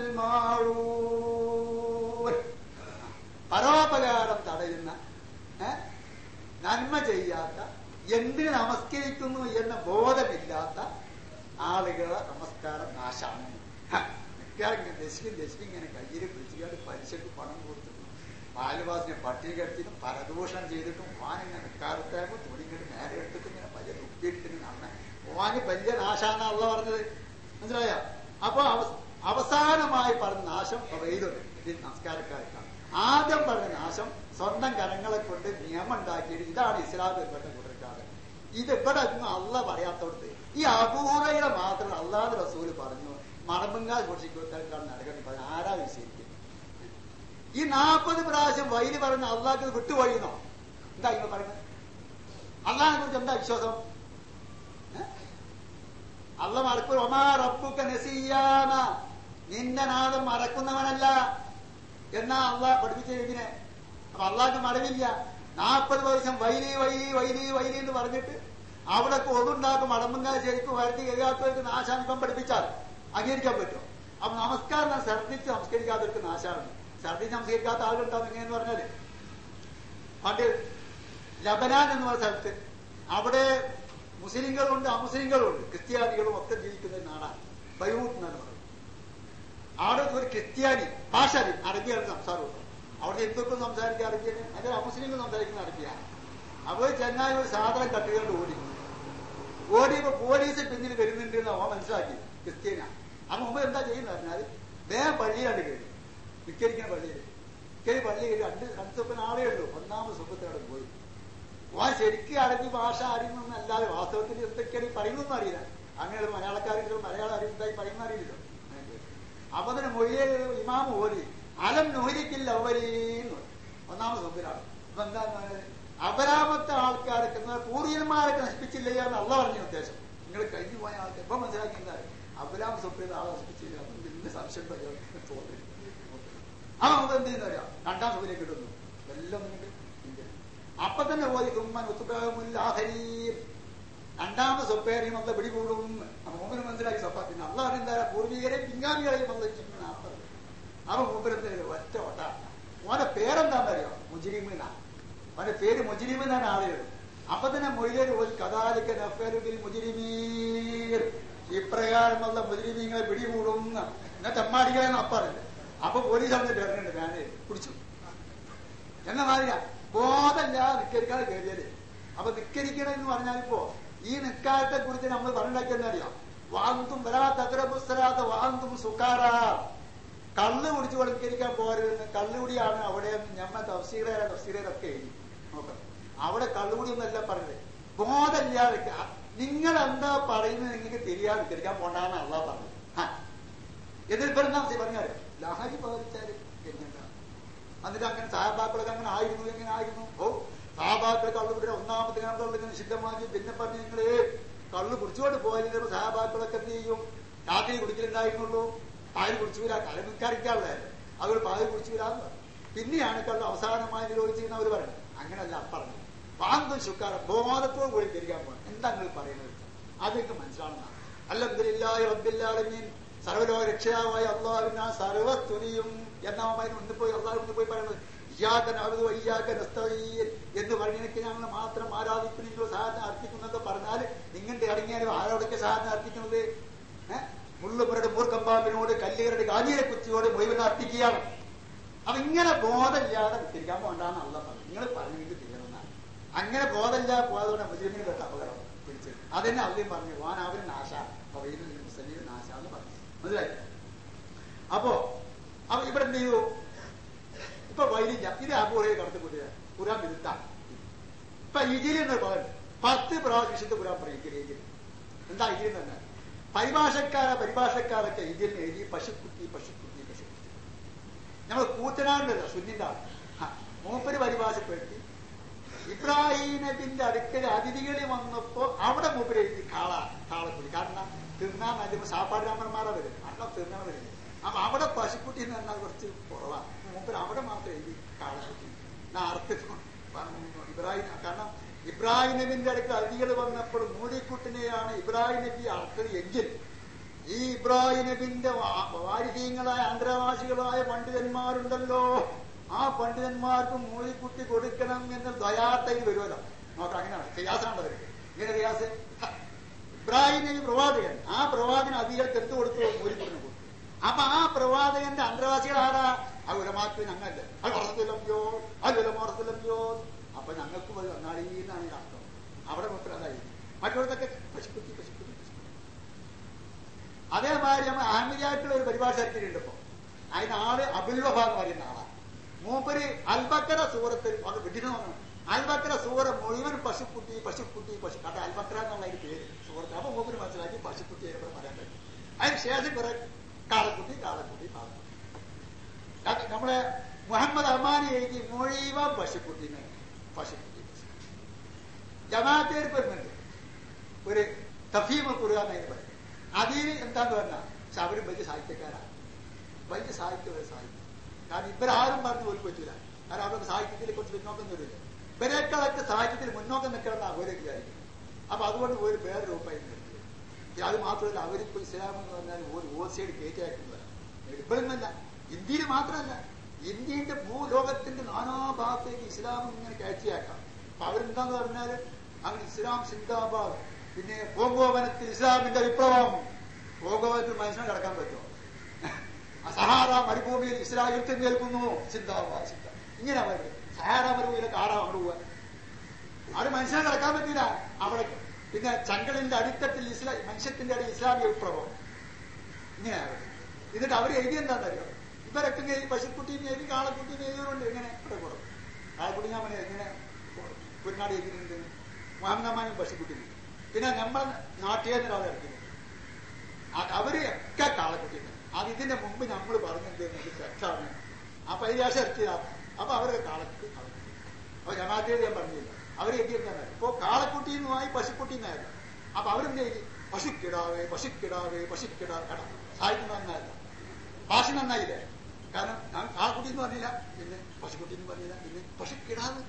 മാഊൻ. പരോപകാരം തടയുന്ന, നന്മ ചെയ്യാത്ത, എന്തിന് നമസ്കരിക്കുന്നു എന്ന ബോധമില്ലാത്ത ആളുകളെ നമസ്കാരം നാശാണ്. നിൽക്കാറിങ്ങനെ ദശിക്കും ദശിക്കും ഇങ്ങനെ കയ്യിൽ പിടിച്ചുകൊണ്ട് പലിശക്ക് പണം കൊടുത്തിട്ടും ബാലവാസിനെ പട്ടിണി കിടത്തിയിട്ടും പരദൂഷണം ചെയ്തിട്ടും ഓനിങ്ങനെ നിൽക്കാറത്താകുമ്പോൾ തുണിങ്ങനെ നേരെ എടുത്തിട്ട് ഇങ്ങനെ വലിയ തുപ്പിയെടുത്തിട്ട് നടന്നെ ഓന് വലിയ നാശാന്നാണല്ലോ പറഞ്ഞത്. മനസ്സിലായ? അപ്പൊ അവസാനമായി പറഞ്ഞ നാശം വെയിലുണ്ട് ഇതിൽ നമസ്കാരക്കാർക്കാണ്. ആദ്യം പറഞ്ഞ നാശം സ്വന്തം കരങ്ങളെ കൊണ്ട് നിയമം ഉണ്ടാക്കിയിട്ട് ഇതാണ് ഇസ്ലാമിൽ പെട്ട കൂട്ടർക്കാറ്. ഇത് ഇവിടെ ഒന്നും അള്ള പറയാത്തോടത്ത് ഈ അബൂഹുറൈറ മാത്രം അള്ളാഹു റസൂല് പറഞ്ഞു മറമ്പുങ്കാ സൂക്ഷിക്കാണ് നടക്കുന്നത്. പറഞ്ഞു ആരാ വിശ്വസിക്കുന്നത്? ഈ നാൽപ്പത് പ്രാവശ്യം വൈലി പറഞ്ഞ അള്ളാഹ്ക്ക് വിട്ടുപോയിരുന്നോ? എന്താ ഇവ പറയുന്നത്? അള്ളാഹിനെ കുറിച്ച് എന്താ വിശ്വാസം? അള്ള മറക്കൂ. ഒമാ റബ്ബുക നസിയാന, നിന്റെ നാദം മറക്കുന്നവനല്ല എന്നാ അള്ളാഹ് പഠിപ്പിച്ച. ഇതിനെ അപ്പൊ അള്ളാഹ്ക്ക് മടവില്ല. നാൽപ്പത് ദിവസം വൈലി വൈലി വൈലി വൈലി എന്ന് പറഞ്ഞിട്ട് അവിടെ ഒതുണ്ടാക്കും മടമ്പങ്കാൽ ശരിക്കും വരുത്തി കഴിയാത്തവർക്ക് നാശാനിപ്പം പഠിപ്പിച്ചാൽ അംഗീകരിക്കാൻ പറ്റും. അപ്പൊ നമസ്കാരം ഛർദ്ദിച്ച് നമസ്കരിക്കാത്തവർക്ക് നാശമാണ്. ഛർദ്ദിച്ച് നമസ്കരിക്കാത്ത ആളുണ്ടാവും. എങ്ങനെയെന്ന് പറഞ്ഞാല് പണ്ട് ലബനാൻ എന്ന് പറഞ്ഞ സ്ഥലത്ത് അവിടെ മുസ്ലിങ്ങളുണ്ട് അമുസ്ലിങ്ങളുണ്ട് ക്രിസ്ത്യാനികളും ഒക്കെ ജീവിക്കുന്ന നാടാണ്. ബൈറൂട്ട് എന്നാണ് പറയുന്നത്. അവിടെ ഒരു ക്രിസ്ത്യാനി ഭാഷ അറബിയാണ് സംസാരമുണ്ട്. അവിടെ ഹിന്ദുക്കൾ സംസാരിക്കുക അറബിയാണ്, അല്ലെങ്കിൽ അമുസ്ലിങ്ങൾ സംസാരിക്കുന്ന അറബിയാണ്. അപ്പോൾ ചെന്നായി ഒരു സാധനം കട്ടുകൊണ്ട് ഓടി ഓടിയപ്പോ പോലീസ് പിന്നിൽ വരുന്നുണ്ട് എന്ന് അവൻ മനസ്സിലാക്കി. ക്രിസ്ത്യാനിയാണ്. അപ്പൊ മുമ്പ് എന്താ ചെയ്യുന്നത് പറഞ്ഞാൽ വേഗം പള്ളിയിലാണ് കയറി നിക്കരിക്കുന്ന പള്ളിയിൽ കയറി പള്ളി കയറി രണ്ട് രണ്ട് സ്വപ്നം ആളേ ഉള്ളൂ. ഒന്നാമത് സ്വപ്നത്തോടെ പോയി ആ ശരിക്കും അറബി ഭാഷ അറിയുന്നല്ലാതെ വാസ്തവത്തിൽ എന്തൊക്കെയാണ് ഈ പറയുന്നതെന്ന് അറിയില്ല. അങ്ങനെ മലയാളക്കാരില്ലോ മലയാളം അറിയുന്നതായി പറയുന്ന അറിയില്ലോ. അപ്പൊ തന്നെ മൊഴിയെ ഇമാം ഓരി അലം നോഹിരിക്കില്ല അവരീന്ന് ഒന്നാമത് സ്വപ്നാണ്. അപ്പൊ എന്താന്ന് പറഞ്ഞത് അപരാമത്തെ ആൾക്കാരൊക്കെ പൂർവ്വന്മാരൊക്കെ നശിപ്പിച്ചില്ല എന്ന് അള്ള പറഞ്ഞ ഉദ്ദേശം. നിങ്ങൾ കഴിഞ്ഞു പോയ ആൾക്ക് എപ്പം മനസ്സിലാക്കി എന്താ അബുലാം സ്വപ്ന ആളെ നശിപ്പിച്ചില്ല എന്ത് സംശയം തോന്നി. ആ നമുക്ക് എന്ത് ചെയ്യുന്ന അറിയാം രണ്ടാം സ്വപ്നയിലേക്ക് ഇടുന്നു എല്ലാം നിങ്ങൾക്ക്. അപ്പൊ തന്നെ പോയി തുമ്മൻ ഒത്തുപ്രാഹരീം രണ്ടാമത് സ്വപ്പേരെയും അല്ല പിടികൂടും. അപ്പൊ മൂപ്പര് മനസ്സിലാക്കി സ്വപ്പ പിന്നെ അല്ല എന്താ പൂർവികരെയും പിൻഗാമികളെയും വന്നിരിക്കുന്ന അപ്പത്. അപ്പൊ മൂപ്പരെന്താ ഒറ്റ ഒട്ട ഓന്റെ പേരെന്താണെന്നറിയോ മുജിരിമെന്നാണ്. അവന്റെ പേര് മുജിരിമെന്നാണ് ആളുകൾ. അപ്പൊ തന്നെ മൊയ്ലേര് പോയി കഥാലിക്ക നഫേലുകിൽ മുജിരിമീർ ഇപ്രകാരമുള്ള മുജിരിമീങ്ങളെ പിടികൂടും എന്നിട്ട് അമ്മാടികളെന്ന് അപ്പറില്ല. അപ്പൊ പോലീസ് വന്നിട്ട് ഇറങ്ങുന്നുണ്ട് ഞാന് കുടിച്ചു എന്ന മാതിരിയാ ബോധമില്ല നിക്കരിക്കാതെ കയറിയത്. അപ്പൊ നിക്കരിക്കണം എന്ന് പറഞ്ഞാൽ ഇപ്പോ ഈ നിക്കാരത്തെ കുറിച്ച് നമ്മൾ പറഞ്ഞിട്ടറിയാം. വാന്തും വരാത്ത അത്ര പുസ്തരാത്ത വാന്തും സുക്കാറ കള്ള് കുടിച്ചു നിക്കരിക്കാൻ പോരുതെന്ന്. കള്ളുകുടിയാണ് അവിടെ ഞമ്മ തഫ്സീറ തഫ്സീറൊക്കെ എഴുതി നോക്കണം. അവിടെ കള്ളുകുടി ഒന്നല്ല പറഞ്ഞത്. ബോധമില്ലാതെ നിങ്ങൾ എന്താ പറയുന്നത് നിങ്ങൾക്ക് തിരിയാതെ നിക്കരിക്കാൻ പോണ്ടാന്ന് അള്ളാ പറഞ്ഞത്. എതിർപ്പെടുന്ന പറഞ്ഞാല് ലഹരി ബാധിച്ചാല് എങ്ങനെയാണ്. എന്നിട്ട് അങ്ങനെ സാഹബാക്കളൊക്കെ അങ്ങനെ ആയിരുന്നു എങ്ങനെ ആയിരുന്നു. ഓ സാഹബാക്കൾ കള്ളുകുടിയുടെ ഒന്നാമത്തെ കള്ളിങ്ങനെ നിഷിദ്ധമാക്കി പിന്നെ പറഞ്ഞ് നിങ്ങള് കള്ളു കുടിച്ചുകൊണ്ട് പോയാലും സാഹബാക്കളൊക്കെ എന്ത് ചെയ്യും രാത്രി കുടിക്കലുണ്ടായിരുന്നുള്ളൂ. പാല് കുടിച്ചുകൂല കലമിക്കാറിക്കാനുള്ളതല്ലേ അവർ പാല് കുടിച്ചുകൂലാന്ന് പറഞ്ഞു. പിന്നെയാണ് കള്ളു അവസാനമായി നിരോധിച്ചിരുന്ന അവർ പറയുന്നത്. അങ്ങനെയല്ല പറഞ്ഞു വാന്തും ശുക്കാറ ബോധത്തോട് കൂടി തിരിക്കാൻ പോകണം. എന്താ നിങ്ങൾ പറയുന്നത് അതൊക്കെ മനസ്സിലാവുന്നതാണ്. അൽഹംദുലില്ലാഹി റബ്ബിൽ ആലമീൻ സർവ്വലോക രക്ഷയാവായ അള്ളാഹുവിന് സർവസ്തുതിയും എന്നാമായി മുന്നിൽ പോയി അള്ളാഹു മുന്നിൽ പോയി പറയുന്നത് ഇയ്യാക നഅ്ബുദു വ ഇയ്യാക നസ്തഈൻ എന്ന് പറഞ്ഞെനിക്ക് ഞങ്ങൾ മാത്രം ആരാധിക്കും നിങ്ങൾ സഹായം അർപ്പിക്കുന്നതൊക്കെ പറഞ്ഞാൽ നിങ്ങളുടെ ഇറങ്ങിയാലും ആരോടൊക്കെ സഹായം അർപ്പിക്കുന്നത് ഏഹ് മുള്ളുപുരയുടെ മൂർക്കമ്പാമ്പിനോട് കല്ലുകരുടെ കാലിയെ കുത്തിയോട് മുഴുവൻ അർപ്പിക്കുകയാണ്. അപ്പൊ ഇങ്ങനെ ബോധമില്ലാതെ തിരിക്കാൻ പോകണ്ടാന്ന് അള്ള പറഞ്ഞു. നിങ്ങൾ പറഞ്ഞെങ്കിൽ തിരിയണമെന്നാണ്. അങ്ങനെ ബോധമില്ലാതെ പോയതുകൊണ്ട് മുസ്ലിമിന് പെട്ട അപകടം പിടിച്ചത്. അതന്നെ അവരും പറഞ്ഞു വാൻ അവര് നാശ അവയിൽ മുസ്ലിം നാശാന്ന് പറഞ്ഞു. മനസ്സിലായി. അപ്പോ അപ്പൊ ഇവിടെ എന്ത് ചെയ്തു ഇപ്പൊ വൈലില്ല ഇത് അബൂഹയെ കടത്തിക്കൂട്ടിയ ഖുർആൻ വിരുത്താണ്. ഇപ്പൊ ഇജിലി എന്ന് പറയുന്നത് പത്ത് പ്രാവശ്യം വിശുദ്ധ ഖുർആൻ പറയും. ഇജിൽ എന്താ ഇജിൽ തന്നെ പരിഭാഷക്കാര പരിഭാഷക്കാരൊക്കെ ഇതിൽ എഴുതി പശുക്കുട്ടി പശുക്കുട്ടി പശുക്കുട്ടി. നമ്മൾ കൂറ്റനാടുണ്ടല്ലോ സുന്നിന്റെ ആൾ മൂപ്പര് പരിഭാഷപ്പെടുത്തി. ഇബ്രാഹിം നബിന്റെ അടുക്കൽ അതിഥികളിൽ വന്നപ്പോ അവിടെ മൂപ്പര് എഴുതി കാള കാളക്കുട്ടി. കാരണം തിന്നാൻ നല്ല സാപ്പാട് രാമന്മാരെ വരും അല്ല തിന്നാൻ വരുന്നത്. അപ്പൊ അവിടെ പശുക്കുട്ടി എന്ന് പറഞ്ഞാൽ കുറച്ച് കുറവാണ്. മൂപ്പര് അവിടെ മാത്രം എഴുതി കാളക്കുട്ടി അർത്ഥം ഇബ്രാഹിം. കാരണം ഇബ്രാഹിം നബിന്റെ അടുക്കൽ അതിഥികൾ വന്നപ്പോൾ മൂടിക്കുട്ടിനെയാണ് ഇബ്രാഹിം നബി അർത്ഥത് എങ്കിൽ ഈ ഇബ്രാഹിം നബിന്റെ വാരികീയങ്ങളായ ആന്ധ്രവാസികളായ പണ്ഡിതന്മാരുണ്ടല്ലോ ആ പണ്ഡിതന്മാർക്ക് മൂളിക്കുട്ടി കൊടുക്കണം എന്ന് ദയാത്തയിൽ വരുമല്ലോ. നോക്കാം അങ്ങനെയാണ് കയാസാണ് അവർക്ക്. ഇങ്ങനെ കയാസ് ഇബ്രാഹിം നബി പ്രവാചകൻ. ആ പ്രവാചകൻ അതികൾക്ക് എന്ത് കൊടുത്തു മൂലിക്കുട്ടിനെ കൊടുത്തു. അപ്പൊ ആ പ്രവാചകന്റെ അന്തർവാസികൾ ആരാ ആ ഉലമാക്ക് ഞങ്ങല്ലേ അത് വളർത്തില്ലല്ലോ അത് ഉലമോർത്തില്ലല്ലോ. അപ്പൊ ഞങ്ങൾക്ക് പോയി വന്നാളീന്നാണ് ഈ അർത്ഥം. അവിടെ മാത്രം അതായി മറ്റുള്ളതൊക്കെ പശുക്കുട്ടി പശുക്കുട്ടി പശുക്കുട്ടി. അതേമാതിരി നമ്മൾ അഹമ്മദിയായിട്ടുള്ള ഒരു പരിഭാഷ ഇറക്കിയിട്ടുണ്ട്. ഇപ്പൊ അതിനാള് അബുൽ വഫ എന്ന് പറയുന്ന ആളാണ്. മൂപ്പര് അൽബക്കര സൂറത്തിൽ അത് വിട്ടിന് തോന്നുന്നു. അൽബക്കര സൂറ മുഴുവൻ പശുക്കുട്ടി പശുക്കുട്ടി പശു അത് അൽബക്കര എന്നുള്ള അതിന്റെ പേര് സൂറത്ത്. അപ്പൊ മൂപ്പര് മനസ്സിലാക്കി പശുക്കുട്ടി ഇവിടെ പറയാൻ പറ്റും. അതിന് ശേഷം കുറെ കാളക്കുട്ടി കാളക്കുട്ടി കാളക്കുട്ടി. നമ്മളെ മുഹമ്മദ് അമാനി എഴുതി മുഴുവൻ പശുക്കുട്ടി പശുക്കുട്ടി പശുക്കുട്ടി. ജമാഅത്തേർക്ക് വരുന്നുണ്ട് ഒരു തഫീമ ഖുർആൻ പറയും. അതിൽ എന്താന്ന് പറഞ്ഞാൽ പക്ഷെ അവരും വലിയ സാഹിത്യക്കാരാണ്. വലിയ സാഹിത്യം സാഹിത്യം. കാരണം ഇവരാരും പറഞ്ഞു പോലും പറ്റൂല. കാരണം അവരുടെ സാഹിത്യത്തിൽ കുറച്ച് പിന്നോക്കം വരില്ല. ഇവരെക്കാളൊക്കെ സാഹിത്യത്തിൽ മുന്നോക്കം നിൽക്കണമെന്ന് അവരൊക്കെ വിചാരിക്കും. അപ്പൊ അതുകൊണ്ട് ഒരു വേറെ രൂപമായി നിർത്തി. അത് മാത്രമല്ല, അവരിപ്പോ ഇസ്ലാം എന്ന് പറഞ്ഞാൽ ഒരു ഓസൈഡ് കയറ്റി അയക്കുന്നതാണ്. ഇപ്പോഴൊന്നല്ല, ഇന്ത്യയിൽ മാത്രമല്ല, ഇന്ത്യന്റെ ഭൂലോകത്തിന്റെ നാനാഭാഗത്തേക്ക് ഇസ്ലാം ഇങ്ങനെ കയറ്റിയാക്കാം. അപ്പൊ അവരെന്താന്ന് പറഞ്ഞാല് അങ്ങനെ ഇസ്ലാം സിന്ദാബാദ്, പിന്നെ കോങ്കോ വനത്തിൽ ഇസ്ലാമിന്റെ വിപ്ലവം. കോങ്കോ വനത്തിൽ മനുഷ്യനെ കിടക്കാൻ പറ്റുമോ? സഹാറ മരുഭൂമിയിൽ ഇസ്ലാം എഴുത്തേൽക്കുന്നു, സിന്ദാബാദ് സിന്ദാ. ഇങ്ങനെ അവര് സഹാറ മരുഭൂമിയിലെ കാടാ അവിടെ പോവാൻ അവിടെ മനുഷ്യനെ കിടക്കാൻ പറ്റില്ല. അവിടെ പിന്നെ ചങ്കളിന്റെ അടിത്തട്ടിൽ ഇസ്ലാം, മനുഷ്യത്തിന്റെ അടി ഇസ്ലാമിക വിപ്ലവം. ഇങ്ങനെയാണ്. എന്നിട്ട് അവർ എഴുതി എന്താണെന്നറിയോ? ഇവരൊക്കെ എഴുതി പശുക്കുട്ടീനെ എഴുതി കാളക്കുട്ടീനെ എഴുതിയതുകൊണ്ട് എങ്ങനെ ഇവിടെ കൊടുക്കും? കാളക്കുട്ടി ഞാൻ പറഞ്ഞ എങ്ങനെ കുരുനാട് എഴുതിയിട്ടുണ്ട്, മാമനമാനും പശുക്കുട്ടീനെ. പിന്നെ നമ്മൾ നാട്ടുകാരൻ അവിടെ ഇറക്കുന്നത് അവര് ഒക്കെ കാളക്കുട്ടീനെ. അത് ഇതിന്റെ മുമ്പ് നമ്മൾ പറഞ്ഞിട്ട് തെറ്റാണ്. അപ്പൊ അതിലാശം ഇറക്കിയതാണ്. അപ്പൊ അവരൊക്കെ കാളക്കുട്ടി കാളക്കുട്ടി. അപ്പൊ ജമാഅത്തേത് ഞാൻ പറഞ്ഞില്ല, അവര് എഴുതിയെന്താണ് ഇപ്പൊ കാളക്കുട്ടിന്നുമായി പശുക്കുട്ടിന്നായിരുന്നു. അപ്പൊ അവരെന്ത് എഴുതി? പശുക്കിടാവേ പശുക്കിടാവേ പശുക്കിടാവേ. കേട്ടോ, സാഹിത്യം നന്നായില്ല, ഭാഷ നന്നായില്ലേ? കാരണം ഞാൻ കാളക്കുട്ടി എന്ന് പറഞ്ഞില്ല, പിന്നെ പശുക്കുട്ടി എന്ന് പറഞ്ഞില്ല, പിന്നെ പശുക്കിടാവ്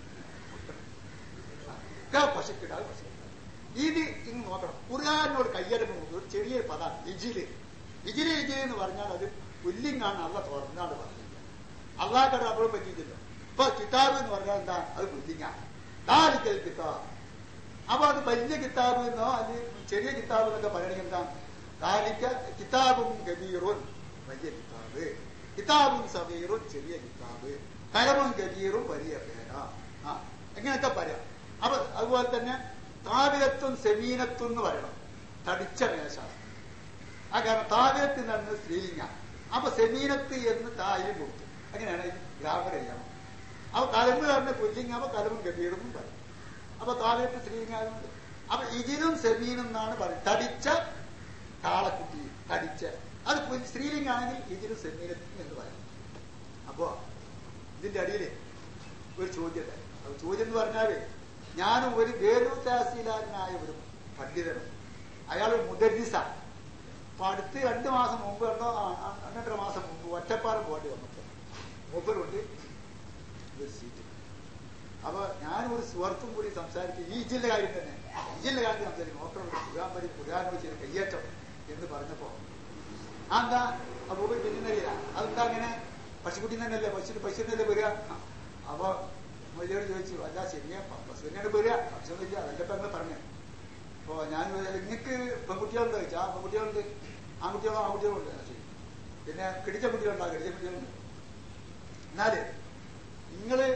പശുക്കിടാവ് പശുക്കിടാവ്. ഇത് ഇന്ന് നോക്കണം. ഖുർആനോട് കയ്യടങ്ങുന്നത് ഒരു ചെറിയ പദമാണ് ഇജില്. ഇജില് ഇജില് എന്ന് പറഞ്ഞാൽ അത് പുല്ലിങ്ങാണ്. അള്ള തുറന്നാണ് പറഞ്ഞില്ല, അള്ളാഹ്ക്കടെ അവളും പറ്റിയിട്ടില്ല. ഇപ്പൊ കിതാബ് എന്ന് പറഞ്ഞാൽ എന്താ? അത് പുല്ലിങ്ങാണ്. ദാലിക്കൽ കിതാബ്. അപ്പൊ അത് വലിയ കിതാബ് എന്നോ അത് ചെറിയ കിതാബ് എന്നൊക്കെ പറയണെങ്കിൽ എന്താ? ദാലിക്ക കിതാബും ഗബീറുൻ, വലിയ കിതാബ്. കിതാബും സബീറുൻ, ചെറിയ കിതാബ്. കലമും ഗബീറും, വലിയ പേര. ആ എങ്ങനെയൊക്കെ പറയാം. അപ്പൊ അതുപോലെ തന്നെ താവിരത്തും സെമീനത്തും എന്ന് പറയണം, തടിച്ച മേശ. ആ കാരണം താവിരത്ത് നിന്ന് സ്ത്രീലിംഗ. അപ്പൊ സെമീനത്ത് എന്ന് തായും കൊടുത്തു. അങ്ങനെയാണ് ഗ്രാമർ അറിയാം. അപ്പൊ കലമ്പ് പറഞ്ഞ പുല്ലിംഗ, അപ്പൊ കലമും ഗബീറും പറയും. അപ്പൊ താവിരത്ത് സ്ത്രീലിംഗാകുന്നുണ്ട്. അപ്പൊ ഇതിനും സെമീനും എന്നാണ് പറയുന്നത്. തടിച്ച കാളക്കുട്ടി, തടിച്ച. അത് സ്ത്രീലിംഗാണെങ്കിൽ ഇതിനും സെമീനത്തും എന്ന് പറയും. അപ്പോ ഇതിന്റെ അടിയില് ഒരു ചോദ്യം. ചോദ്യം എന്ന് പറഞ്ഞാല്, ഞാനും ഒരു വേറൊരു തഹസീൽദാരനായ ഒരു പണ്ഡിതനും, അയാൾ മുദരിസ. അപ്പൊ അടുത്ത് രണ്ടു മാസം മുമ്പ് രണ്ടോ രണ്ടര മാസം മുമ്പ് ഒറ്റപ്പാലം പോകേണ്ടി വന്നപ്പോ മൂപ്പരുണ്ട് ഒരു സീറ്റ്. അപ്പൊ ഞാനൊരു സുഹൃത്തും കൂടി സംസാരിക്കും ഈ ജില്ല കാര്യം തന്നെ, ഈ ജില്ല കാര്യം സംസാരിക്കും. നോക്കണം പുരാൻ പരി പുരാനോട് ചെയ്ത് കയ്യേറ്റം എന്ന് പറഞ്ഞപ്പോ ആ എന്താ അപ്പൊ പിന്നറിയില്ല, അതെന്താ അങ്ങനെ? പശുക്കുട്ടി തന്നെയല്ലേ, പശു പശുവിനല്ലേ വരിക. അപ്പൊ മൊയ്ലിയോട് ചോദിച്ചു, അല്ല ശരിയാ പശുവിനാണ് വരിക, പശുവില്ല, അതല്ലപ്പോ നിങ്ങൾ പറഞ്ഞു. അപ്പൊ ഞാൻ നിങ്ങൾക്ക് പെൺകുട്ടികളുണ്ട് ചോദിച്ചു. ആ പെൺകുട്ടികളുണ്ട്. ആൺകുട്ടികളോ ആൺകുട്ടികളുണ്ട്. ശരി. പിന്നെ കിടിച്ച കുട്ടികളുണ്ടോ? കിടിച്ച കുട്ടികളുണ്ട്. എന്നാല് നിങ്ങള്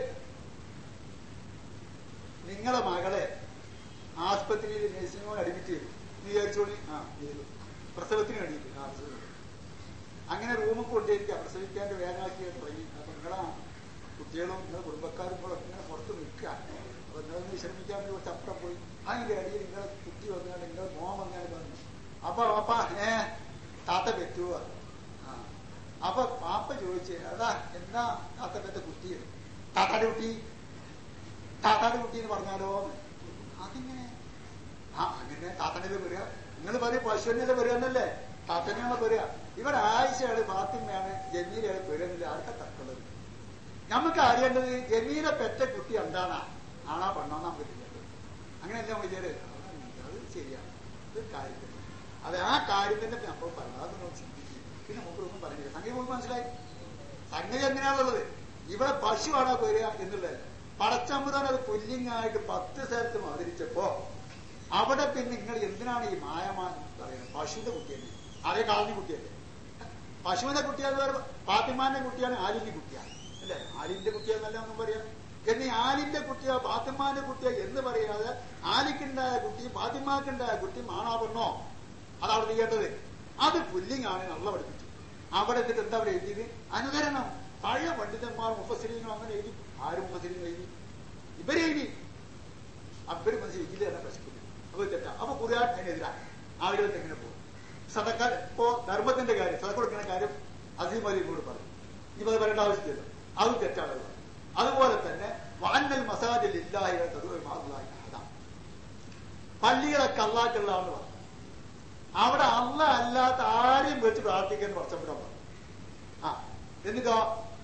നിങ്ങളെ മകളെ ആസ്പത്രിയിൽ നഴ്സിംഗ് അഡ്മിറ്റ് ചെയ്തു വിചാരിച്ചോളി. ആ ചെയ്തു. പ്രസവത്തിന് വേണ്ടിയിട്ട് ആ പ്രസവം അങ്ങനെ റൂമിൽ കൊണ്ടിരിക്കുക. പ്രസവിക്കാണ്ട് വേദനാക്കിയാൽ തുടങ്ങി. അപ്പൊ നിങ്ങളാ കുട്ടികളും നിങ്ങളുടെ കുടുംബക്കാരും കൂടെ ഇങ്ങനെ പുറത്ത് നിൽക്കുക. അപ്പൊ നിങ്ങളൊന്ന് വിശ്രമിക്കാൻ വേണ്ടി കുറച്ച് അപ്പുറം പോയി. അതിന്റെ അടിയിൽ നിങ്ങളെ കുട്ടി വന്നാൽ നിങ്ങളെ മോൻ വന്നാൽ പറഞ്ഞു. അപ്പൊ പാപ്പ ഏ താത്ത പെറ്റുക. ആ അപ്പൊ പാപ്പ ചോദിച്ചു, അതാ എന്താ താത്ത പെറ്റ കുട്ടി? താത്താടെ കുട്ടി, താത്താടെ കുട്ടി എന്ന് പറഞ്ഞാലോ? അതിങ്ങനെ ആ അങ്ങനെ താത്തനല്ലേ വരിക. നിങ്ങൾ പറയും പശുവിനല്ലേ വരിക എന്നല്ലേ? താത്തനെയാണ് വരിക. ഇവിടെ ആയിഷയാണ്, ഫാത്തിമയാണ്, ജമീലയാണ് വരികന്നില്ല. ആർക്കാ തക്കുള്ളത്? നമുക്ക് അറിയേണ്ടത് ജമീല പെറ്റ കുട്ടി എന്താണാ, ആണാ പെണ്ണാന്നാ നമുക്ക് അറിയേണ്ടത്. അങ്ങനെയല്ല വിചാരം. അത് ശരിയാണ്, ഇത് കാര്യം തന്നെ. അത് ആ കാര്യം തന്നെ നമ്മൾ പറഞ്ഞു. അത് നമ്മൾ ചിന്തിക്കും. പിന്നെ നമുക്ക് ഒന്നും പറഞ്ഞില്ല. സംഗതി നമുക്ക് മനസ്സിലായി. സംഗതി എങ്ങനെയാണുള്ളത്? ഇവിടെ പശുവാണോ വരിക എന്നുള്ളത്. പടച്ചമ്പുരാൻ അത് പുല്ലിങ്ങായിട്ട് പത്ത് സ്ഥലത്ത് അവതരിച്ചപ്പോ അവിടെ പിന്നെ നിങ്ങൾ എന്തിനാണ് ഈ മായമാൻ പറയുന്നത്? പശുവിന്റെ കുട്ടിയല്ലേ, അതേ കളഞ്ഞ കുട്ടിയല്ലേ? പശുവിന്റെ കുട്ടിയാന്ന് പറയുമ്പോ ഫാത്തിമാന്റെ കുട്ടിയാണ്, ആലിന്റെ കുട്ടിയാണ് അല്ലെ? ആലിന്റെ കുട്ടിയെന്നല്ല ഒന്നും പറയാം. എന്നീ ആലിന്റെ കുട്ടിയോ ഫാത്തിമാന്റെ കുട്ടിയോ എന്ന് പറയാതെ ആലിക്കുണ്ടായ കുട്ടിയും ഫാത്തിമാക്കുണ്ടായ കുട്ടിയും ആണാ പെണ്ണോ അതവിടെ ചെയ്യേണ്ടത്. അത് പുല്ലിങ്ങാണ് നല്ല പഠിപ്പിച്ചു. അവിടെ എന്നിട്ട് എന്താ അവിടെ എഴുതിയത്? അനുകരണം. പഴയ പണ്ഡിതന്മാർ മുഫസ്സിരീനോ അങ്ങനെ എഴുതി. ആരും മുഫസ്സിരീൻ എഴുതി? ഇവരെഴുതി. അവര് മനസ്സിൽ എഴുതി തന്നെ പ്രശ്നം. അപ്പൊ തെറ്റാ. അപ്പൊ ഖുർആൻ അതിനെതിരാണ്. ആളുകൾക്ക് എങ്ങനെ പോകും? സദക്ക ഇപ്പോ ധർമ്മത്തിന്റെ കാര്യം, സദക്ക കൊടുക്കുന്ന കാര്യം അസീം അലിയോട് പറഞ്ഞു. ഇപ്പൊ അത് പറയേണ്ട ആവശ്യമില്ല. അത് തെറ്റാണ്. അതുപോലെ തന്നെ വഅന്നൽ മസാജിദ് ലില്ലാഹി തദഉ മഅല്ലാഹി അഹദ. പള്ളികളൊക്കെ അല്ലാഹുള്ളതാണ് പറഞ്ഞു. അവിടെ അല്ലാഹ് അല്ലാത്ത ആരെയും വെച്ച് പ്രാർത്ഥിക്കാൻ കുറച്ചപ്പോൾ പറഞ്ഞു. ആ എന്നിട്ടോ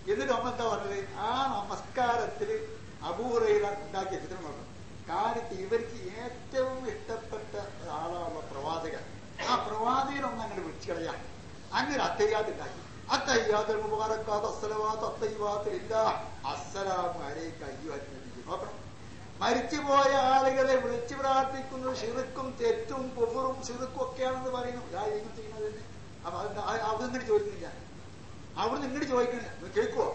എന്നിട്ട് അമ്മ എന്താ പറഞ്ഞത്? ആ നമസ്കാരത്തിൽ അബൂ ഹുറൈറ ഉണ്ടാക്കിയ ചിത്രം പറഞ്ഞു. കാര്യത്തിൽ ഇവർക്ക് ഏറ്റവും ഇഷ്ടപ്പെട്ട ആളാണ് പ്രവാചകൻ. ആ പ്രവാചകനൊന്നും അങ്ങനെ വിളിച്ചു കളയാൻ അങ്ങനെ അത്തയ്യാത്ത് ഉണ്ടാക്കി. അത്തയ്യാത്ത് മുബാറക്കാത്ത് അസ്സലവാത്ത് അത്തയ്യാത്ത് ഇല്ല അസ്സലാമു അലൈക അയ്യുഹൻ നബി. നോക്കണം, മരിച്ചുപോയ ആളുകളെ വിളിച്ചു പ്രാർത്ഥിക്കുന്നത് ഷിർക്കും തെറ്റും കുഫറും ഷിർക്കും ഒക്കെയാണെന്ന് പറയുന്നു. ഞാൻ എങ്ങനെ ചെയ്യുന്നത്? അപ്പൊ അത് അവിടെ നിന്നിട്ട് ചോദിക്കുന്നില്ല, അവിടെ നിന്നിട്ട് ചോദിക്കുന്നില്ല. കേൾക്കുവോ?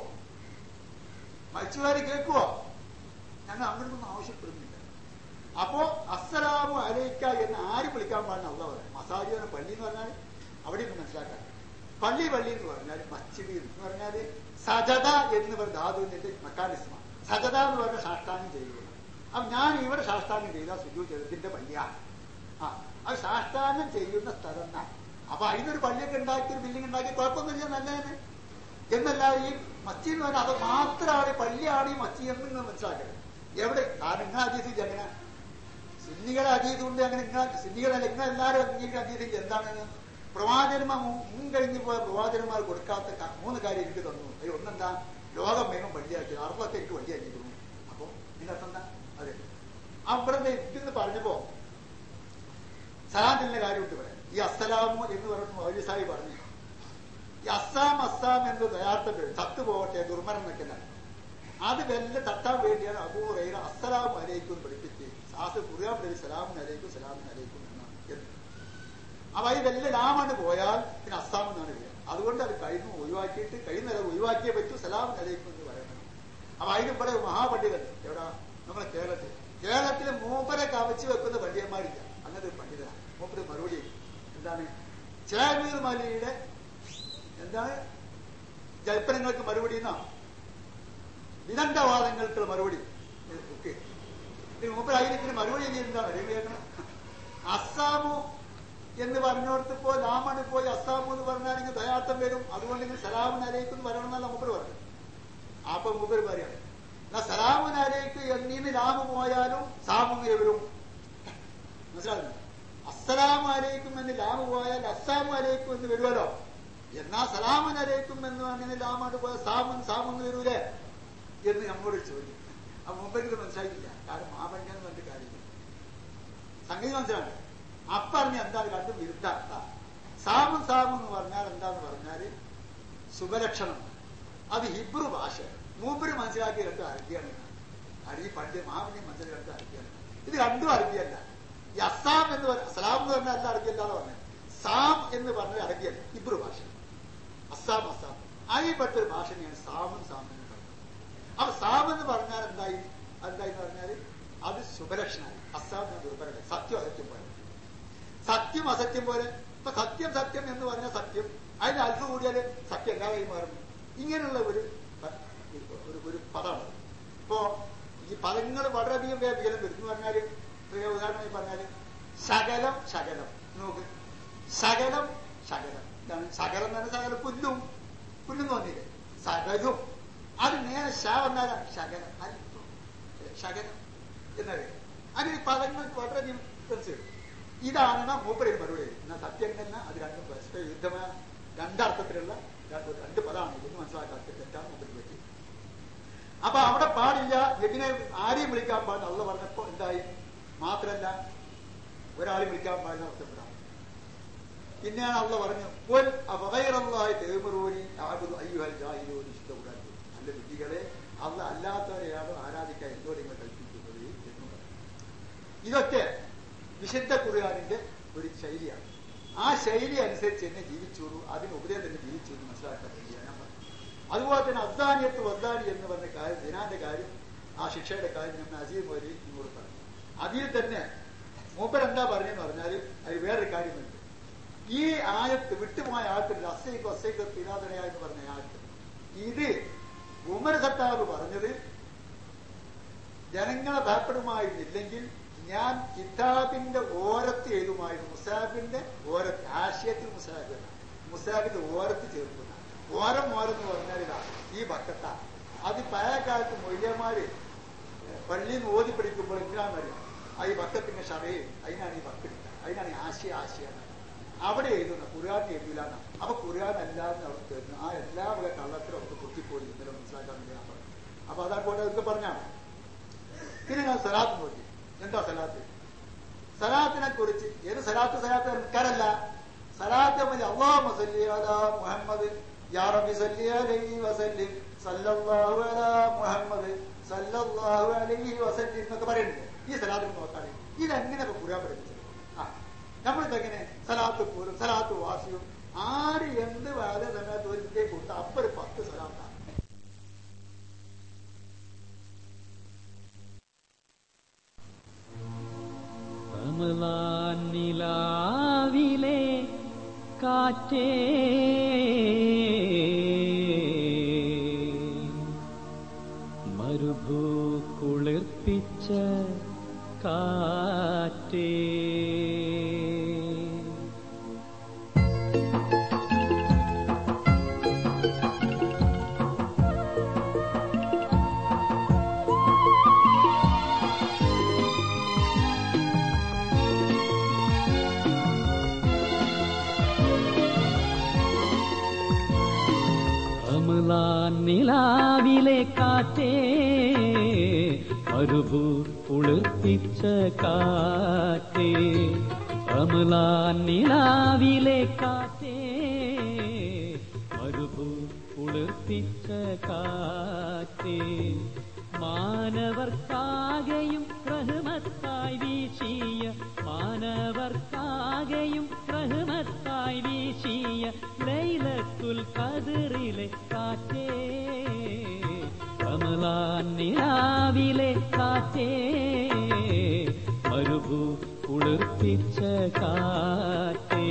മരിച്ചുകാര് കേൾക്കുവോ? ഞങ്ങൾ അങ്ങോട്ടൊന്നും ആവശ്യപ്പെടുന്നില്ല. അപ്പോ അസ്സലാമു അലൈക്ക എന്ന് ആര് വിളിക്കാൻ പാടില്ല? അള്ളാഹ് പറയാം. മസാജി എന്ന പള്ളി എന്ന് പറഞ്ഞാൽ അവിടെ നിന്ന് മനസ്സിലാക്കാൻ. പള്ളി പള്ളി എന്ന് പറഞ്ഞാൽ മസ്ജിദ് എന്ന് പറഞ്ഞാൽ സജദ എന്ന് പറഞ്ഞ ധാതുവിന്റെ മെക്കാനിസമാണ്. സജദ എന്ന് പറഞ്ഞ സാഷ്ടാംഗം ചെയ്യുക. അപ്പൊ ഞാൻ ഇവിടെ സാഷ്ടാംഗം ചെയ്താൽ സുജൂദ് ചെയ്തതിന്റെ പള്ളിയാണ്. ആ അത് സാഷ്ടാംഗം ചെയ്യുന്ന സ്ഥലം എന്നാ. അപ്പൊ അതിനൊരു പള്ളിയൊക്കെ ഉണ്ടാക്കി ഒരു ബിൽഡിംഗ് ഉണ്ടാക്കി കുഴപ്പമൊന്നുമില്ല, നല്ലതിന് എന്നല്ല. ഈ മസ്ജിദ് എന്ന് പറഞ്ഞാൽ അത് മാത്രമാണ് പള്ളിയാണ് ഈ മസ്ജിദ് എന്ന് നിങ്ങൾ മനസ്സിലാക്കരുത്. എവിടെ? കാരണം നിങ്ങൾ അതീതിച്ച് എങ്ങനെ സുന്നികളെ അതീതുകൊണ്ട് അങ്ങനെ നിങ്ങൾ സുന്നികളല്ല നിങ്ങൾ എല്ലാവരും അംഗീകരിക്കുന്ന അതീതിച്ച് എന്താണ്? പ്രവാചകന്മാർ മുൻ കഴിഞ്ഞു പോയ പ്രവാചകന്മാർ കൊടുക്കാത്ത മൂന്ന് കാര്യം എനിക്ക് തന്നു. അതിൽ ഒന്നെന്താ? ലോകം വേഗം വള്ളിയാക്കി, അറുപത്തി എനിക്ക് വള്ളിയാക്കി തന്നു. അപ്പൊ ഇതിന്റെ അർത്ഥം എന്താ? അതെ, അവിടെ ഇതെന്ന് പറഞ്ഞപ്പോ സലാത്തിന്റെ കാര്യമുണ്ട് പറയാം. ഈ അസ്സലാമു എന്ന് പറഞ്ഞിട്ട് മൗലവി പറഞ്ഞു, ഈ അസ്സാം അസ്സാം എന്ന് ദയാർത്ഥം വരും, ചത്തു പോകട്ടെ ദുർമരം നിൽക്കുന്ന അത് വെല്ല തട്ടാൻ വേണ്ടിയാണ് അബൂ ഹുറൈറ അസ്സലാമു അലൈക്കും പഠിപ്പിച്ച് സാസ് ഖുർആൻ പഠിച്ച് സലാമുൻ അലൈക്കും സലാമുൻ അലൈക്കും എന്നാണ് എന്ന്. അപ്പൊ അത് വെല്ല ലാമാണ് പോയാൽ പിന്നെ അസ്സാം എന്നാണ് വരിക. അതുകൊണ്ട് അത് കഴിഞ്ഞു ഒഴിവാക്കിയിട്ട് കഴിയുന്നത് ഒഴിവാക്കിയേ പറ്റൂ സലാമുൻ അലൈക്കും എന്ന് പറയുന്നത്. അപ്പൊ അതിനിവിടെ മഹാപണ്ഡിതൻ എവിടെ? നമ്മുടെ കേരളത്തിൽ കേരളത്തിലെ മൂപ്പരെ കവച്ചു വെക്കുന്ന പണ്ഡിതന്മാരില്ല. അങ്ങനത്തെ ഒരു പണ്ഡിതനാണ്. മൂപ്പര് മറുപടി എന്താണ്? ചേമീർ മലിയുടെ എന്താണ് ജൽപ്പനങ്ങൾക്ക് മറുപടി എന്നാ വിദണ്ഡവാദങ്ങൾക്ക് മറുപടി ഒക്കെ. മൂപ്പര് അതിന് മറുപടി എന്താണ് അറിയുകയാണ്? അസ്സാമു എന്ന് പറഞ്ഞോടത്തിപ്പോ ലാമാണ് പോയി അസ്സാമു എന്ന് പറഞ്ഞാൽ ദയാർത്ഥം വരും. അതുകൊണ്ട് ഇങ്ങനെ സലാമുൻ അലൈക്കും എന്ന് പറയണമെന്നല്ല മൂപ്പര് പറഞ്ഞു. അപ്പൊ മൂപ്പര് പറയാണ് എന്നാ സലാമുൻ അലൈക്ക് എന്നീന്ന് ലാമ് പോയാലും സാമുന്ന് വരും. മനസ്സിലാകുന്നു? അസ്സലാമു അലൈക്കും എന്ന് ലാമ് പോയാൽ അസ്സാമു അലൈക്കും എന്ന് വരുമല്ലോ. എന്നാ സലാമുൻ അലൈക്കും എന്ന് അങ്ങനെ ലാമാണ് പോയാൽ സാമുൻ സാമെന്ന് വരൂലേ എന്ന് നമ്മോട് ചോദിക്കും. അപ്പൊ മുമ്പെനിക്ക് മനസ്സിലാക്കില്ല. കാരണം മാപണ്ഡെന്ന് പറഞ്ഞിട്ട് കാര്യമില്ല. സംഗതി മനസ്സിലാണ്. അപ്പറഞ്ഞ എന്താണ്? രണ്ടും വിരുദ്ധ. സാമുൻ സാമു എന്ന് പറഞ്ഞാൽ എന്താന്ന് പറഞ്ഞാല് ശുഭലക്ഷണം. അത് ഹിബ്രു ഭാഷ. മൂപ്പര് മനസ്സിലാക്കിയ രണ്ടും അറബിയാണ്. അരി പണ്ട് മാപണ്ഡ്യം മനസ്സിലാക്കി രണ്ടും അറബിയാണ്. ഇത് രണ്ടും അറബിയല്ല. ഈ അസാം എന്ന് പറഞ്ഞ സലാം എന്ന് പറഞ്ഞാൽ അല്ല അറബിയല്ലാന്ന് പറഞ്ഞത്. സാം എന്ന് പറഞ്ഞാൽ അറബിയല്ല, ഹിബ്രു ഭാഷ. അസാം അസാം അതിൽപ്പെട്ടൊരു ഭാഷയാണ് സാമും സാമും എന്ന് പറഞ്ഞത്. അപ്പൊ സാം എന്ന് പറഞ്ഞാൽ എന്തായി? എന്തായി പറഞ്ഞാല് അത് ശുഭലക്ഷണമായി. അസാം എന്ന ദുർബലം. സത്യം അസത്യം പോലെ, സത്യം അസത്യം പോലെ. ഇപ്പൊ സത്യം സത്യം എന്ന് പറഞ്ഞാൽ സത്യം, അതിന് അൽഫ് കൂടിയാല് സത്യം എല്ലാവരെയും മാറുന്നു. ഇങ്ങനെയുള്ള ഒരു ഒരു പദമാണ്. ഇപ്പോ ഈ പദങ്ങൾ വളരെയധികം വികലം വരുന്നു പറഞ്ഞാല്, ഉദാഹരണമായി പറഞ്ഞാല് ശകലം ശകലം നോക്ക്, ശകലം ശകലം എന്താണ്? ശകലം എന്ന് പറഞ്ഞാൽ ശകലം പുല്ലും പുല്ലും തോന്നിയില്ലേ? ശകലും അത് നേരെ ശ വന്നാലാണ് ശകലം, അല്പം ശകലം എന്നത്. അതിന് പദങ്ങൾക്ക് വളരെയധികം മനസ്സിലായി. ഇതാണ് മൂപ്പരയിൽ മറുപടി. എന്നാൽ സത്യം തന്നെ അത് രണ്ടും പരസ്പര യുദ്ധമായ രണ്ടർത്ഥത്തിലുള്ള രണ്ട് പദമാണ്. ഇതൊന്നും മനസ്സിലാക്കാത്ത തെറ്റാണ് മൂപ്പര് പറ്റി. അപ്പൊ അവിടെ പാടില്ല, എങ്ങനെ ആരെയും വിളിക്കാൻ പാടില്ല അള്ള പറഞ്ഞപ്പോ എന്തായി? മാത്രല്ല ഒരാളെ വിളിക്കാൻ പാടില്ല നഷ്ടപ്പെടാം. പിന്നെയാണ് അള്ള പറഞ്ഞു നല്ല വിധികളെ അള്ള അല്ലാത്തവരെയാണ് ആരാധിക്കാൻ എന്തോ നിങ്ങൾ കൽപ്പിക്കുന്നത് എന്ന് പറഞ്ഞു. ഇതൊക്കെ വിശുദ്ധ ഖുർആനിന്റെ ഒരു ശൈലിയാണ്. ആ ശൈലി അനുസരിച്ച് തന്നെ ജീവിച്ചോളൂ, അതിനുപരി തന്നെ ജീവിച്ചു എന്ന് മനസ്സിലാക്കാൻ വേണ്ടിയാണ് ഞാൻ പറഞ്ഞത്. അതുപോലെ തന്നെ അദ്ദാനിയത്ത് വദ്ദാനി എന്ന് പറഞ്ഞ കാര്യം, ദിനാന്റെ കാര്യം, ആ ശിക്ഷയുടെ കാര്യം ഞാൻ അസീം വരി നിങ്ങളോട് പറഞ്ഞു. അതിൽ തന്നെ മൂപ്പരെന്താ പറഞ്ഞെന്ന് പറഞ്ഞാൽ അതിൽ വേറൊരു കാര്യമുണ്ട്. ഈ ആയത്ത് വിട്ടുപോയ ആയത്തിൽ അസൈക്ക് അസൈക്ക് പിതാതനയ എന്ന് പറഞ്ഞ ആയത്ത്, ഇത് ഉമർ ഖത്താബ് പറഞ്ഞത് ജനങ്ങളെ ഭയപ്പെടുമായിരുന്നില്ലെങ്കിൽ ഞാൻ കിതാബിന്റെ ഓരത്ത് എഴുതുമായിരുന്നു. മുസാബിന്റെ ഓരത്ത്, ആശയത്തിൽ മുസാബ് മുസാബിന്റെ ഓരത്ത് ചേർക്കുന്ന ഓരം ഓരെന്ന് പറഞ്ഞാൽ ഇതാ ഈ ബക്കത്ത. അത് പഴയ കാലത്ത് മൊയ്യന്മാര് പള്ളിയിൽ നിന്ന് ഓതി പഠിക്കുമ്പോൾ എന്തിനാണെന്നറിയാം? ആ ഈ ബക്കത്തിന്റെ ഷറയും അതിനാണ് ഈ ബക്കെടുക്കുക, അതിനാണ് ഈ ആശയ ആശയം. അവിടെ എഴുതുന്ന ഖുർആൻ എഴുതില്ലാന്ന. അപ്പൊ ഖുർആൻ അല്ലാന്ന് അവർക്ക് തരുന്നു. ആ എല്ലാ വക കള്ളത്തിലും അവർക്ക് കുത്തിപ്പോയി ഇന്നലെ മനസ്സിലാക്കാൻ വേണ്ടി ഞാൻ പറഞ്ഞു. അപ്പൊ അതാണ് കൊണ്ട് അവർക്ക് പറഞ്ഞാണ്. പിന്നെ ഞാൻ സലാത്ത് നോക്കി. എന്താ സലാത്ത്? സലാത്തിനെ കുറിച്ച് ഏത് സലാത്ത്? സലാത്ത് നിൽക്കാറല്ല. സലാത്ത് മതി അല്ലാഹുമ്മ സല്ലി അലാ മുഹമ്മദ് യാ റബ്ബി സല്ലി അലൈഹി വസല്ലിം സല്ലല്ലാഹു അലാ മുഹമ്മദ് സല്ലല്ലാഹു അലൈഹി വസല്ലിം എന്നൊക്കെ പറയുന്നുണ്ട്. ഈ സലാത്തിന് നോക്കാണ് ഇതെങ്ങനെയൊക്കെ ഖുർആൻ പഠിപ്പിച്ചത്. ആ നമ്മളിതെങ്ങനെ സലാത്ത് പോലും സലാത്ത് വാസിയും ആര് എന്ത് വേറെ സമയത്ത് ഒരിക്കൽ കൊടുത്ത അപ്പൊ ഒരു പത്ത് സലാത്താണ്. നിലാവിലെ കാറ്റേ മരുഭൂ കുളിർപ്പിച്ച കാറ്റേ നിലാവിലെ കാറ്റേ മരുഭൂ കുളിർപ്പിച്ച കാറ്റേ റമളാൻ നിലാവിലെ കാറ്റേ മരുഭൂ കുളിർപ്പിച്ച കാറ്റേ മാനവർക്കാകെയും റഹ്മത്തായി വീശിയ മാനവർക്കാകെയും റഹ്മത്തായി വീശിയ ലൈലത്തുൽ ഖദ്റിലെ കാറ്റേ റമളാൻ നിലാവിലെ കാറ്റേ മരുഭൂ കുളിർപ്പിച്ച കാറ്റേ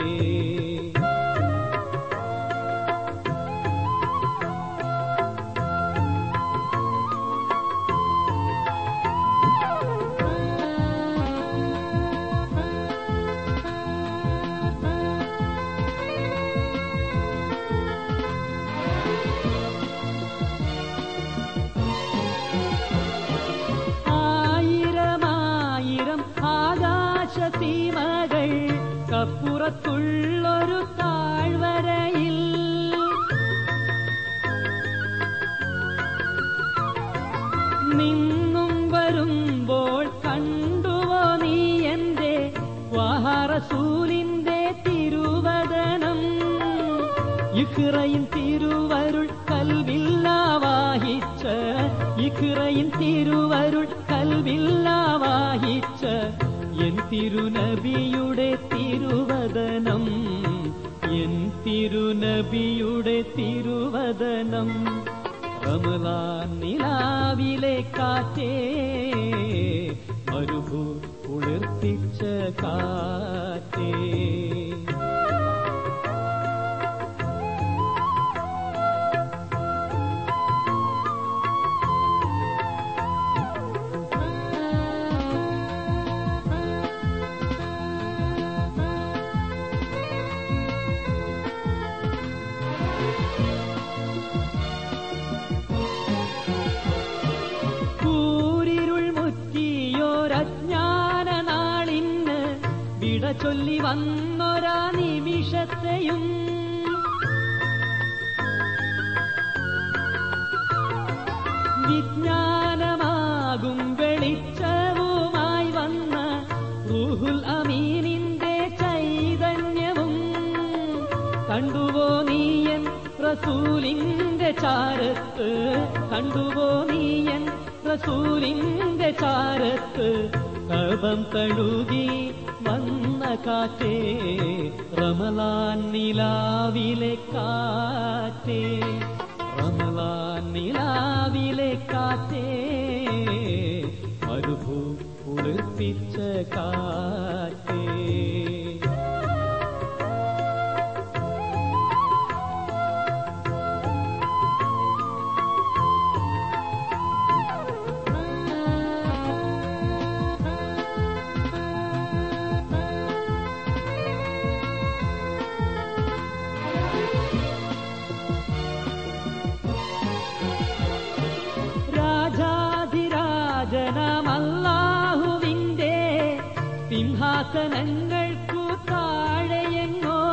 സീമകൾ കപ്പുറത്തുള്ളൊരു താഴ്വരയിൽ നിന്നും വരുമ്പോൾ കണ്ടുവോ നീ എന്റെ വഹറസൂലിന്റെ തിരുവദനം ഇഖ്റയിൻ തിരുവരുൾ കൽവില്ലാവാഹിച്ച ഇഖ്റയിൻ തിരുവരുൾ കൽവില്ലാവാഹിച്ച എൻ തിരുനബിയുടെ തിരുവദനം എൻ തിരുനബിയുടെ തിരുവദനം റമളാൻ നിലാവിലെ കാറ്റേ മരുഭൂ കുളിർപ്പിച്ച കാറ്റേ ചൊല്ലി വന്നൊരാ നിമിഷത്തെയും വിജ്ഞാനമാകും വെളിച്ചവുമായി വന്ന റൂഹുൽ അമീനിന്റെ ചൈതന്യവും കണ്ടുവോ നീയൻ റസൂലിന്റെ ചാരത്ത് കണ്ടുവോ നീയൻ റസൂലിന്റെ ചാരത്ത് കബം തഴുകി വന്ന കാറ്റേ റമളാൻ നിലാവിലെ കാറ്റേ റമളാൻ നിലാവിലെ കാറ്റേ മരുഭൂ കുളിർപ്പിച്ച കാറ്റേ സിംഹാസനങ്ങൾക്കു താഴെയെങ്ങോ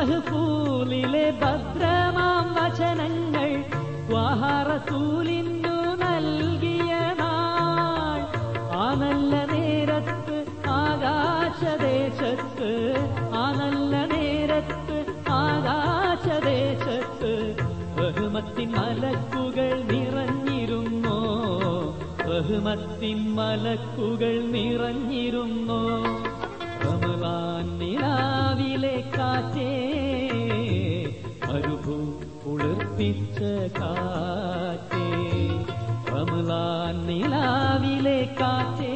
മഹ്ഫൂലിലെ ഭദ്രമാം വചനങ്ങൾ ത്വാഹ റസൂലിനു നൽകിയ നാൾ. ആ നല്ല നേരത്ത് ആകാശദേശത്ത്, ആ നല്ല നേരത്ത് ആകാശദേശത്ത് റഹ്മത്തിൻ മലക്കുകൾ നിറഞ്ഞിരുന്നോ, റഹ്മത്തിൻ മലക്കുകൾ നിറഞ്ഞിരുന്നോ. റമളാൻ നിലാവിലെ കാറ്റേ, മരുഭൂ കുളിർപ്പിച്ച കാറ്റേ, റമളാൻ നിലാവിലെ കാറ്റേ,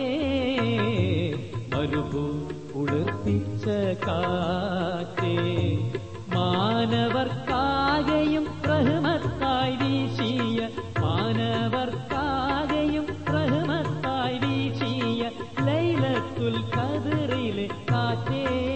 മരുഭൂ കുളിർപ്പിച്ച കാറ്റേ. മാനവർക്കാകെയും റഹ്മത്തായി വീശിയ, മാനവർക്കാകെയും റഹ്മത്തായി വീശിയ ലൈലത്തുൽ ഖദ്റിലെ കാറ്റേ,